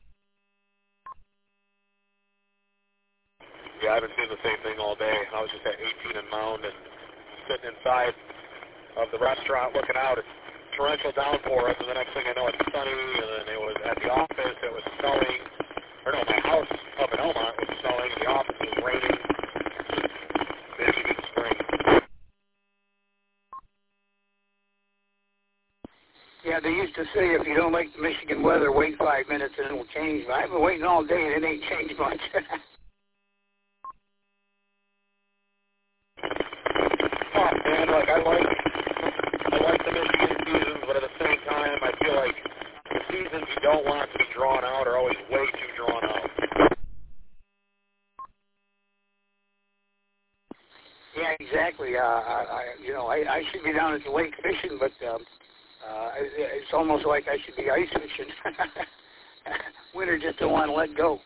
[SPEAKER 5] Yeah, I've been seeing the same thing all day. I was just at 18 and Mound and sitting inside of the restaurant looking out. It's torrential downpour, and the next thing I know, it's sunny, and then it was at the office, it was snowing. Or no, my house up in Elmont was snowing, and the office was raining. Maybe good spring.
[SPEAKER 2] Yeah, they used to say if you don't like the Michigan weather, wait 5 minutes and it'll change. But I've been waiting all day and it ain't changed much.
[SPEAKER 5] Oh, man, like I like the Michigan seasons, but at the same time, I feel like the seasons you don't want to be drawn out are always way too drawn out.
[SPEAKER 2] Yeah, exactly. I should be down at the lake fishing, but it's almost like I should be ice fishing. Winter just don't want to let go.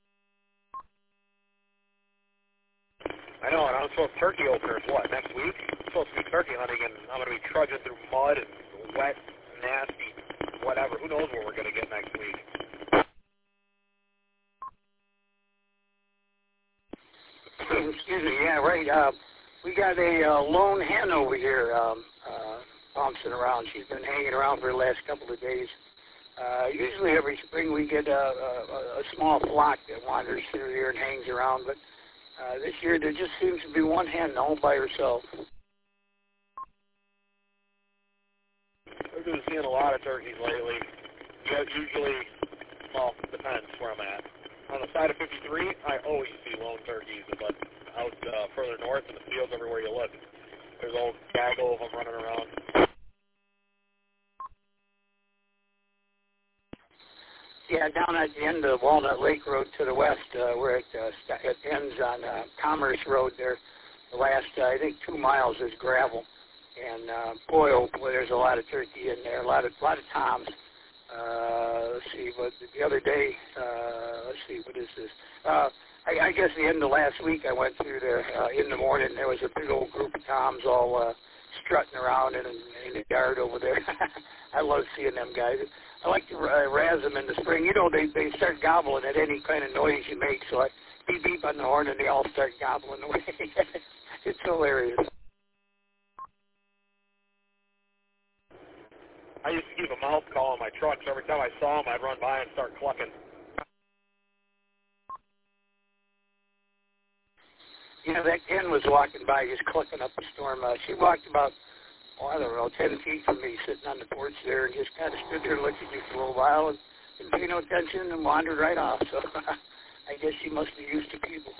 [SPEAKER 5] I know, and I'm supposed to turkey openers, what, next week? I'm supposed to be turkey hunting, and I'm going to be trudging through mud and wet, nasty, whatever. Who knows what we're going to get next week?
[SPEAKER 2] Excuse me, yeah, right. We got a lone hen over here bouncing around. She's been hanging around for the last couple of days. Usually every spring we get a small flock that wanders through here and hangs around, but this year there just seems to be one hen all by herself.
[SPEAKER 5] I've been seeing a lot of turkeys lately. Yeah, usually, well, it depends where I'm at. On the side of 53, I always see lone turkeys, but out further north in the fields everywhere you look, there's a whole gaggle of them running around.
[SPEAKER 2] Yeah, down at the end of Walnut Lake Road to the west, where it ends on Commerce Road there, the last, I think, 2 miles is gravel. And boy, oh boy, there's a lot of turkey in there, a lot of toms. Let's see, but the other day, let's see, what is this? I guess the end of last week I went through there in the morning. There was a big old group of toms all strutting around in the yard over there. I love seeing them guys. I like to razz them in the spring. You know, they start gobbling at any kind of noise you make, so I beep beep on the horn and they all start gobbling away. It's hilarious.
[SPEAKER 5] I used to keep a mouth call on my truck, so every time I saw them, I'd run by and start clucking.
[SPEAKER 2] Yeah, that hen was walking by just clucking up a storm. She walked about, I don't know, 10 feet from me, sitting on the porch there, and just kind of stood there looking at me for a little while and didn't pay no attention and wandered right off. So I guess she must be used to people.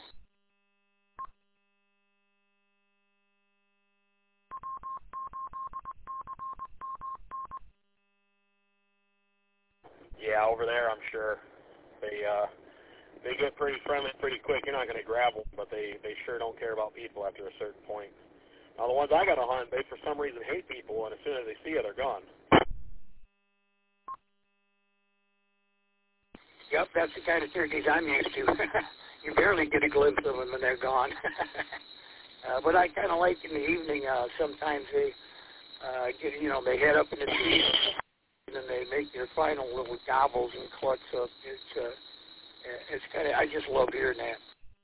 [SPEAKER 5] Yeah, over there, I'm sure. They get pretty friendly pretty quick. You're not going to grab them, but they sure don't care about people after a certain point. Now, the ones I got to hunt, they for some reason hate people, and as soon as they see you, they're gone.
[SPEAKER 2] Yep, that's the kind of turkeys I'm used to. You barely get a glimpse of them when they're gone. But I kind of like in the evening, sometimes they get, you know, they head up in the trees and then they make their final little gobbles and clucks. So it's kind of, I just love hearing that.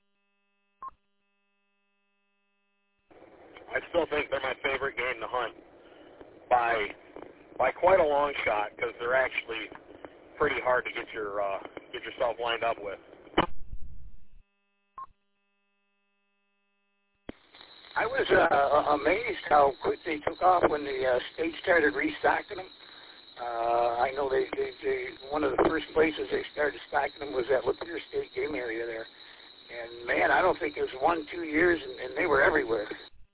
[SPEAKER 5] I still think they're my favorite game to hunt by quite a long shot, because they're actually pretty hard to get yourself lined up with.
[SPEAKER 2] I was amazed how quick they took off when the state started restocking them. I know they one of the first places they started stocking them was at Lapeer State Game Area there. And man, I don't think it was 1-2 years, and they were everywhere.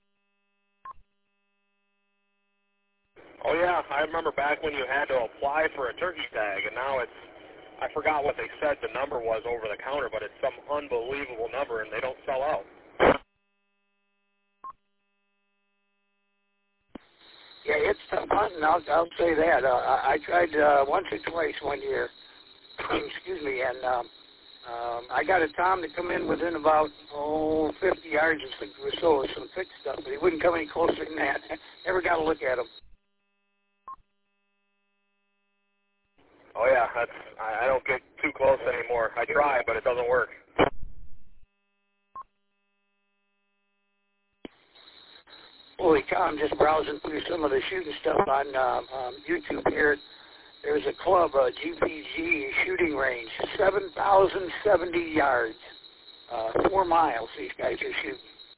[SPEAKER 5] Oh yeah, I remember back when you had to apply for a turkey tag, and now it's, I forgot what they said the number was over the counter, but it's some unbelievable number, and they don't sell out.
[SPEAKER 2] Yeah, it's tough hunting, I'll say that. I tried once or twice one year, excuse me, and I got a tom to come in within about 50 yards or so of some thick stuff, but he wouldn't come any closer than that. Never got a look at him.
[SPEAKER 5] Oh yeah, I don't get too close anymore. I try, but it doesn't work.
[SPEAKER 2] Holy cow, I'm just browsing through some of the shooting stuff on YouTube here. There's a club, a GPG shooting range, 7,070 yards, 4 miles these guys are shooting.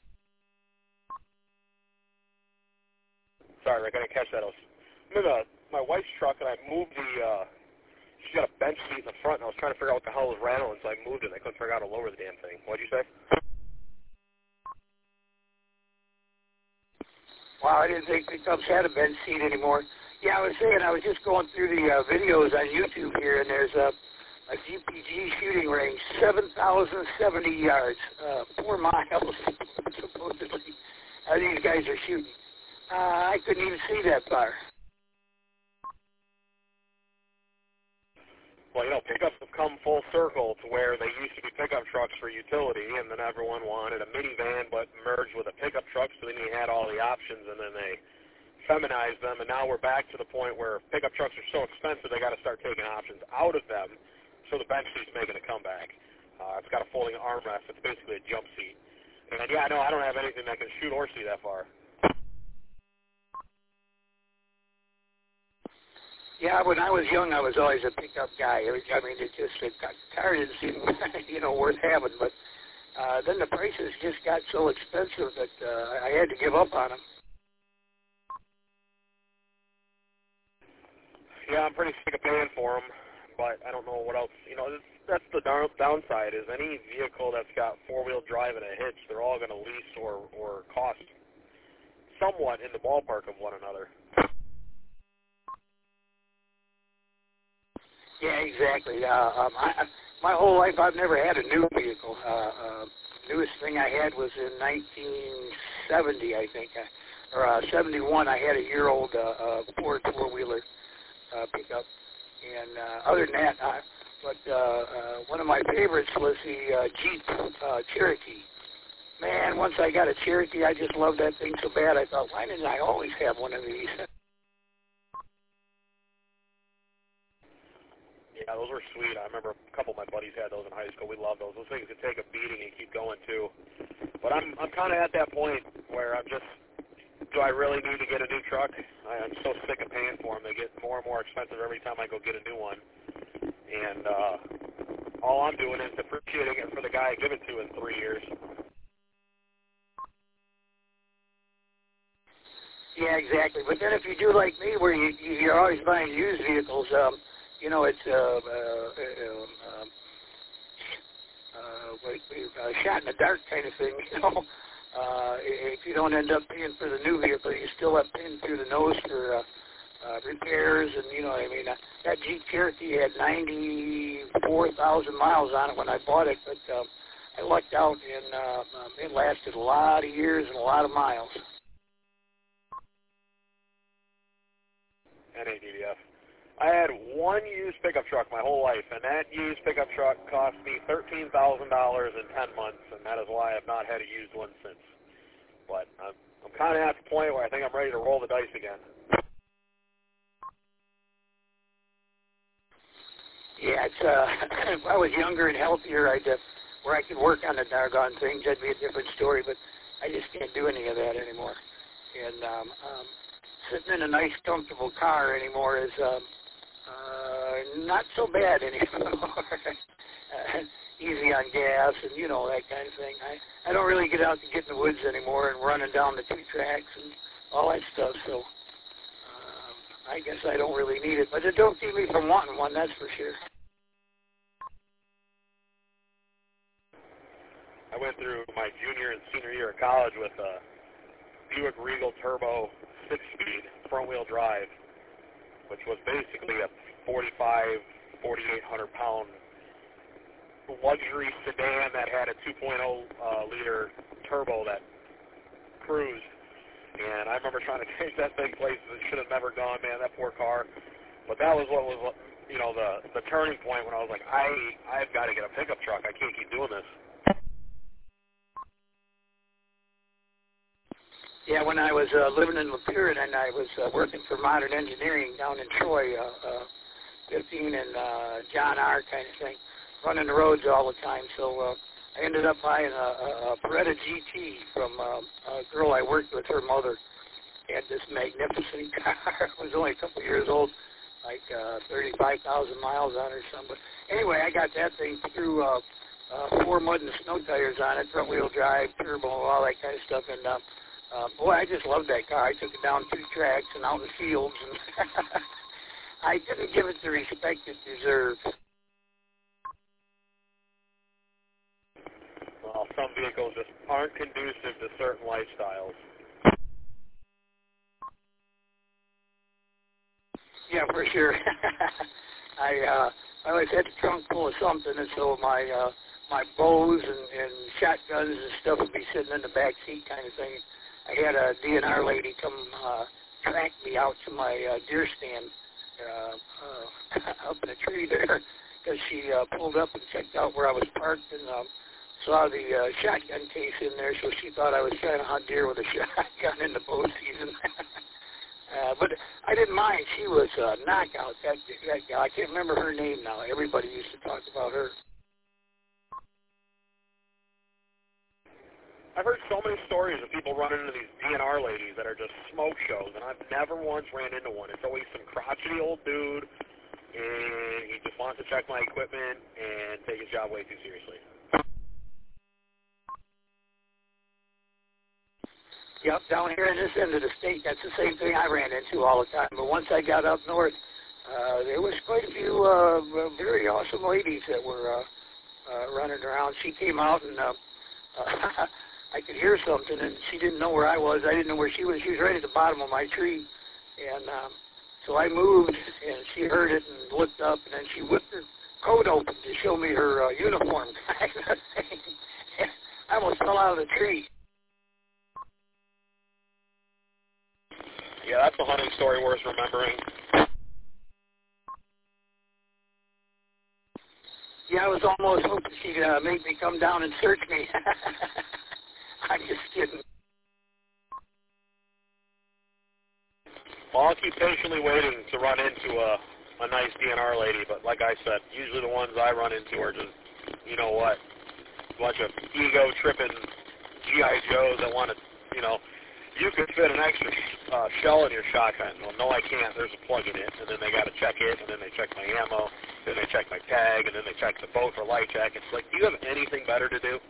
[SPEAKER 5] Sorry, Rick, I didn't catch that. I'm in my wife's truck, and I moved the, she's got a bench seat in the front, and I was trying to figure out what the hell was rattling, so I moved it, and I couldn't figure out how to lower the damn thing. What'd you say?
[SPEAKER 2] Wow, I didn't think pickups had a bench seat anymore. Yeah, I was saying, I was just going through the videos on YouTube here, and there's a GPG shooting range, 7,070 yards, 4 miles, supposedly. These guys are shooting. I couldn't even see that far.
[SPEAKER 5] Well, you know, pickups have come full circle to where they used to be pickup trucks for utility, and then everyone wanted a minivan but merged with a pickup truck, so then you had all the options, and then they feminized them, and now we're back to the point where pickup trucks are so expensive they got to start taking options out of them, so the bench seat's making a comeback. It's got a folding armrest. It's basically a jump seat. And yeah, no, I don't have anything that can shoot or see that far.
[SPEAKER 2] Yeah, when I was young, I was always a pickup guy. I mean, it car didn't seem, worth having. But then the prices just got so expensive that I had to give up on them.
[SPEAKER 5] Yeah, I'm pretty sick of paying for them, but I don't know what else. That's the downside is any vehicle that's got four-wheel drive and a hitch, they're all going to lease or cost somewhat in the ballpark of one another.
[SPEAKER 2] Yeah, exactly. My whole life, I've never had a new vehicle. Newest thing I had was in 1970, I think, or 71. I had a year-old Ford four-wheeler pickup. And other than that, one of my favorites was the Jeep Cherokee. Man, once I got a Cherokee, I just loved that thing so bad. I thought, why didn't I always have one of these?
[SPEAKER 5] Yeah, those were sweet. I remember a couple of my buddies had those in high school. We loved those. Those things could take a beating and keep going, too. But I'm kind of at that point where I'm just, do I really need to get a new truck? I'm so sick of paying for them. They get more and more expensive every time I go get a new one. And all I'm doing is appreciating it for the guy I give it to in 3 years.
[SPEAKER 2] Yeah, exactly. But then if you do like me, where you're always buying used vehicles, it's shot in the dark kind of thing, if you don't end up paying for the new vehicle, you still have paying through the nose for repairs, and you know what I mean. That Jeep Cherokee had 94,000 miles on it when I bought it, but I lucked out, and it lasted a lot of years and a lot of miles.
[SPEAKER 5] NADDF. I had one used pickup truck my whole life, and that used pickup truck cost me $13,000 in 10 months, and that is why I have not had a used one since. But I'm kind of at the point where I think I'm ready to roll the dice again.
[SPEAKER 2] Yeah, it's, if I was younger and healthier, where I could work on the doggone things, that'd be a different story, but I just can't do any of that anymore. And sitting in a nice, comfortable car anymore is not so bad anymore. Easy on gas and, you know, that kind of thing. I don't really get out to get in the woods anymore and running down the 2 tracks and all that stuff, so I guess I don't really need it. But it don't keep me from wanting one, that's for sure.
[SPEAKER 5] I went through my junior and senior year of college with a Buick Regal Turbo 6-speed front-wheel drive, which was basically a 4,800-pound luxury sedan that had a 2.0-liter turbo that cruised. And I remember trying to take that thing places it should have never gone, man, that poor car. But that was what was, you know, the turning point when I was like, I've got to get a pickup truck. I can't keep doing this.
[SPEAKER 2] Yeah, when I was living in Lapeer and I was working for Modern Engineering down in Troy, 15 and John R. kind of thing, running the roads all the time. So I ended up buying a Beretta GT from a girl I worked with, her mother. Had this magnificent car. It was only a couple years old, like 35,000 miles on it or something. But anyway, I got that thing through 4 mud and snow tires on it, front-wheel drive, turbo, all that kind of stuff. And boy, I just loved that car. I took it down 2 tracks and out in the fields, and I didn't give it the respect it deserved.
[SPEAKER 5] Well, some vehicles just aren't conducive to certain lifestyles.
[SPEAKER 2] Yeah, for sure. I always had the trunk full of something, and so my bows and shotguns and stuff would be sitting in the back seat kind of thing. I had a DNR lady come track me out to my deer stand up in a tree there, because she pulled up and checked out where I was parked and saw the shotgun case in there, so she thought I was trying to hunt deer with a shotgun in the bow season. But I didn't mind. She was a knockout, that gal. I can't remember her name now. Everybody used to talk about her.
[SPEAKER 5] I've heard so many stories of people running into these DNR ladies that are just smoke shows, and I've never once ran into one. It's always some crotchety old dude, and he just wants to check my equipment and take his job way too seriously.
[SPEAKER 2] Yep, down here in this end of the state, that's the same thing I ran into all the time. But once I got up north, there was quite a few very awesome ladies that were running around. She came out and I could hear something, and she didn't know where I was. I didn't know where she was. She was right at the bottom of my tree. And so I moved, and she heard it and looked up, and then she whipped her coat open to show me her uniform kind of thing. I almost fell out of the tree.
[SPEAKER 5] Yeah, that's a hunting story worth remembering.
[SPEAKER 2] Yeah, I was almost hoping she'd make me come down and search me. I'm just kidding.
[SPEAKER 5] Well, I'll keep patiently waiting to run into a nice DNR lady, but like I said, usually the ones I run into are just, you know what, a bunch of ego-tripping G.I. Joes that want to, you know, you could fit an extra shell in your shotgun. Well, no, I can't. There's a plug in it. And then they got to check it, and then they check my ammo, then they check my tag, and then they check the boat for light check. It's like, do you have anything better to do?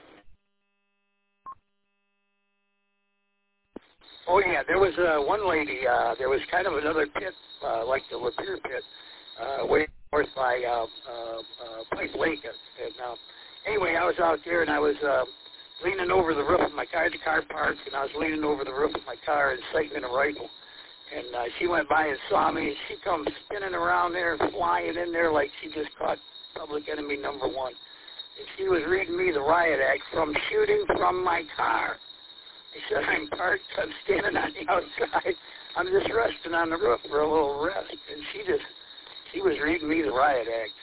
[SPEAKER 2] Oh, yeah, there was one lady, there was kind of another pit, like the Lapeer pit, way north by Pipe Lake. And anyway, I was out there, and I was leaning over the roof of my car. The car parked, and I was leaning over the roof of my car and sighting in a rifle. And she went by and saw me, and she comes spinning around there and flying in there like she just caught public enemy number 1. And she was reading me the riot act from shooting from my car. I said, I'm parked, I'm standing on the outside, I'm just resting on the roof for a little rest. And she just He was reading me the riot act.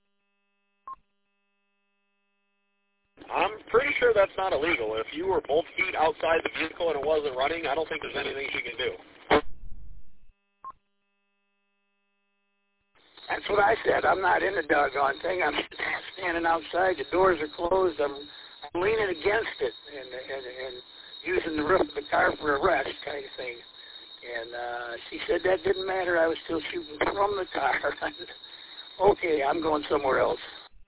[SPEAKER 5] I'm pretty sure that's not illegal. If you were both feet outside the vehicle and it wasn't running, I don't think there's anything she can do.
[SPEAKER 2] That's what I said. I'm not in the doggone thing. I'm standing outside. The doors are closed. I'm leaning against it and using the roof of the car for a rest kind of thing. And she said that didn't matter. I was still shooting from the car. Okay, I'm going somewhere else.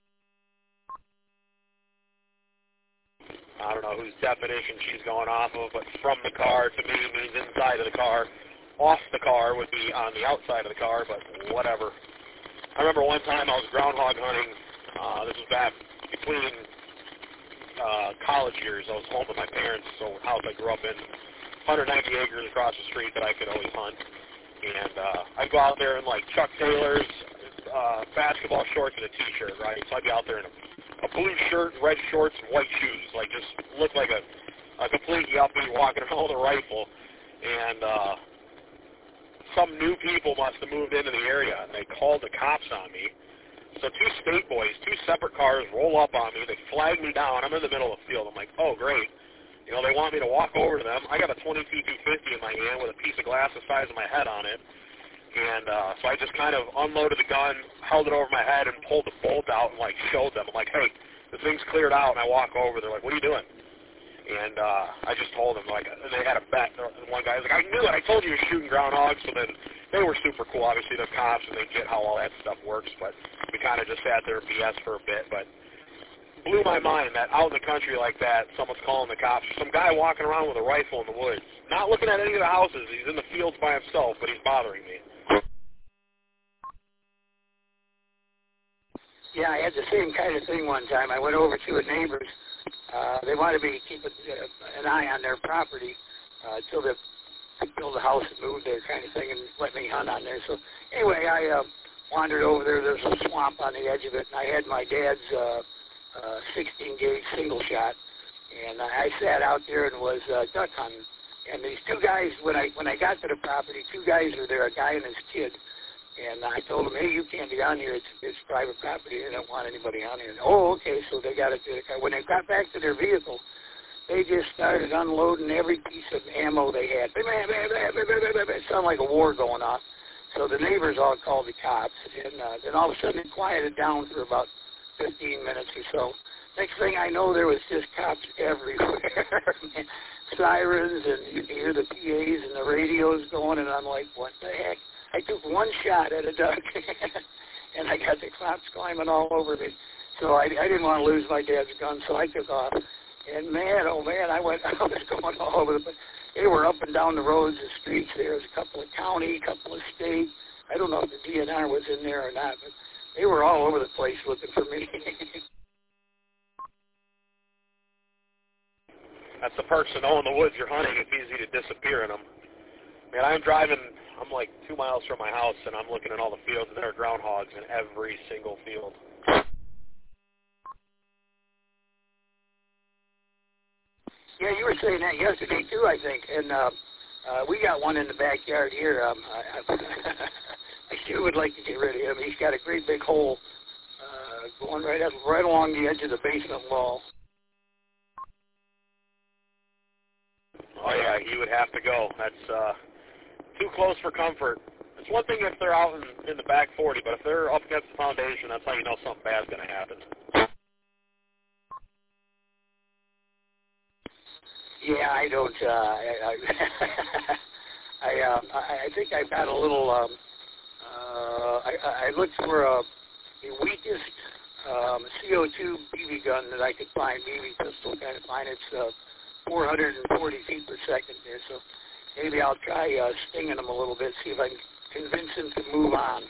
[SPEAKER 5] I don't know whose definition she's going off of, but from the car to me means inside of the car. Off the car would be on the outside of the car, but whatever. I remember one time I was groundhog hunting. This was back between college years. I was home with my parents' old house I grew up in. 190 acres across the street that I could always hunt. And I'd go out there in like Chuck Taylor's, basketball shorts and a t-shirt, right? So I'd be out there in a blue shirt, red shorts, and white shoes. Like just looked like a complete yuppie walking around with a rifle. And some new people must have moved into the area, and they called the cops on me. So two state boys, two separate cars roll up on me. They flag me down. I'm in the middle of the field. I'm like, oh, great. You know, they want me to walk over to them. I got a 22 250 in my hand with a piece of glass the size of my head on it. And so I just kind of unloaded the gun, held it over my head, and pulled the bolt out and, like, showed them. I'm like, hey, the thing's cleared out. And I walk over. They're like, what are you doing? And I just told them, like, and they had a bet. And one guy was like, I knew it. I told you you're shooting groundhogs. So then they were super cool. Obviously, they're cops, and they get how all that stuff works. But we kind of just sat there and BS for a bit. But blew my mind that out in the country like that, someone's calling the cops. Some guy walking around with a rifle in the woods, not looking at any of the houses. He's in the fields by himself, but he's bothering me.
[SPEAKER 2] Yeah, I had the same kind of thing one time. I went over to a neighbor's. They wanted me to keep an eye on their property until they build a house and move there kind of thing and let me hunt on there. So anyway, I wandered over there. There's a swamp on the edge of it, and I had my dad's 16-gauge single shot, and I sat out there and was duck hunting. And these two guys, when I got to the property, two guys were there, a guy and his kid. And I told them, hey, you can't be on here. It's private property. They don't want anybody on here. And, oh, okay, so they got it. When they got back to their vehicle, they just started unloading every piece of ammo they had. It sounded like a war going on. So the neighbors all called the cops. And then all of a sudden it quieted down for about 15 minutes or so. Next thing I know, there was just cops everywhere. Sirens, and you could hear the PAs and the radios going, and I'm like, what the heck? I took one shot at a duck, and I got the cops climbing all over me. So I didn't want to lose my dad's gun, so I took off. And man, oh man, I was going all over the place. They were up and down the roads, the streets. There was a couple of county, a couple of state. I don't know if the DNR was in there or not, but they were all over the place looking for me.
[SPEAKER 5] That's the perks of knowing the woods you're hunting. It's easy to disappear in them. Man, I'm like 2 miles from my house, and I'm looking at all the fields, and there are groundhogs in every single field.
[SPEAKER 2] Yeah, you were saying that yesterday, too, I think. And we got one in the backyard here. I sure would like to get rid of him. He's got a great big hole going right along the edge of the basement wall.
[SPEAKER 5] Oh, yeah, he would have to go. That's too close for comfort. It's one thing if they're out in the back 40, but if they're up against the foundation, that's how you know something bad's going to happen.
[SPEAKER 2] Yeah, I don't. I think I've got a little. I looked for the weakest CO2 BB gun that I could find, BB pistol kind of find. It's 440 feet per second there, so maybe I'll try stinging them a little bit, see if I can convince them to move on.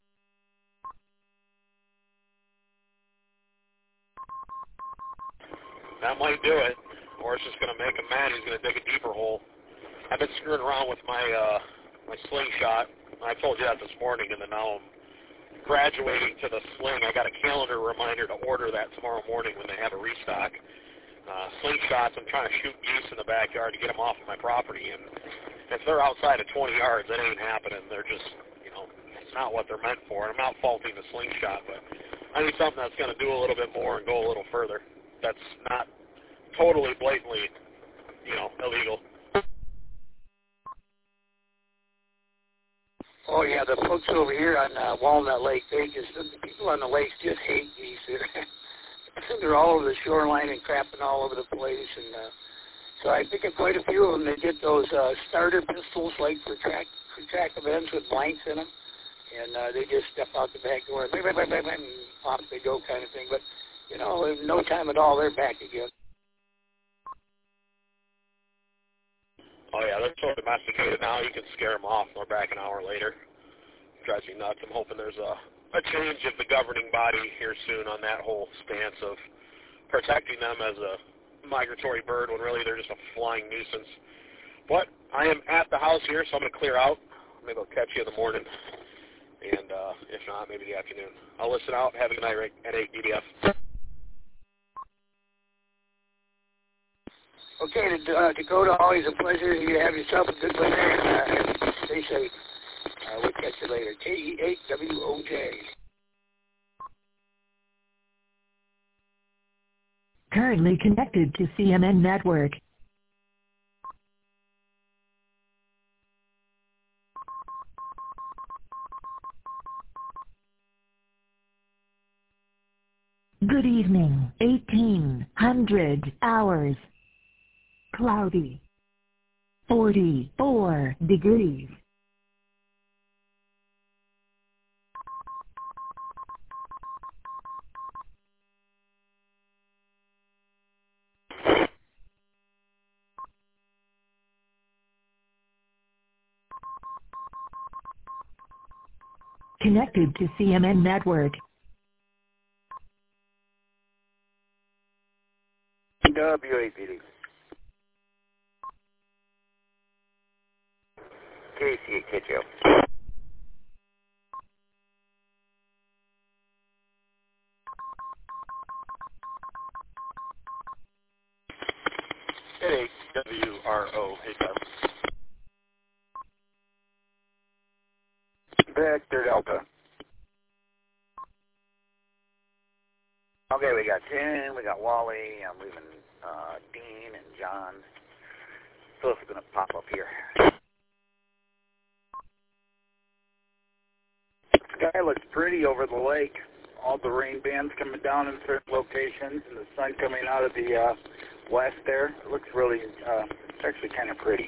[SPEAKER 5] That might do it, or it's just going to make him mad. He's going to dig a deeper hole. I've been screwing around with my my slingshot. I told you that this morning, and then now I'm graduating to the sling. I got a calendar reminder to order that tomorrow morning when they have a restock. Slingshots, I'm trying to shoot geese in the backyard to get them off of my property, and if they're outside of 20 yards, that ain't happening. They're just, not what they're meant for. And I'm not faulting the slingshot, but I need something that's going to do a little bit more and go a little further. That's not totally blatantly, illegal.
[SPEAKER 2] Oh yeah, the folks over here on Walnut Lake, the people on the lakes just hate geese. They're all over the shoreline and crapping all over the place, and so I think of quite a few of them. They get those starter pistols, like for track events with blanks in them, and they just step out the back door and off they go, kind of thing. But in no time at all, they're back again.
[SPEAKER 5] Oh yeah, they're so domesticated now. You can scare them off, and they're back an hour later. Drives me nuts. I'm hoping there's a change of the governing body here soon on that whole stance of protecting them as a migratory bird when really they're just a flying nuisance. But I am at the house here, so I'm going to clear out. Maybe I'll catch you in the morning, and if not, maybe the afternoon. I'll listen out. Have a good night, Rick, at 8 DDF.
[SPEAKER 2] Okay, Dakota, always a pleasure. You have yourself a good winter, and stay safe. We'll catch you later. KE8WOJ.
[SPEAKER 1] Currently connected to CMN Network. Good evening. 1800 hours. Cloudy. 44 degrees. Connected to CMN Network.
[SPEAKER 10] WAPD. KC8KTO.
[SPEAKER 12] WRO. Hey, Bob.
[SPEAKER 10] Vector Delta. Okay, we got Tim, we got Wally, I'm leaving Dean and John. Phil's going to pop up here.
[SPEAKER 15] The sky looks pretty over the lake. All the rain bands coming down in certain locations and the sun coming out of the west there. It looks really, it's actually kind of pretty.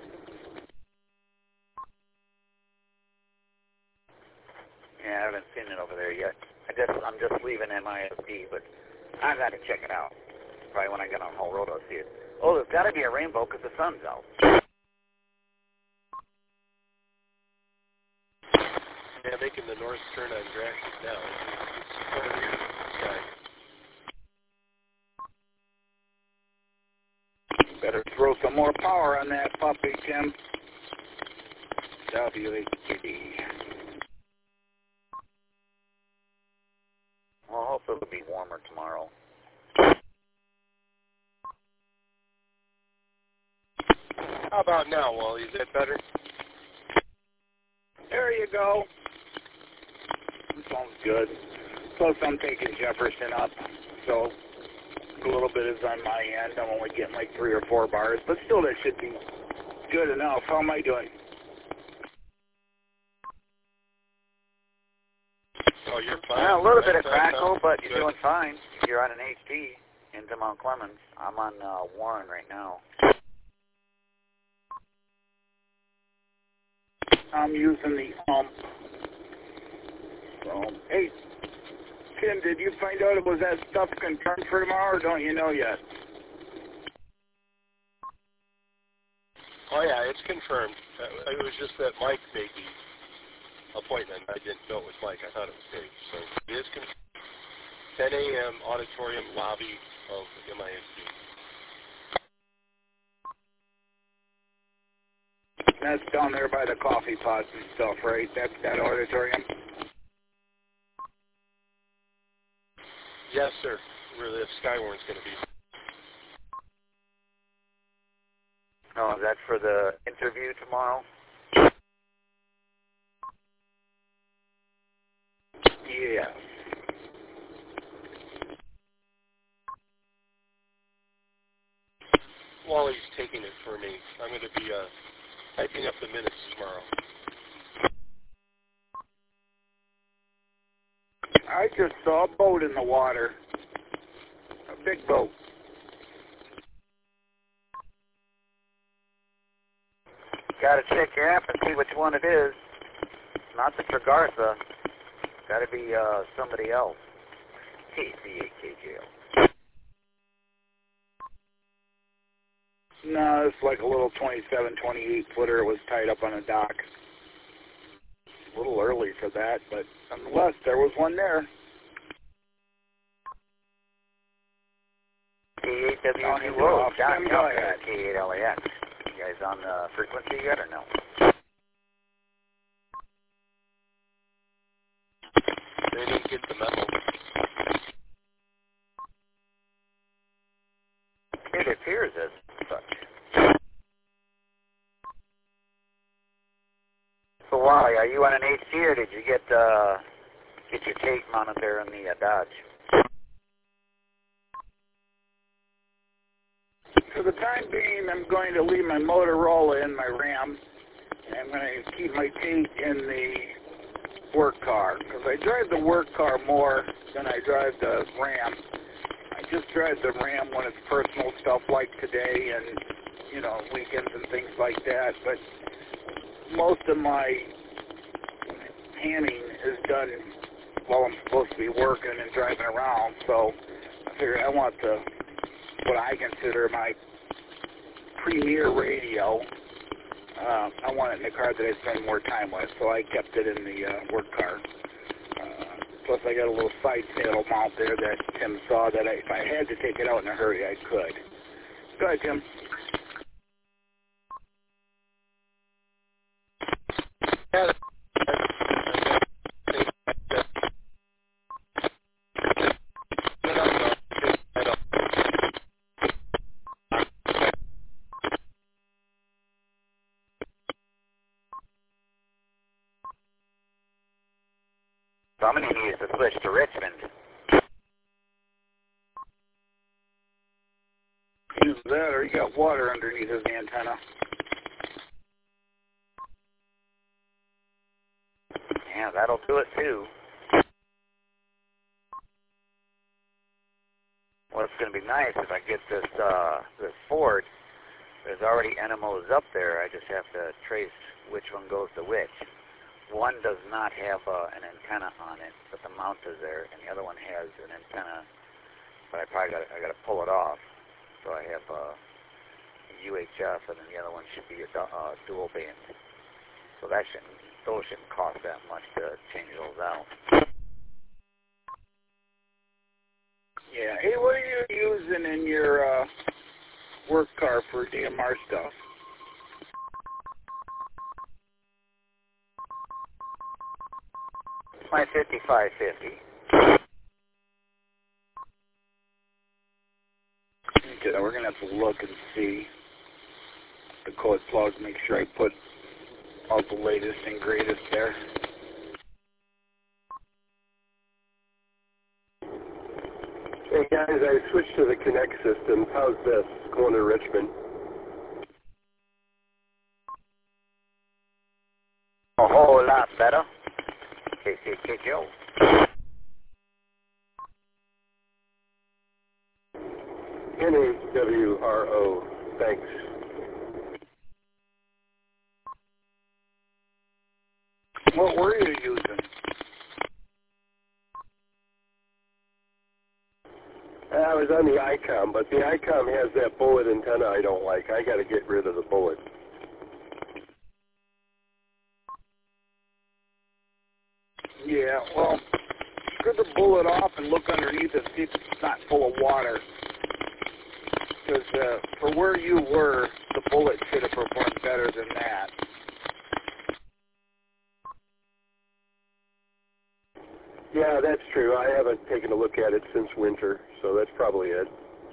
[SPEAKER 10] Yeah, I haven't seen it over there yet. I'm just leaving MISD, but I got to check it out. Probably when I get on Hull Road, I'll see it. Oh, there's got to be a rainbow because the sun's out.
[SPEAKER 5] Yeah, making the north turn on Gratiot now. It's over here in the sky.
[SPEAKER 15] Better throw some more power on that puppy, Tim. WHD.
[SPEAKER 10] Well, hopefully it'll be warmer tomorrow.
[SPEAKER 5] How about now, Wally? Is that better?
[SPEAKER 15] There you go. Sounds good. Plus, I'm taking Jefferson up, so a little bit is on my end. I'm only getting like 3 or 4 bars, but still that should be good enough. How am I doing?
[SPEAKER 5] Oh, you're fine.
[SPEAKER 10] Yeah, a little bit of crackle, but you're doing fine. You're on an HD into Mount Clemens. I'm on Warren right now.
[SPEAKER 15] I'm using the hey, Tim, did you find out was that stuff confirmed for tomorrow, or don't you know yet?
[SPEAKER 5] Oh, yeah, it's confirmed. It was just that Mike made the appointment. I didn't know it was Mike. I thought it was Dave. So it is confirmed. 10 a.m. auditorium lobby of MISD.
[SPEAKER 15] That's down there by the coffee pots and stuff, right? That's that auditorium?
[SPEAKER 5] Yes, sir. Where the Skywarn's going to be.
[SPEAKER 10] Oh, is that for the interview tomorrow?
[SPEAKER 4] taking it for me. I'm going to be typing up the minutes tomorrow.
[SPEAKER 15] I just saw a boat in the water. A big boat.
[SPEAKER 11] Got to check your app and see which one it is. Not the Tragartha. Got to be somebody else. KCAKJL.
[SPEAKER 15] No, it's like a little 27, 28 footer. It was tied up on a dock. A little early for that, but nonetheless, there was one there.
[SPEAKER 11] K8WU, John Company at K8LAX. You guys on the frequency yet or no?
[SPEAKER 4] They didn't get the memo.
[SPEAKER 11] It appears as such. So Wally, are you on an HT or did you get your tape mounted there in the Dodge?
[SPEAKER 15] For the time being, I'm going to leave my Motorola in my Ram. And I'm going to keep my tape in the work car, because I drive the work car more than I drive the Ram. I just drive the Ram when it's personal stuff like today and, you know, weekends and things like that. But most of my panning is done while I'm supposed to be working and driving around. So I figured I want what I consider my premier radio. I want it in the car that I spend more time with, so I kept it in the work car. Plus, I got a little side saddle mount there that Tim saw that if I had to take it out in a hurry, I could. Go ahead, Tim.
[SPEAKER 11] Somebody needs to switch to Richmond.
[SPEAKER 15] Use that, or you got water underneath his antenna.
[SPEAKER 11] Yeah, that'll do it too. What's going to be nice if I get this Ford, there's already NMOs up there. I just have to trace which one goes to which. One does not have an antenna on it, but the mount is there, and the other one has an antenna, but I got to pull it off. So I have a UHF, and then the other one should be a dual band. So those shouldn't cost that much to change those out.
[SPEAKER 15] Yeah. Hey, what are you using in your work car for DMR stuff?
[SPEAKER 11] My 5550.
[SPEAKER 15] Okay, we're going to have to look and see the code plugs, make sure I put all the latest and greatest there.
[SPEAKER 16] Hey guys, I switched to the Connect system. How's this going to Richmond?
[SPEAKER 11] A whole lot better. KCKJO.
[SPEAKER 16] NAWRO. Thanks.
[SPEAKER 15] What were you using?
[SPEAKER 16] I was on the ICOM, but the ICOM has that bullet antenna I don't like. I got to get rid of the bullet.
[SPEAKER 15] Yeah, well, strip the bullet off and look underneath it, see if it's not full of water. Because for where you were, the bullet should have performed better than that.
[SPEAKER 16] Yeah, that's true. I haven't taken a look at it since winter, so that's probably it.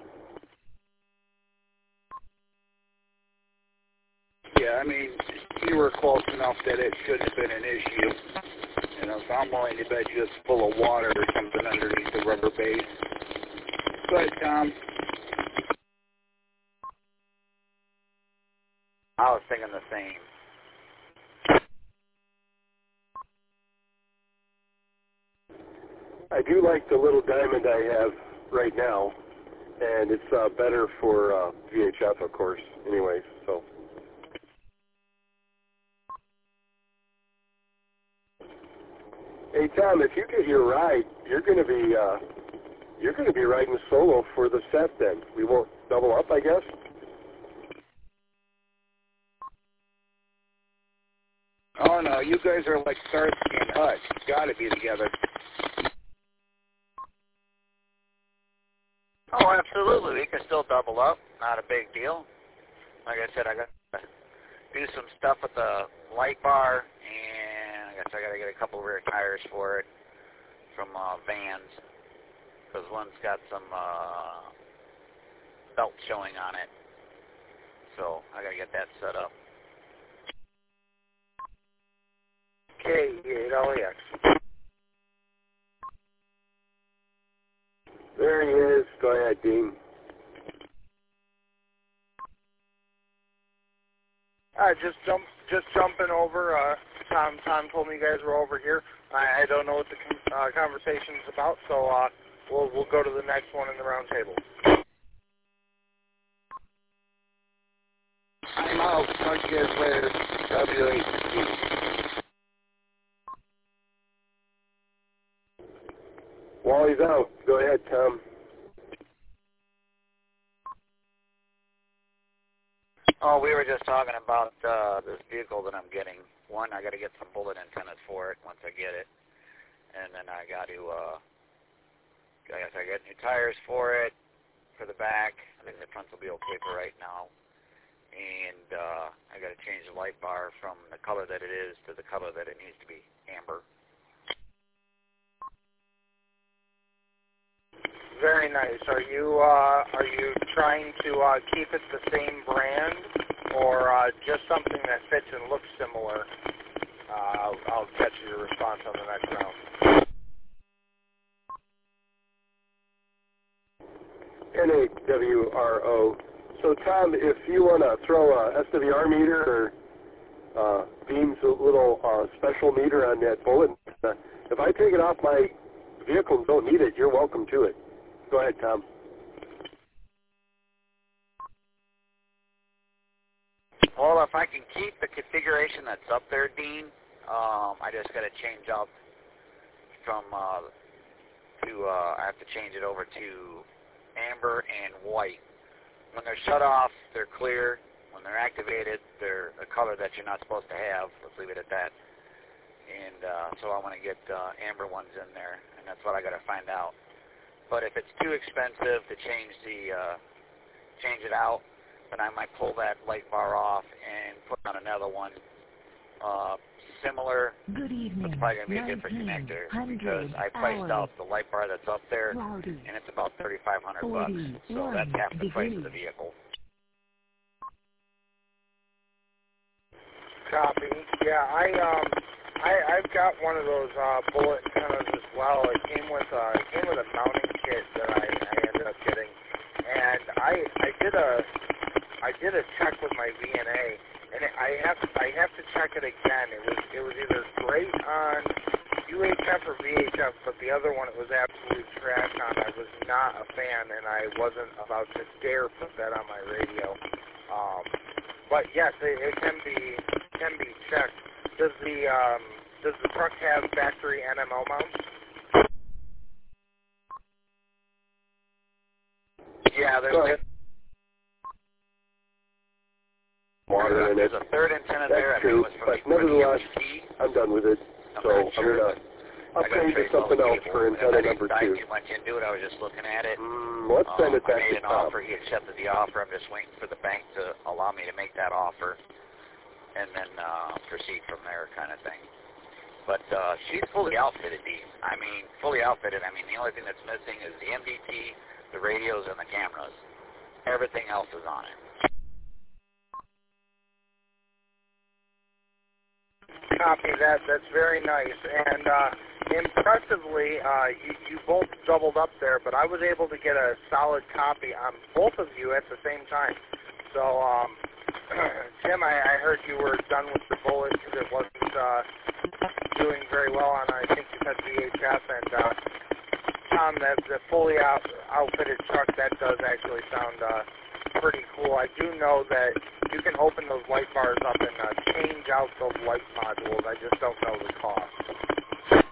[SPEAKER 15] Yeah, I mean, you were close enough that it shouldn't have been an issue. You know, so I'm willing to bet you it's full of water or something underneath the rubber base. Go ahead, Tom.
[SPEAKER 11] I was thinking the same.
[SPEAKER 16] I do like the little diamond I have right now, and it's better for VHF, of course, anyways, so. Hey, Tom, if you get your ride, you're going to be riding solo for the set then. We won't double up, I guess?
[SPEAKER 15] Oh, no, you guys are like Starsky and Hutch. You got to be together.
[SPEAKER 11] Oh, absolutely. We can still double up. Not a big deal. Like I said, I got to do some stuff with the light bar, and I guess I got to get a couple of rear tires for it from Vans, because one's got some belt showing on it. So I got to get that set up.
[SPEAKER 3] K8LEX.
[SPEAKER 16] There he is. Go ahead, Dean.
[SPEAKER 7] Just jumping over. Tom told me you guys were over here. I don't know what the conversation is about, so we'll go to the next one in the round table.
[SPEAKER 15] I'm out. Talk to you guys later. W8.
[SPEAKER 16] Wally's out. Go ahead, Tom.
[SPEAKER 11] Oh, we were just talking about this vehicle that I'm getting. One, I got to get some bullet antennas for it once I get it, and then I got to, I guess I get new tires for it for the back. I think the front will be okay for right now, and I got to change the light bar from the color that it is to the color that it needs to be, amber.
[SPEAKER 7] Very nice. Are you trying to keep it the same brand, or just something that fits and looks similar? I'll get you your response on the next round.
[SPEAKER 16] NAWRO. So, Tom, if you want to throw a SWR meter or Beam's little special meter on that bullet, if I take it off my vehicle and don't need it, you're welcome to it. Go ahead, Tom.
[SPEAKER 11] Well, if I can keep the configuration that's up there, Dean, I just got to change up from I have to change it over to amber and white. When they're shut off, they're clear. When they're activated, they're a color that you're not supposed to have. Let's leave it at that. And so I want to get amber ones in there, and that's what I got to find out. But if it's too expensive to change it out, then I might pull that light bar off and put on another one similar.
[SPEAKER 1] Good evening.
[SPEAKER 11] It's probably going to be a different connector because I priced out the light bar that's up there, and it's about $3,500 bucks. So that's half the price of the vehicle.
[SPEAKER 7] Copy. Yeah, I've got one of those bullet antennas as well. It came with a mounting kit that I ended up getting, and I did a check with my VNA, and I have to check it again. It was either great on UHF or VHF, but the other one it was absolute trash on. I was not a fan, and I wasn't about to dare put that on my radio. But yes, it can be checked. Does the truck have factory NMO mounts?
[SPEAKER 11] Yeah, there's a third antenna there.
[SPEAKER 16] That's true, but nevertheless, I'm done with it. So I'll change to something else for antenna number 2.
[SPEAKER 11] I didn't dive too much into it. I was just looking at it.
[SPEAKER 16] Let's send it back
[SPEAKER 11] I made
[SPEAKER 16] to
[SPEAKER 11] an
[SPEAKER 16] Tom.
[SPEAKER 11] offer. He accepted the offer. I'm just waiting for the bank to allow me to make that offer and then proceed from there kind of thing. But she's fully outfitted, Dean. I mean, fully outfitted. I mean, the only thing that's missing is the MDT, the radios, and the cameras. Everything else is on it.
[SPEAKER 7] Copy that. That's very nice. And impressively, you both doubled up there, but I was able to get a solid copy on both of you at the same time. So
[SPEAKER 3] Tim, I heard you were done with the bullet because it wasn't doing very well on, I think you said VHF, and Tom, the fully outfitted truck, that does actually sound pretty cool. I do know that you can open those light bars up and change out those light modules. I just don't know the cost.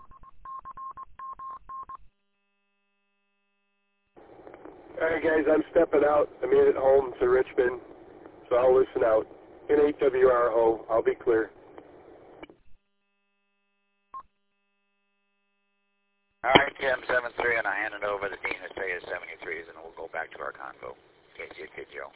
[SPEAKER 16] All right, guys, I'm stepping out. I'm in at home to Richmond, so I'll listen out. N8WRO, I'll be clear.
[SPEAKER 11] All right, TM73, and I hand it over to Dean to say his 73s, and we'll go back to our convo. Kid Joe.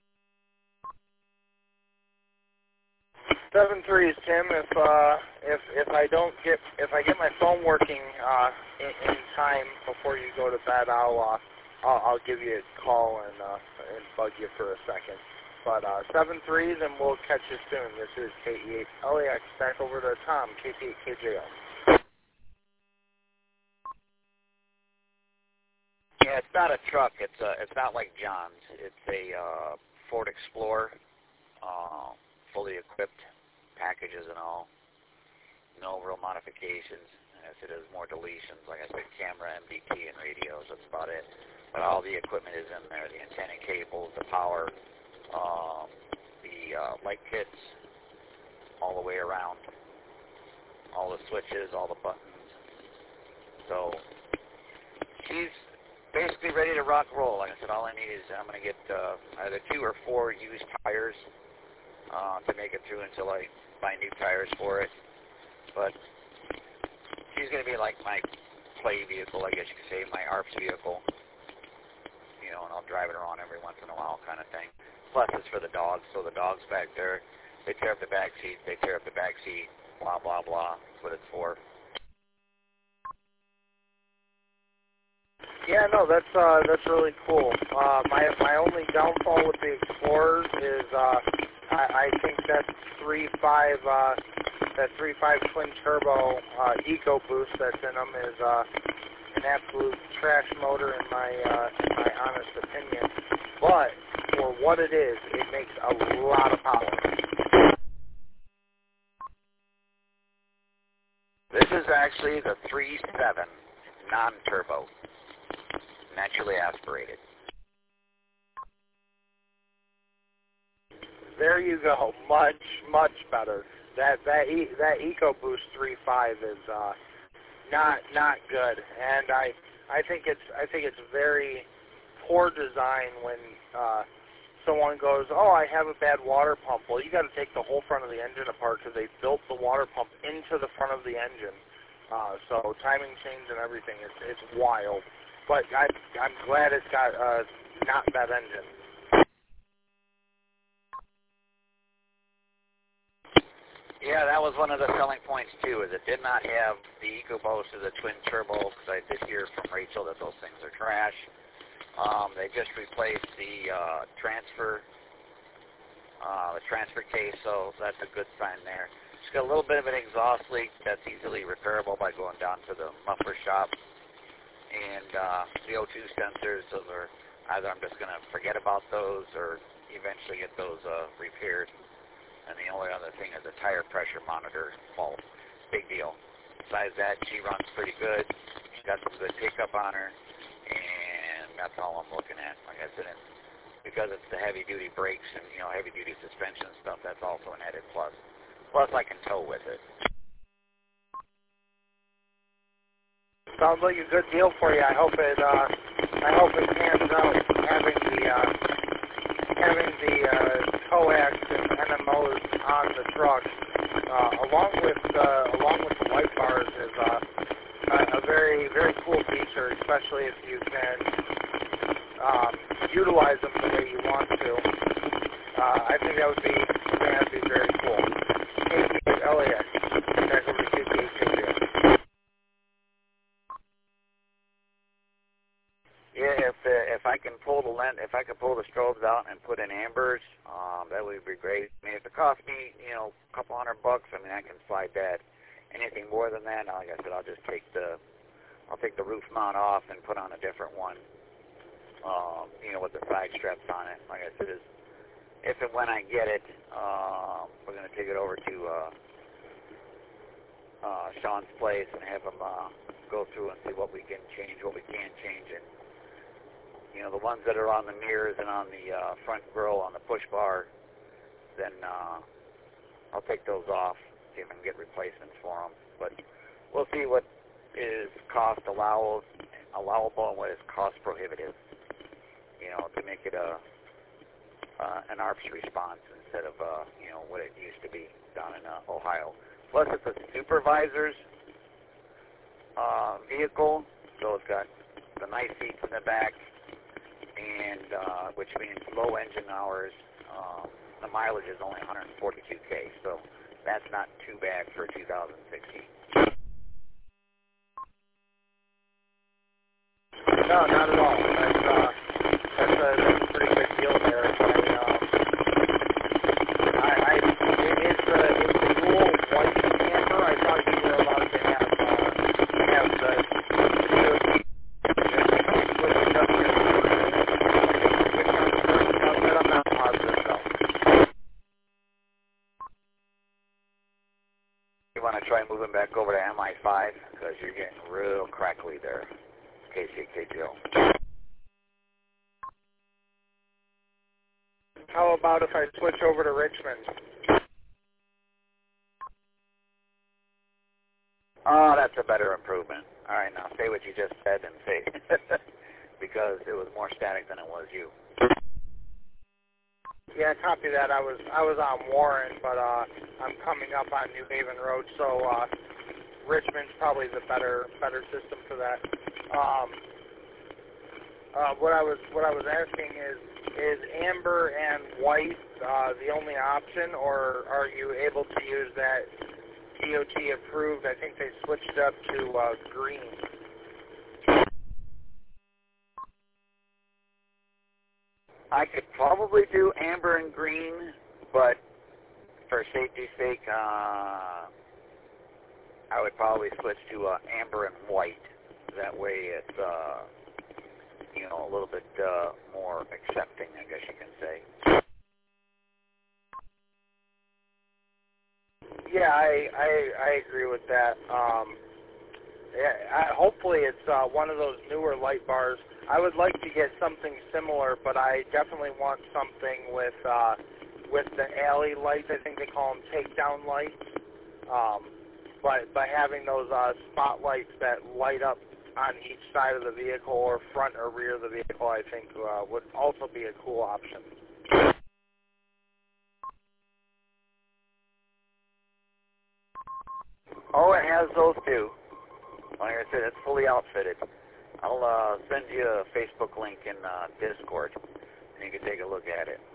[SPEAKER 3] 7-3s, Tim. If I get my phone working in time before you go to bed, I'll give you a call and bug you for a second. But 7-3s, and we'll catch you soon. This is KE8LAX. Back over to Tom, KT8KJO.
[SPEAKER 11] Yeah, it's not a truck. It's not like John's. It's a Ford Explorer, fully equipped, packages and all. No real modifications. As it is, more deletions. Like I said, camera, MDT, and radios. That's about it. But all the equipment is in there. The antenna cables, the power, the light kits, all the way around. All the switches, all the buttons. So she's basically ready to rock and roll. Like I said, all I need is I'm going to get either 2 or 4 used tires to make it through until I buy new tires for it. But she's going to be like my play vehicle, I guess you could say, my ARPS vehicle. You know, and I'll drive it around every once in a while kind of thing. Plus it's for the dogs, so the dogs back there, they tear up the back seat, blah, blah, blah. That's what it's for.
[SPEAKER 3] Yeah, no, that's really cool. My only downfall with the Explorers is I think that 3.5 twin turbo EcoBoost that's in them is an absolute trash motor in my honest opinion. But for what it is, it makes a lot of power.
[SPEAKER 11] This is actually the 3.7 non-turbo. Naturally aspirated.
[SPEAKER 3] There you go. Much better. That EcoBoost 3.5 is not good, and I think it's very poor design when someone goes, oh, I have a bad water pump. Well, you got to take the whole front of the engine apart because they built the water pump into the front of the engine. So timing chains and everything, it's wild. But I'm glad it's got not that engine.
[SPEAKER 11] Yeah, that was one of the selling points too. Is it did not have the EcoBoost or the twin turbo? Because I did hear from Rachel that those things are trash. They just replaced the transfer case, so that's a good sign there. It's got a little bit of an exhaust leak that's easily repairable by going down to the muffler shop. And the O2 sensors, those are either I'm just going to forget about those or eventually get those repaired. And the only other thing is a tire pressure monitor. Well, big deal. Besides that, she runs pretty good. She's got some good pickup on her, and that's all I'm looking at. Like I said, because it's the heavy-duty brakes and heavy-duty suspension stuff, that's also an added plus. Plus, I can tow with it.
[SPEAKER 3] Sounds like a good deal for you. I hope it pans out having the coax and NMOs on the truck, along with the light bars, is a very very cool feature, especially if you can utilize them the way you want to. I think that would be very cool. KT8LAX. Back over to KT8KJO.
[SPEAKER 11] Yeah, if I can pull the strobes out and put in ambers, that would be great. I mean, if it costs me, a couple $100, I mean, I can slide that. Anything more than that, like I said, I'll take the roof mount off and put on a different one. With the side straps on it. Like I said, if and when I get it, we're going to take it over to Sean's place and have him go through and see what we can change, what we can't change. And, you know, the ones that are on the mirrors and on the front grill on the push bar, then I'll take those off, see if I can get replacements for them. But we'll see what is cost allowable and what is cost prohibitive, you know, to make it an ARPS response instead of, you know, what it used to be down in Ohio. Plus, it's a supervisor's vehicle, so it's got the nice seats in the back, and which means low engine hours. The mileage is only 142K, so that's not too bad for 2016.
[SPEAKER 3] No, not at all. That's a pretty good deal there. It's the dual white camper. I thought you were allowed to have the switch up here. But I'm not positive though.
[SPEAKER 11] You want to try moving back over to MI5 because you're getting real crackly there. KCKGO.
[SPEAKER 3] How about if I switch over to Richmond?
[SPEAKER 11] Oh, that's a better improvement. All right, now say what you just said and say because it was more static than it was you.
[SPEAKER 3] Yeah, copy that. I was on Warren, but I'm coming up on New Haven Road, so Richmond's probably the better system for that. What I was asking is amber and white the only option, or are you able to use that DOT approved? I think they switched up to green.
[SPEAKER 11] I could probably do amber and green, but for safety's sake, I would probably switch to amber and white. That way it's, you know, a little bit more accepting, I guess you can say.
[SPEAKER 3] Yeah, I agree with that. Hopefully it's one of those newer light bars. I would like to get something similar, but I definitely want something with the alley lights. I think they call them takedown lights. But by having those spotlights that light up on each side of the vehicle or front or rear of the vehicle, I think would also be a cool option.
[SPEAKER 11] Oh, it has those too. Like I said, it's fully outfitted. I'll send you a Facebook link in Discord, and you can take a look at it.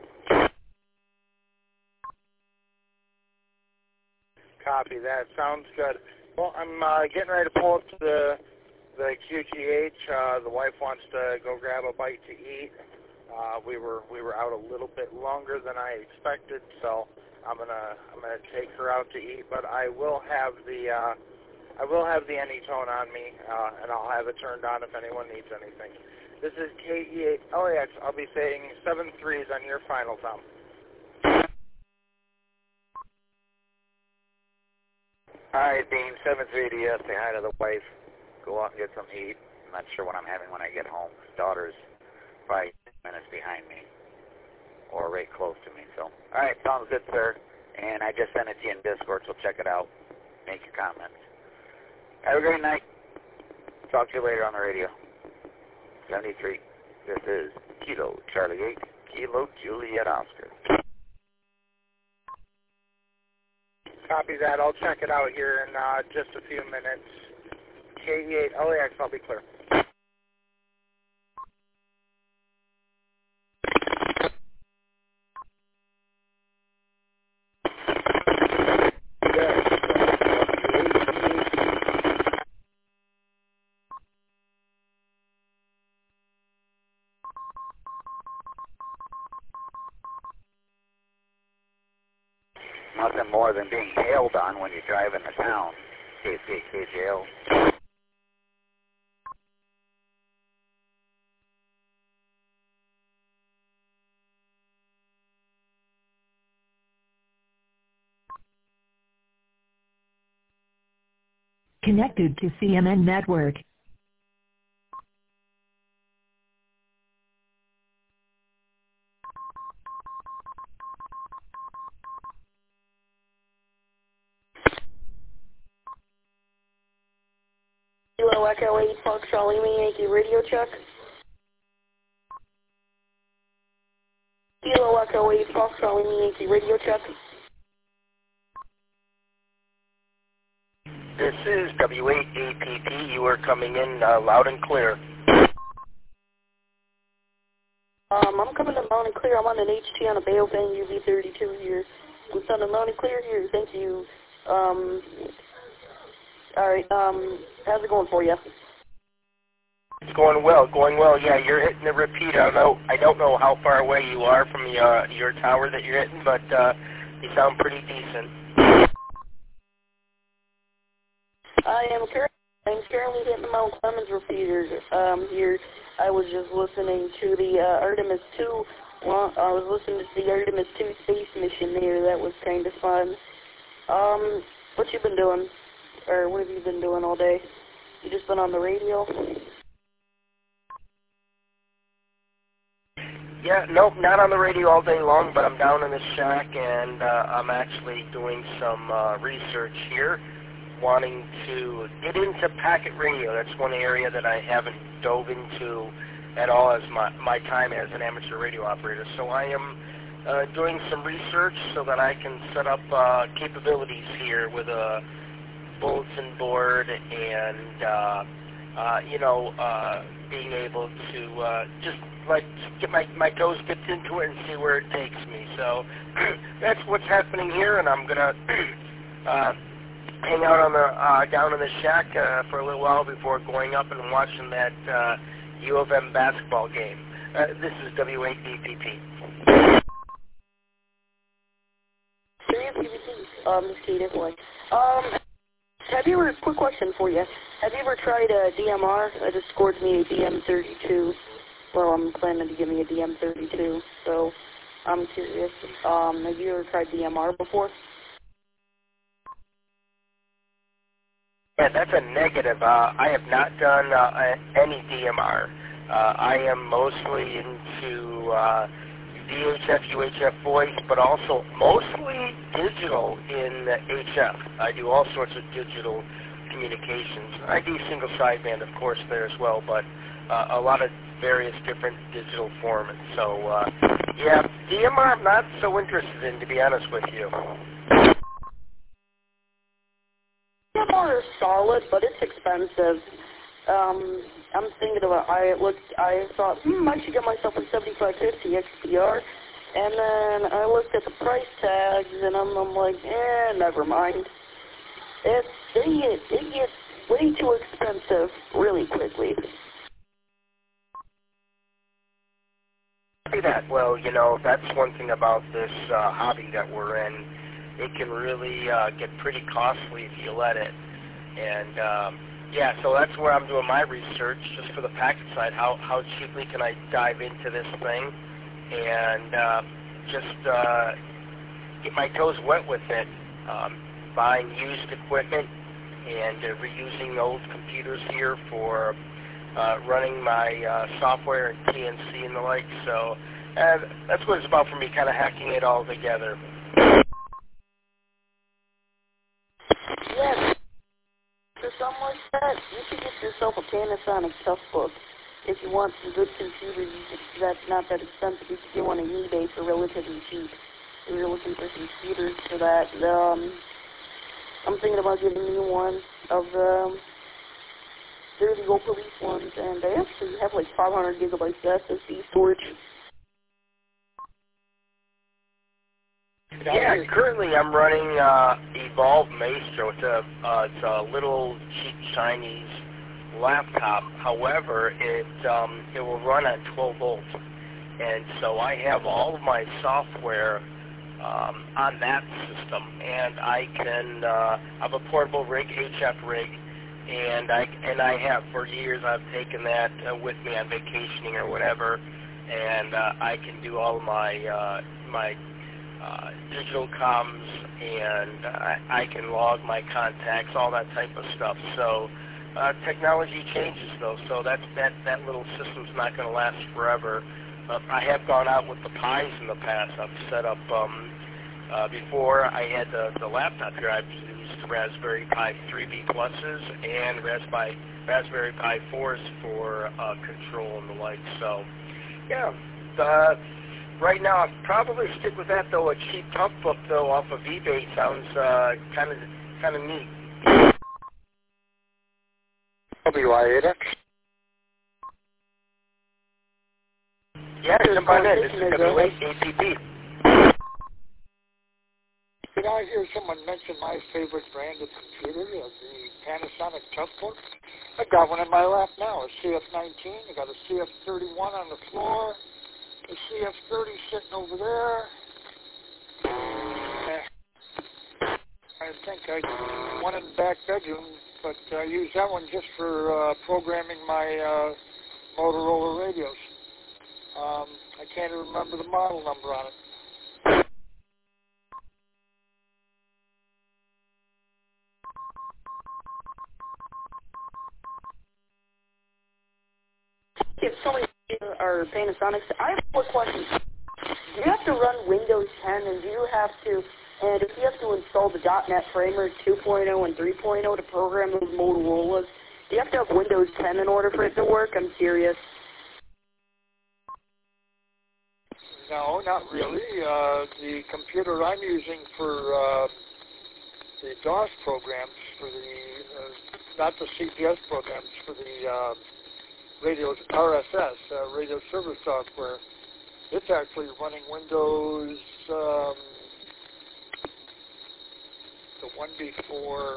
[SPEAKER 3] Copy that. Sounds good. Well, I'm getting ready to pull up to the QGH. The wife wants to go grab a bite to eat. We were out a little bit longer than I expected, so I'm gonna take her out to eat. But I will have the Anytone on me, and I'll have it turned on if anyone needs anything. This is KE8LAX. I'll be saying 7-3s on your final, Tom.
[SPEAKER 11] All right, Dean, 7-3DS. Say hi to the wife. Go out and get some heat. I'm not sure what I'm having when I get home. Daughter's probably 10 minutes behind me or right close to me. So, all right, sounds good, sir. And I just sent it to you in Discord, so check it out. Make your comments. Have a great night. Talk to you later on the radio. 73. This is Kilo Charlie 8, Kilo Juliet Oscar.
[SPEAKER 3] Copy that. I'll check it out here in just a few minutes. KE8LAX, I'll be clear.
[SPEAKER 11] Nothing more than being hailed on when you drive into town. KCKJL.
[SPEAKER 1] Connected to CMN Network.
[SPEAKER 17] Kilo Echo 8 Foxtrot Lima Yankee radio check. Kilo Echo 8 Foxtrot Lima Yankee radio check.
[SPEAKER 3] This is W8APP. You are coming in loud and clear.
[SPEAKER 17] I'm coming in loud and clear. I'm on an HT on a Bail Bang UV32 here. I'm sounding loud and clear here. Thank you. Alright, how's it going for you?
[SPEAKER 3] It's going well, Yeah, you're hitting the repeat. I don't know how far away you are from your tower that you're hitting, but you sound pretty decent.
[SPEAKER 17] I'm currently hitting the Mount Clemens repeater here. I was just listening to the Artemis 2. Well, I was listening to the Artemis 2 space mission there. That was kind of fun. What you been doing? Or what have you been doing all day? You just been on the radio?
[SPEAKER 3] Yeah, nope, not on the radio all day long, but I'm down in the shack and I'm actually doing some research here, wanting to get into packet radio. That's one area that I haven't dove into at all as my time as an amateur radio operator. So I am doing some research so that I can set up capabilities here with a bulletin board and, being able to just like get my toes dipped into it and see where it takes me. So that's what's happening here, and I'm gonna hang out on the down in the shack for a little while before going up and watching that U of M basketball game. This is W8DPP.
[SPEAKER 17] Have you ever, quick question for you, have you ever tried a DMR? I just scored me a DM32. Well, I'm planning to give me a DM32, so I'm curious. Have you ever tried DMR before?
[SPEAKER 3] Yeah, that's a negative. I have not done any DMR. I am mostly into VHF, UHF voice, but also mostly digital in HF. I do all sorts of digital communications. I do single sideband, of course, there as well, but a lot of various different digital formats. So, yeah, DMR I'm not so interested in, to be honest with you.
[SPEAKER 17] DMR is solid, but it's expensive. I'm thinking about, I thought, I should get myself a 7550 XPR, and then I looked at the price tags, and I'm like, never mind. It gets way too expensive really quickly.
[SPEAKER 3] That, well, that's one thing about this hobby that we're in. It can really get pretty costly if you let it. And, yeah, so that's where I'm doing my research, just for the packet side. How cheaply can I dive into this thing and just get my toes wet with it, buying used equipment and reusing old computers here for running my software and TNC and the like. So that's what it's about for me, kind of hacking it all together.
[SPEAKER 17] Yes. For something like that, you should get yourself a Panasonic Toughbook. If you want some good computers that's not that expensive, you can get one on eBay for relatively cheap. If you're looking for some computers for that, I'm thinking about getting you one of they're the old police ones, and they actually have like 500 gigabytes of SSD storage.
[SPEAKER 3] Yeah, currently I'm running Evolve Maestro. It's a little cheap Chinese laptop. However, it will run on 12 volts, and so I have all of my software on that system, and I can I have a portable rig, HF rig, and I have for years. I've taken that with me on vacationing or whatever, and I can do all of my my digital comms and I can log my contacts, all that type of stuff. So technology changes, though, so that little system's not going to last forever. I have gone out with the Pis in the past. I've set up, before I had the laptop here, I've used Raspberry Pi 3B Pluses and Raspberry Pi 4s for control and the like. So, yeah, right now I'll probably stick with that, though. A cheap pump book, though, off of eBay sounds kind of neat.
[SPEAKER 15] WIAX?
[SPEAKER 3] Yeah, come on in. This is WATP.
[SPEAKER 15] Did I hear someone mention my favorite brand of computer, the Panasonic Toughbook? I've got one in my lap now, a CF19. I got a CF31 on the floor, a CF30 sitting over there. I think I one in the back bedroom, but I use that one just for programming my Motorola radios. I can't even remember the model number on it.
[SPEAKER 17] If somebody or Panasonic, I have more questions. Do you have to run Windows 10, and do you have to, and if you have to install the .NET Framework 2.0 and 3.0 to program those Motorola's, do you have to have Windows 10 in order for it to work? I'm serious.
[SPEAKER 15] No, not really. The computer I'm using for the DOS programs, for the, not the CPS programs, for the radio RSS, radio server software, it's actually running Windows, the one before,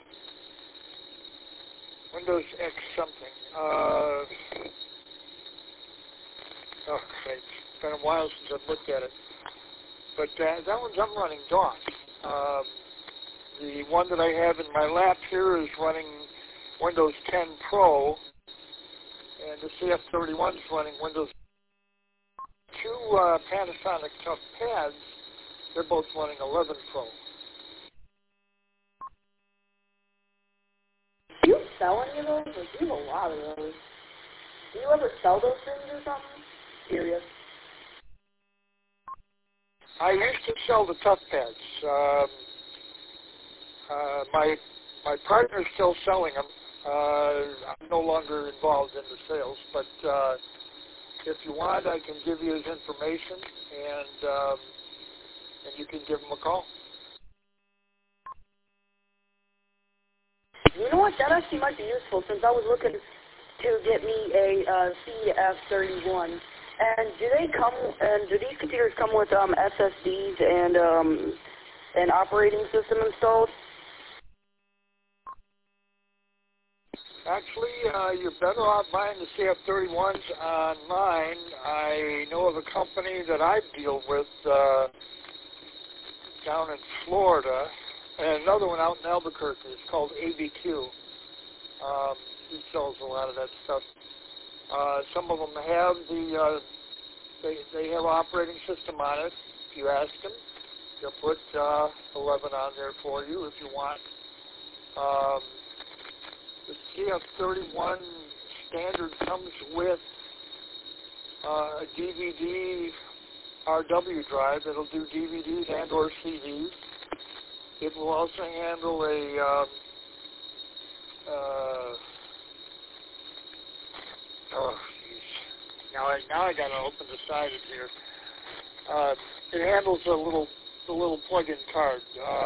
[SPEAKER 15] Windows X something. Oh, great. It's been a while since I've looked at it. But that one's, I'm running DOS. The one that I have in my lap here is running Windows 10 Pro, and the CF31 is running Windows. Two Panasonic Tough Pads, they're both running 11 Pro.
[SPEAKER 17] Do you sell any of those? Like, you have a lot of those. Do you ever sell those things or something? Serious.
[SPEAKER 15] I used to sell the Tough Pads. My partner's still selling them. I'm no longer involved in the sales, but if you want, I can give you his information, and you can give him a call.
[SPEAKER 17] You know what? That actually might be useful, since I was looking to get me a CF31. And do they come? And do these computers come with SSDs and an operating system installed?
[SPEAKER 15] Actually, you're better off buying the CF31s online. I know of a company that I deal with down in Florida, and another one out in Albuquerque. It's called ABQ. He sells a lot of that stuff. Some of them have they have operating system on it. If you ask them, they'll put 11 on there for you if you want. The CF31 standard comes with a DVD RW drive that'll do DVDs and or CDs. It will also handle a Now I gotta open the side of here. It handles the little plug-in card.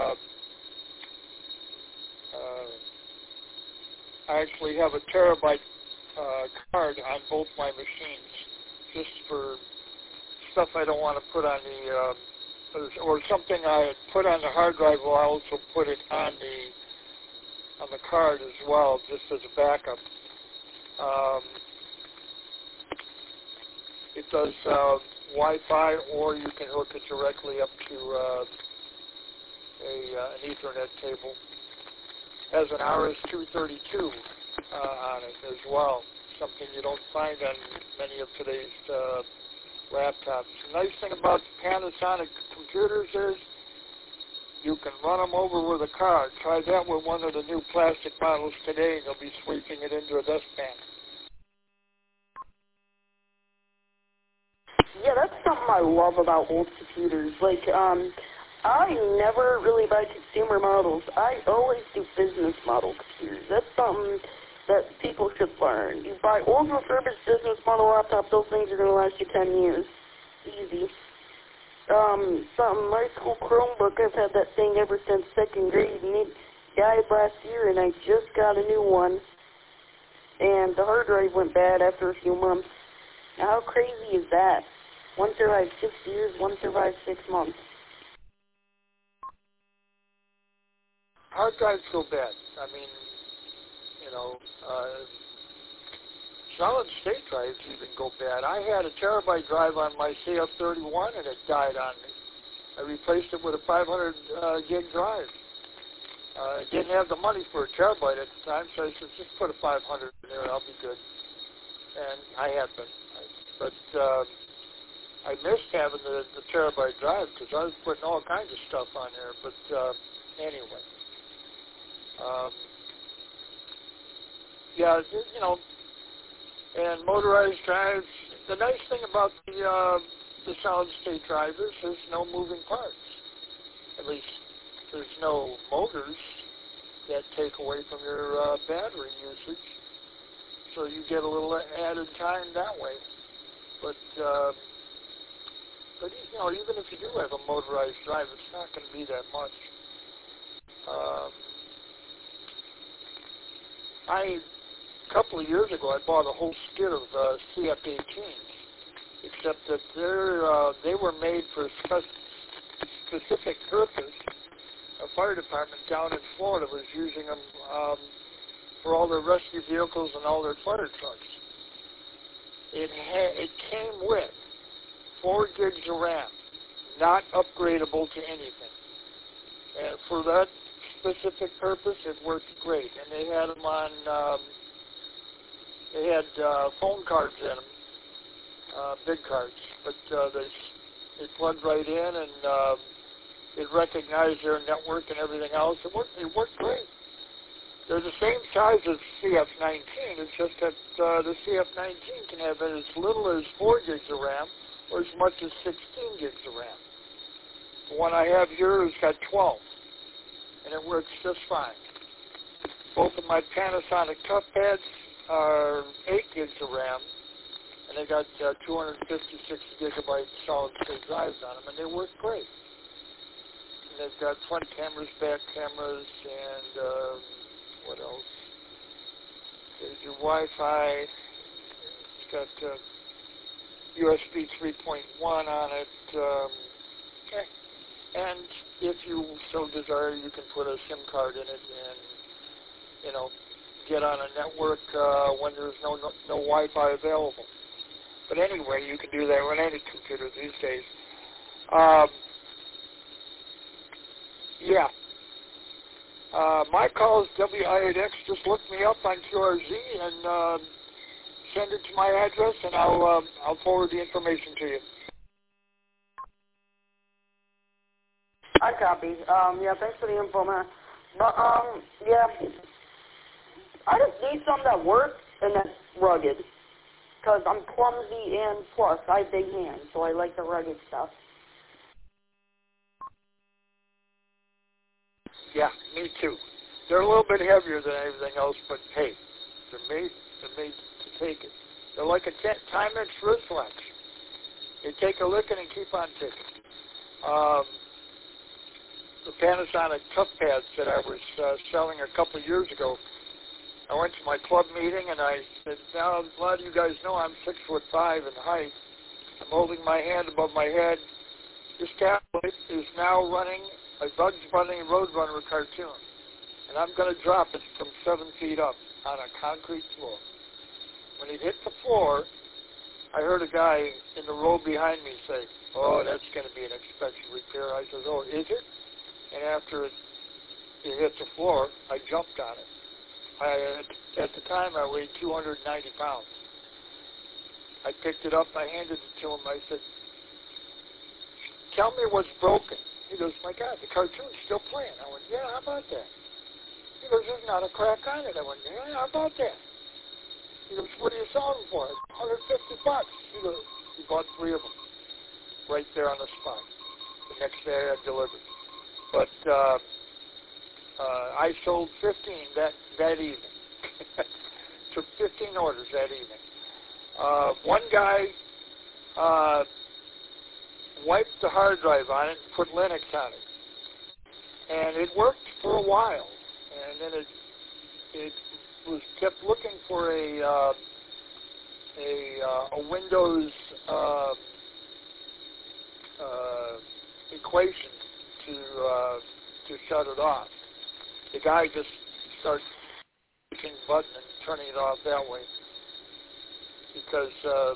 [SPEAKER 15] I actually have a terabyte card on both my machines, just for stuff I don't want to put on the, or something I put on the hard drive. Will I also put it on the card as well, just as a backup. It does Wi-Fi, or you can hook it directly up to an Ethernet cable. Has an RS-232 on it as well, something you don't find on many of today's laptops. The nice thing about the Panasonic computers is
[SPEAKER 18] you can run them over with a car. Try that with one of the new plastic models today, and they'll be sweeping it into a dustpan.
[SPEAKER 17] Yeah, that's something I love about old computers. Like, I never really buy consumer models. I always do business model computers. That's something that people should learn. You buy old refurbished business model laptop, those things are going to last you 10 years. Easy. My school Chromebook, I've had that thing ever since second grade, and it died last year, and I just got a new one. And the hard drive went bad after a few months. Now, how crazy is that? One survived 6 years, one survived 6 months.
[SPEAKER 18] Hard drives go bad. I mean, solid state drives even go bad. I had a terabyte drive on my CF31 and it died on me. I replaced it with a 500 gig drive. I didn't have the money for a terabyte at the time, so I said, just put a 500 in there and I'll be good. And I had been. But I missed having the terabyte drive because I was putting all kinds of stuff on there. But anyway. Yeah, and motorized drives, the nice thing about the solid-state drive is there's no moving parts. At least there's no motors that take away from your battery usage. So you get a little added time that way. But even if you do have a motorized drive, it's not going to be that much. A couple of years ago, I bought a whole skid of CF-18s, except that they were made for a specific purpose. A fire department down in Florida was using them for all their rescue vehicles and all their fire trucks. It came with 4 gigs of RAM, not upgradable to anything. And for that specific purpose, it worked great. And they had them on, they had phone cards in them, big cards, but they plugged right in and it recognized their network and everything else. It worked great. They're the same size as CF-19. It's just that the CF-19 can have as little as 4 gigs of RAM or as much as 16 gigs of RAM. The one I have here has got 12, and it works just fine. Both of my Panasonic ToughPads are 8 gigs of RAM, and they got 256 gigabyte solid-state drives on them, and they work great. And they've got front cameras, back cameras, and what else? There's your Wi-Fi. It's got USB 3.1 on it. And if you so desire, you can put a SIM card in it and, get on a network when there's no Wi-Fi available. But anyway, you can do that with any computer these days. Yeah. My call is WI8X. Just look me up on QRZ and send it to my address, and I'll forward the information to you.
[SPEAKER 17] I copy. Yeah, thanks for the info, man. But, yeah, I just need something that works and that's rugged. Because I'm clumsy and plus, I have big hands, so I like the rugged stuff.
[SPEAKER 18] Yeah, me too. They're a little bit heavier than everything else, but hey, they're made to take it. They're like a Timex wristwatch. They take a licking and keep on ticking. The Panasonic ToughPads that I was selling a couple of years ago, I went to my club meeting and I said, now a lot of you guys know I'm 6'5" in height. I'm holding my hand above my head. This tablet is now running a Bugs Bunny Roadrunner cartoon. And I'm going to drop it from 7 feet up on a concrete floor. When it hit the floor, I heard a guy in the row behind me say, oh, that's going to be an expensive repair. I said, oh, is it? And after it hit the floor, I jumped on it. At the time, I weighed 290 pounds. I picked it up, I handed it to him. I said, tell me what's broken. He goes, my God, the cartoon's still playing. I went, yeah, how about that? He goes, there's not a crack on it. I went, yeah, how about that? He goes, what are you selling for? $150. He goes, he bought 3 of them right there on the spot. The next day I delivered. But I sold 15 that evening. Took 15 orders that evening. One guy wiped the hard drive on it and put Linux on it. And it worked for a while. And then it was kept looking for a Windows equation to shut it off. The guy just started pushing the button and turning it off that way because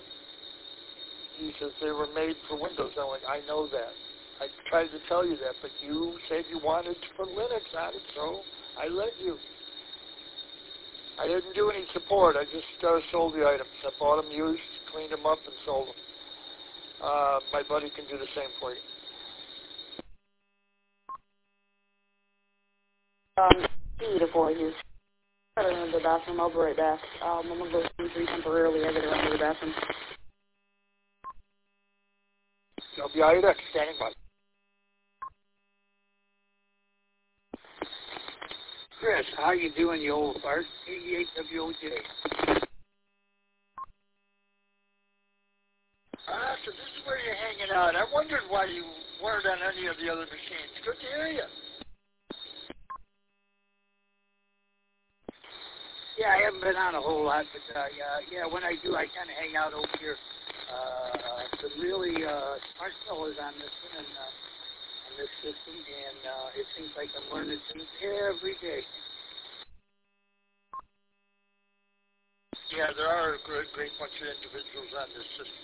[SPEAKER 18] he says they were made for Windows. I'm like, I know that. I tried to tell you that, but you said you wanted to put Linux on it, so I let you. I didn't do any support. I just sold the items. I bought them used, cleaned them up, and sold them. My buddy can do the same for you.
[SPEAKER 17] Before you. I gotta run to the bathroom. I'll be right back. I'm gonna go see temporarily. I gotta run to the bathroom.
[SPEAKER 18] WIDX, standing by.
[SPEAKER 19] Chris, how you doing, you old fart? 88 WOJ.
[SPEAKER 18] So this is where you're hanging out. I wondered why you weren't on any of the other machines. Good to hear you.
[SPEAKER 19] Yeah, I haven't been on a whole lot, but yeah, when I do, I kind of hang out over here. Some really smart fellows on this one and on this system, and it seems like I'm learning things every day.
[SPEAKER 18] Yeah, there are a great bunch of individuals on this system.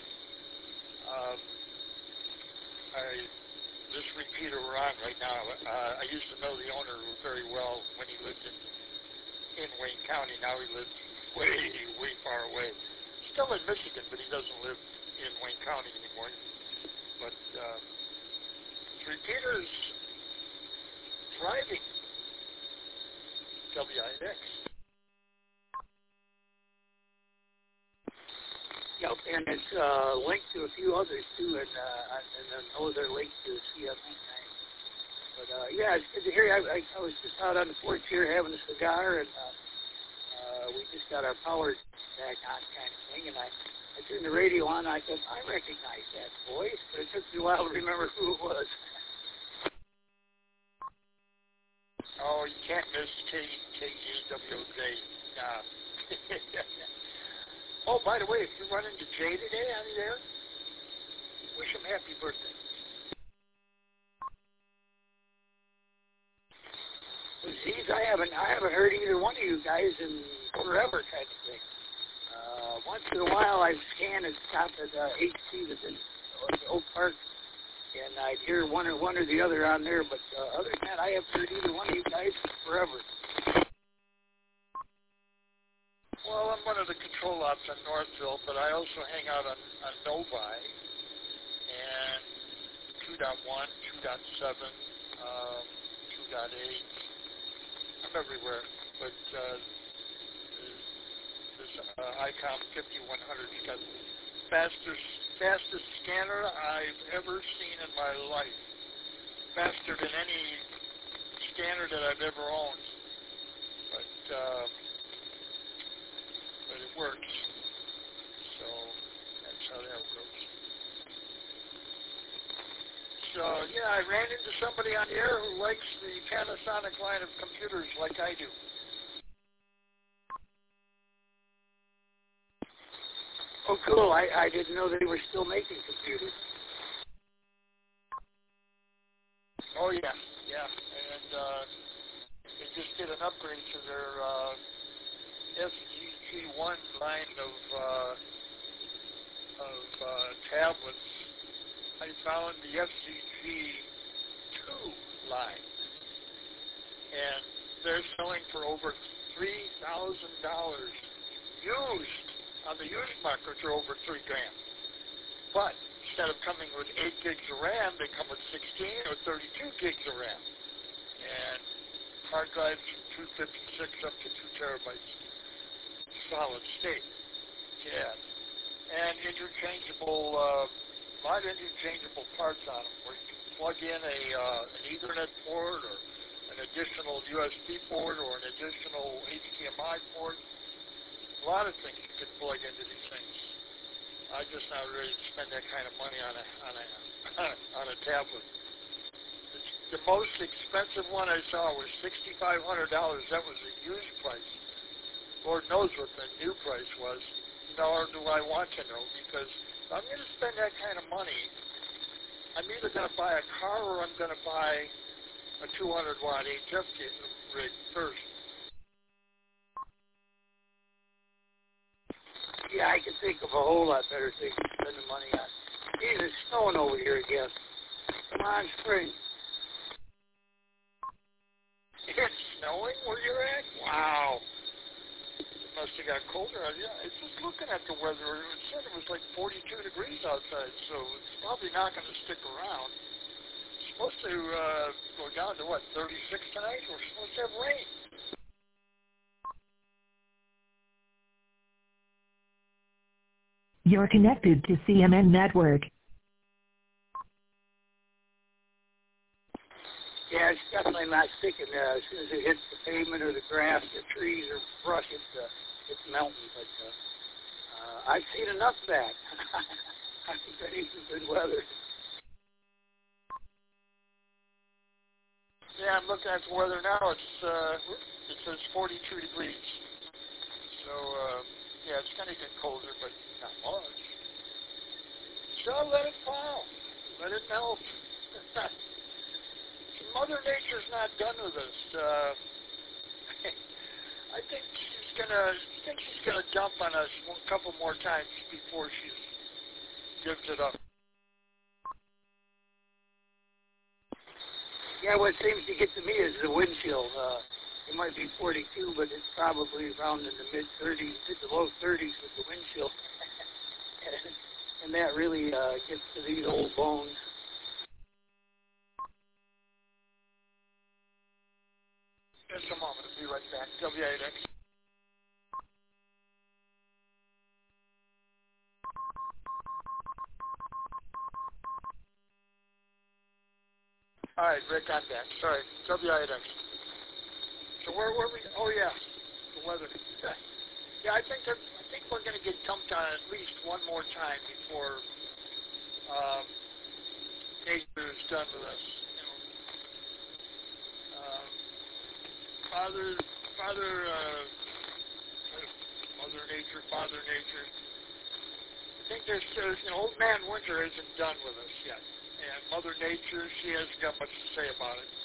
[SPEAKER 18] This repeater we're on right now, I used to know the owner very well when he lived in Wayne County. Now he lives way far away. Still in Michigan, but he doesn't live in Wayne County anymore. But repeaters thriving. WIDX.
[SPEAKER 19] Yep, and it's linked to a few others too, and then those are linked to CFE. But yeah, it's good to hear you. I was just out on the porch here having a cigar, and we just got our power back on kind of thing, and I turned the radio on, and I thought, I recognize that voice, but it took me a while to remember who it was.
[SPEAKER 18] Oh, you can't miss KGWJ. Oh, by the way, if you run into Jay today on the air, wish him happy birthday.
[SPEAKER 19] Geez, I haven't heard either one of you guys in forever, kind of thing. Once in a while, I've scanned and stopped at HC that's in Oak Park, and I'd hear one or the other on there. But other than that, I haven't heard either one of you guys forever.
[SPEAKER 18] Well, I'm one of the control ops on Northville, but I also hang out on Novi and 2.1, 2.7, 2.8. I'm everywhere, but this ICOM 5100's got fastest scanner I've ever seen in my life. Faster than any scanner that I've ever owned. But it works. So that's how that works. So yeah, I ran into somebody on the air who likes the Panasonic line of computers like I do.
[SPEAKER 19] Oh, cool. I didn't know they were still making computers.
[SPEAKER 18] Oh, yeah. And they just did an upgrade to their SGG1 line of tablets. I found the SGG2 line. And they're selling for over $3,000 used. On the used market, are over $3,000. But instead of coming with 8 gigs of RAM, they come with 16 or 32 gigs of RAM. And hard drives from 256 up to 2 terabytes solid state. Yeah. And interchangeable, a lot of interchangeable parts on them, where you can plug in an Ethernet port or an additional USB port or an additional HDMI port. A lot of things you can plug into these things. I'm just not ready to spend that kind of money on a tablet. The most expensive one I saw was $6,500. That was a used price. Lord knows what the new price was. Nor do I want to know, because if I'm going to spend that kind of money, I'm either going to buy a car or I'm going to buy a 200-watt HF rig first.
[SPEAKER 19] Yeah, I can think of a whole lot better things to spend the money on. Geez, it's snowing over here again. Come on, spring.
[SPEAKER 18] It's snowing where you're at? Wow. It must have got colder. Yeah, it's just looking at the weather. It said it was like 42 degrees outside, so it's probably not going to stick around. It's supposed to go down to, 36 tonight? We're supposed to have rain.
[SPEAKER 1] You're connected to CMN Network.
[SPEAKER 19] Yeah, it's definitely not sticking there. As soon as it hits the pavement or the grass, the trees or brush, it's melting. But I've seen enough of that. I'm ready for good weather.
[SPEAKER 18] Yeah, I'm looking at the weather now. It says 42 degrees. So, yeah, it's going to get colder, but not much. So let it fall. Let it melt. Mother Nature's not done with us. I think she's gonna dump on us a couple more times before she gives it up.
[SPEAKER 19] Yeah, what seems to get to me is the wind chill. It might be 42, but it's probably around in the mid-30s, the low 30s with the wind chill. And that really gets to these old bones.
[SPEAKER 18] Just a moment. I'll be right back. W8X. All right, Rick, I'm back. Sorry, W8X. So where were we? Oh, yeah, the weather. Yeah, I think we're going to get dumped on at least one more time before nature is done with us. Mother Nature. I think there's Old Man Winter isn't done with us yet. And Mother Nature, she hasn't got much to say about it.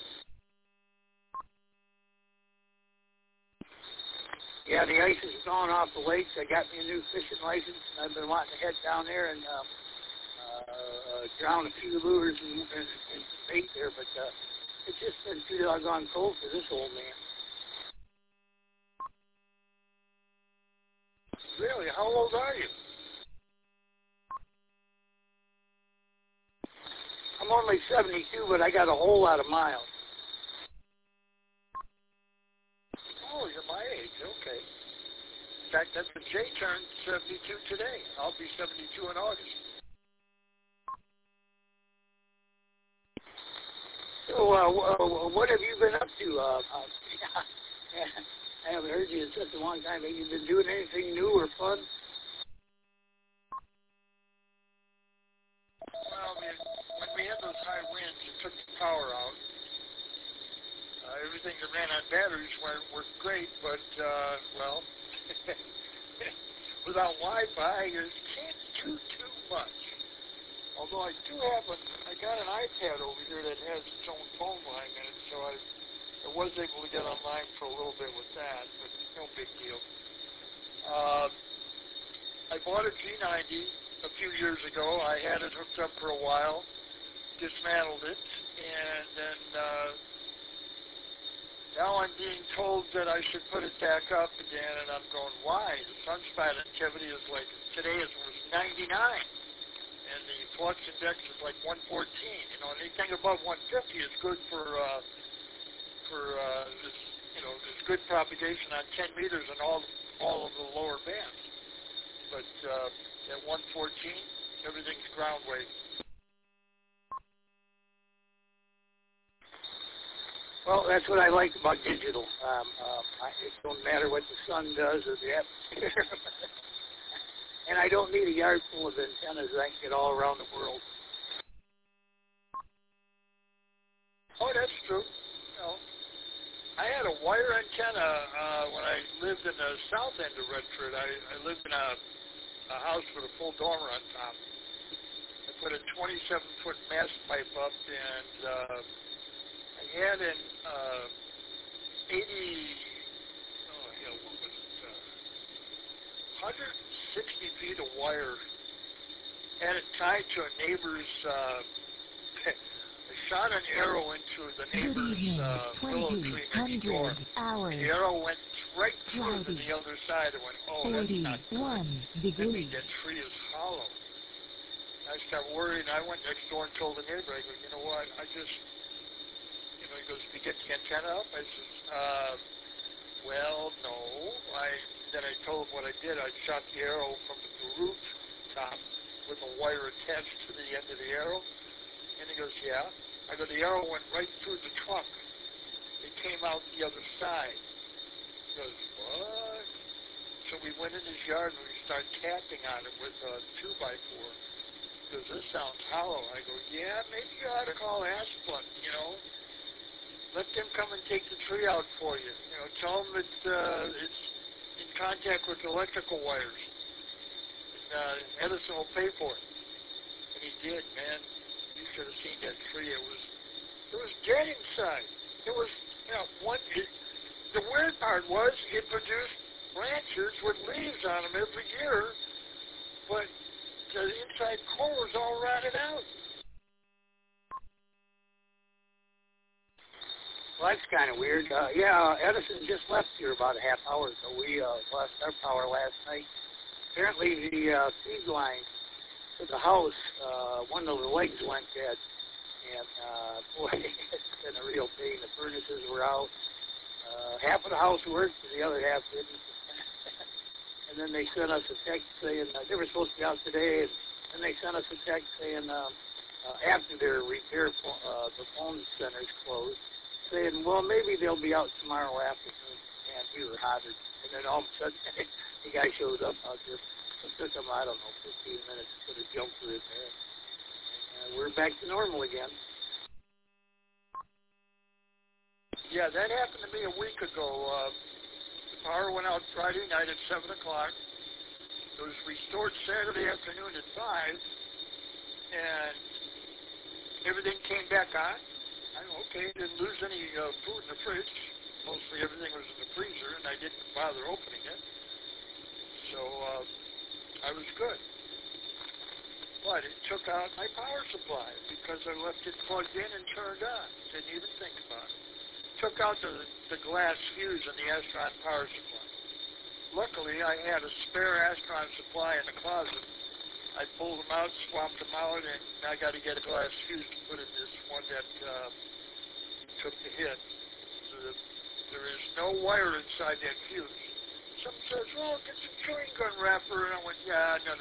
[SPEAKER 19] Yeah, the ice is gone off the lakes. I got me a new fishing license, and I've been wanting to head down there and drown a few lures and bait there, but it's just been too doggone cold for this old man.
[SPEAKER 18] Really? How old are you?
[SPEAKER 19] I'm only 72, but I got a whole lot of miles.
[SPEAKER 18] Oh, you're my age. Okay. In fact, that's when Jay turned 72 today. I'll be 72 in August.
[SPEAKER 19] So, what have you been up to? I haven't heard you in such a long time. Have you been doing anything new or fun?
[SPEAKER 18] Well, when we had those high winds, it took the power out. Everything that ran on batteries worked great, but, without Wi-Fi, you can't do too much. Although I got an iPad over here that has its own phone line in it, so I was able to get online for a little bit with that, but no big deal. I bought a G90 a few years ago. I had it hooked up for a while, dismantled it, and then now I'm being told that I should put it back up again, and I'm going, why? The sunspot activity is like, today it was 99. and the flux index is like 114. You know, anything above 150 is good for this, you know, this good propagation on 10 meters in all of the lower bands. But at 114, everything's ground wave.
[SPEAKER 19] Well, that's what I like about digital. It don't matter what the sun does or the atmosphere. And I don't need a yard full of antennas. I can get all around the world.
[SPEAKER 18] Oh, that's true. You know, I had a wire antenna when I lived in the south end of Redford. I lived in a house with a full dormer on top. I put a 27-foot mast pipe up, and I had an 160 feet of wire, had it tied to a neighbor's, I shot an arrow into the neighbor's willow tree next door. The arrow went right through to the other side and went, oh, that's not good. That means that tree is hollow. I started worrying. I went next door and told the neighbor, I go, you know what, he goes, did you get the antenna up? I says, well, no. Then I told him what I did. I shot the arrow from the roof top with a wire attached to the end of the arrow. And he goes, yeah. I go, the arrow went right through the trunk. It came out the other side. He goes, what? So we went in his yard and we started tapping on it with a 2x4. He goes, this sounds hollow. I go, yeah, maybe you ought to call Asplund, you know. Let them come and take the tree out for you. You know, tell them that it's in contact with electrical wires. And Edison will pay for it. And he did, man. You should have seen that tree. It was dead inside. It was, you know, the weird part was it produced branches with leaves on them every year, but the inside core was all rotted out.
[SPEAKER 19] Well, that's kind of weird. Edison just left here about a half hour ago. We lost our power last night. Apparently the feed line to the house, one of the legs went dead. And, boy, it's been a real pain. The furnaces were out. Half of the house worked, and the other half didn't. And then they sent us a text saying, they were supposed to be out today, and they sent us a text saying, after their repair, the phone center's closed, saying, well, maybe they'll be out tomorrow afternoon. And we were hotter. And then all of a sudden, the guy shows up out there. It took him, I don't know, 15 minutes to put a jumper in there. And we're back to normal again.
[SPEAKER 18] Yeah, that happened to me a week ago. The power went out Friday night at 7 o'clock. It was restored Saturday afternoon at 5. And everything came back on. Okay, didn't lose any food in the fridge. Mostly everything was in the freezer, and I didn't bother opening it. So I was good. But it took out my power supply because I left it plugged in and turned on. Didn't even think about it. Took out the glass fuse in the Astron power supply. Luckily, I had a spare Astron supply in the closet. I pulled them out, swapped them out, and I got to get a glass fuse to put in this one that took the hit. So there is no wire inside that fuse. Someone says, well, get some chewing gum wrapper. And I went, yeah, no.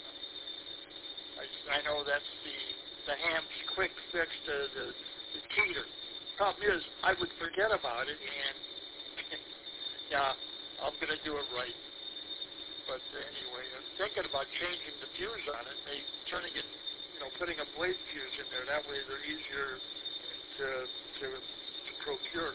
[SPEAKER 18] I know that's the Ham's quick fix to the cheater. Problem is, I would forget about it, and yeah, I'm going to do it right. But anyway, I'm thinking about changing the fuse on it. Turning it, putting a blade fuse in there. That way they're easier to procure.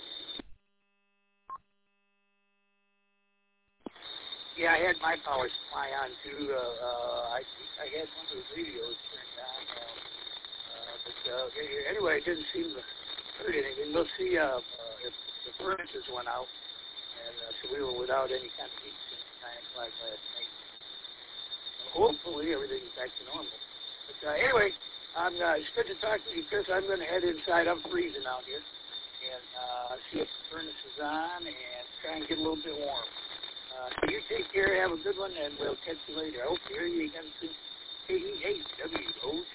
[SPEAKER 19] Yeah, I had my power supply on too. I had one of the radios turned on. But anyway, it didn't seem to hurt anything. We'll see if the furnaces went out. And so we were without any kind of heat since 9 o'clock last night. Hopefully everything's back to normal. But anyway, it's good to talk to you, Chris. I'm going to head inside. I'm freezing out here. And see if the furnace is on and try and get a little bit warm. So you take care, have a good one, and we'll catch you later. I hope to hear you again soon. KE8WOJ.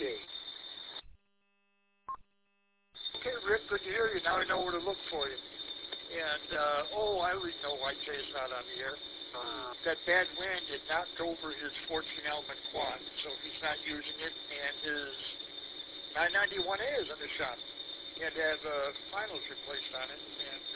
[SPEAKER 19] Okay, Rick, good to hear you. Now I know where to look for you. And, I already know why Jay's not on the air. That bad wind had knocked over his 14-element quad, so he's not using it, and his 991A is in the shop. He had to have finals replaced on it,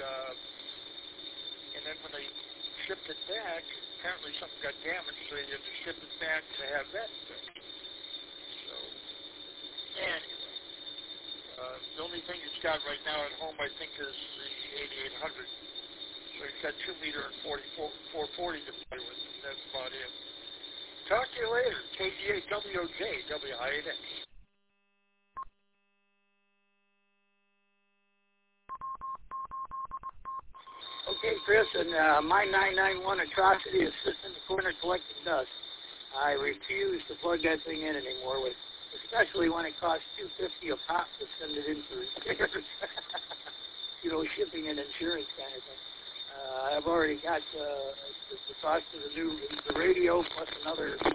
[SPEAKER 19] and then when they shipped it back, apparently something got damaged, so they had to ship it back to have that fixed. So, anyway. The only thing he's got right now at home, I think, is the 8800. So he's got 2 meter and 440 to play with. That's about it. Talk to you later. KGA-WOJ, WINX.
[SPEAKER 20] Okay, Chris, and my 991 atrocity is sitting in the corner collecting dust. I refuse to plug that thing in anymore, especially when it costs $250 a pop to send it in for repairs. Shipping and insurance kind of thing. I've already got the cost of the radio plus another $500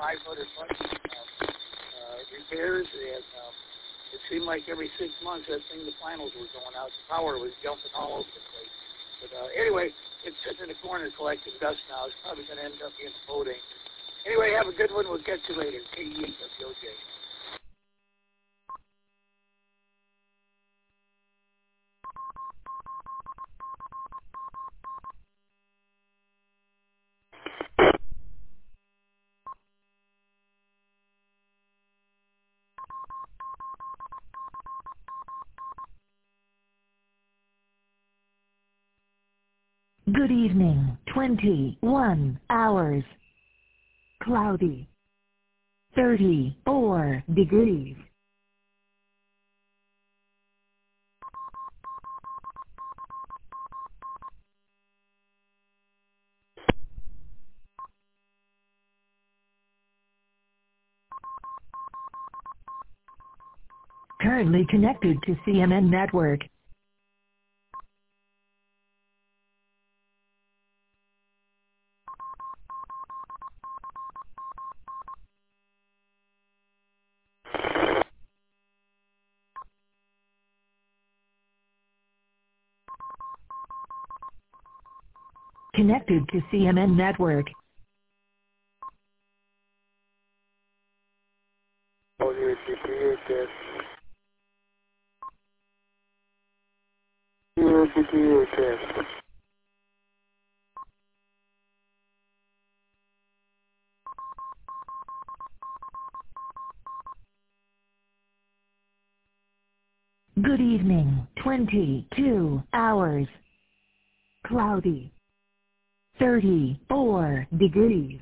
[SPEAKER 20] repairs, and it seemed like every 6 months that thing, the finals were going out. The power was jumping all over the place. But anyway, it's sitting in the corner collecting dust now. It's probably going to end up being a boat anchor. Anyway, have a good one. We'll get to you later. KE8WOJ.
[SPEAKER 1] Good evening. 21 hours. Cloudy. 34 degrees. Currently connected to CMN Network. Connected to CMN Network. Good evening. 22 hours. Cloudy. 34 degrees.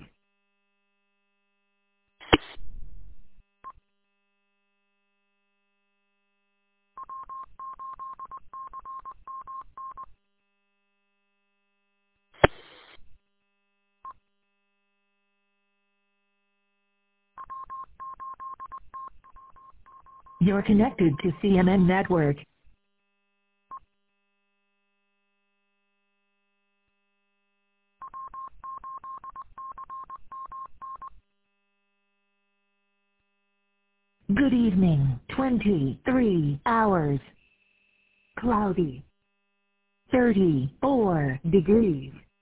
[SPEAKER 1] You're connected to CMN Network. Good evening. 23 hours. Cloudy. 34 degrees.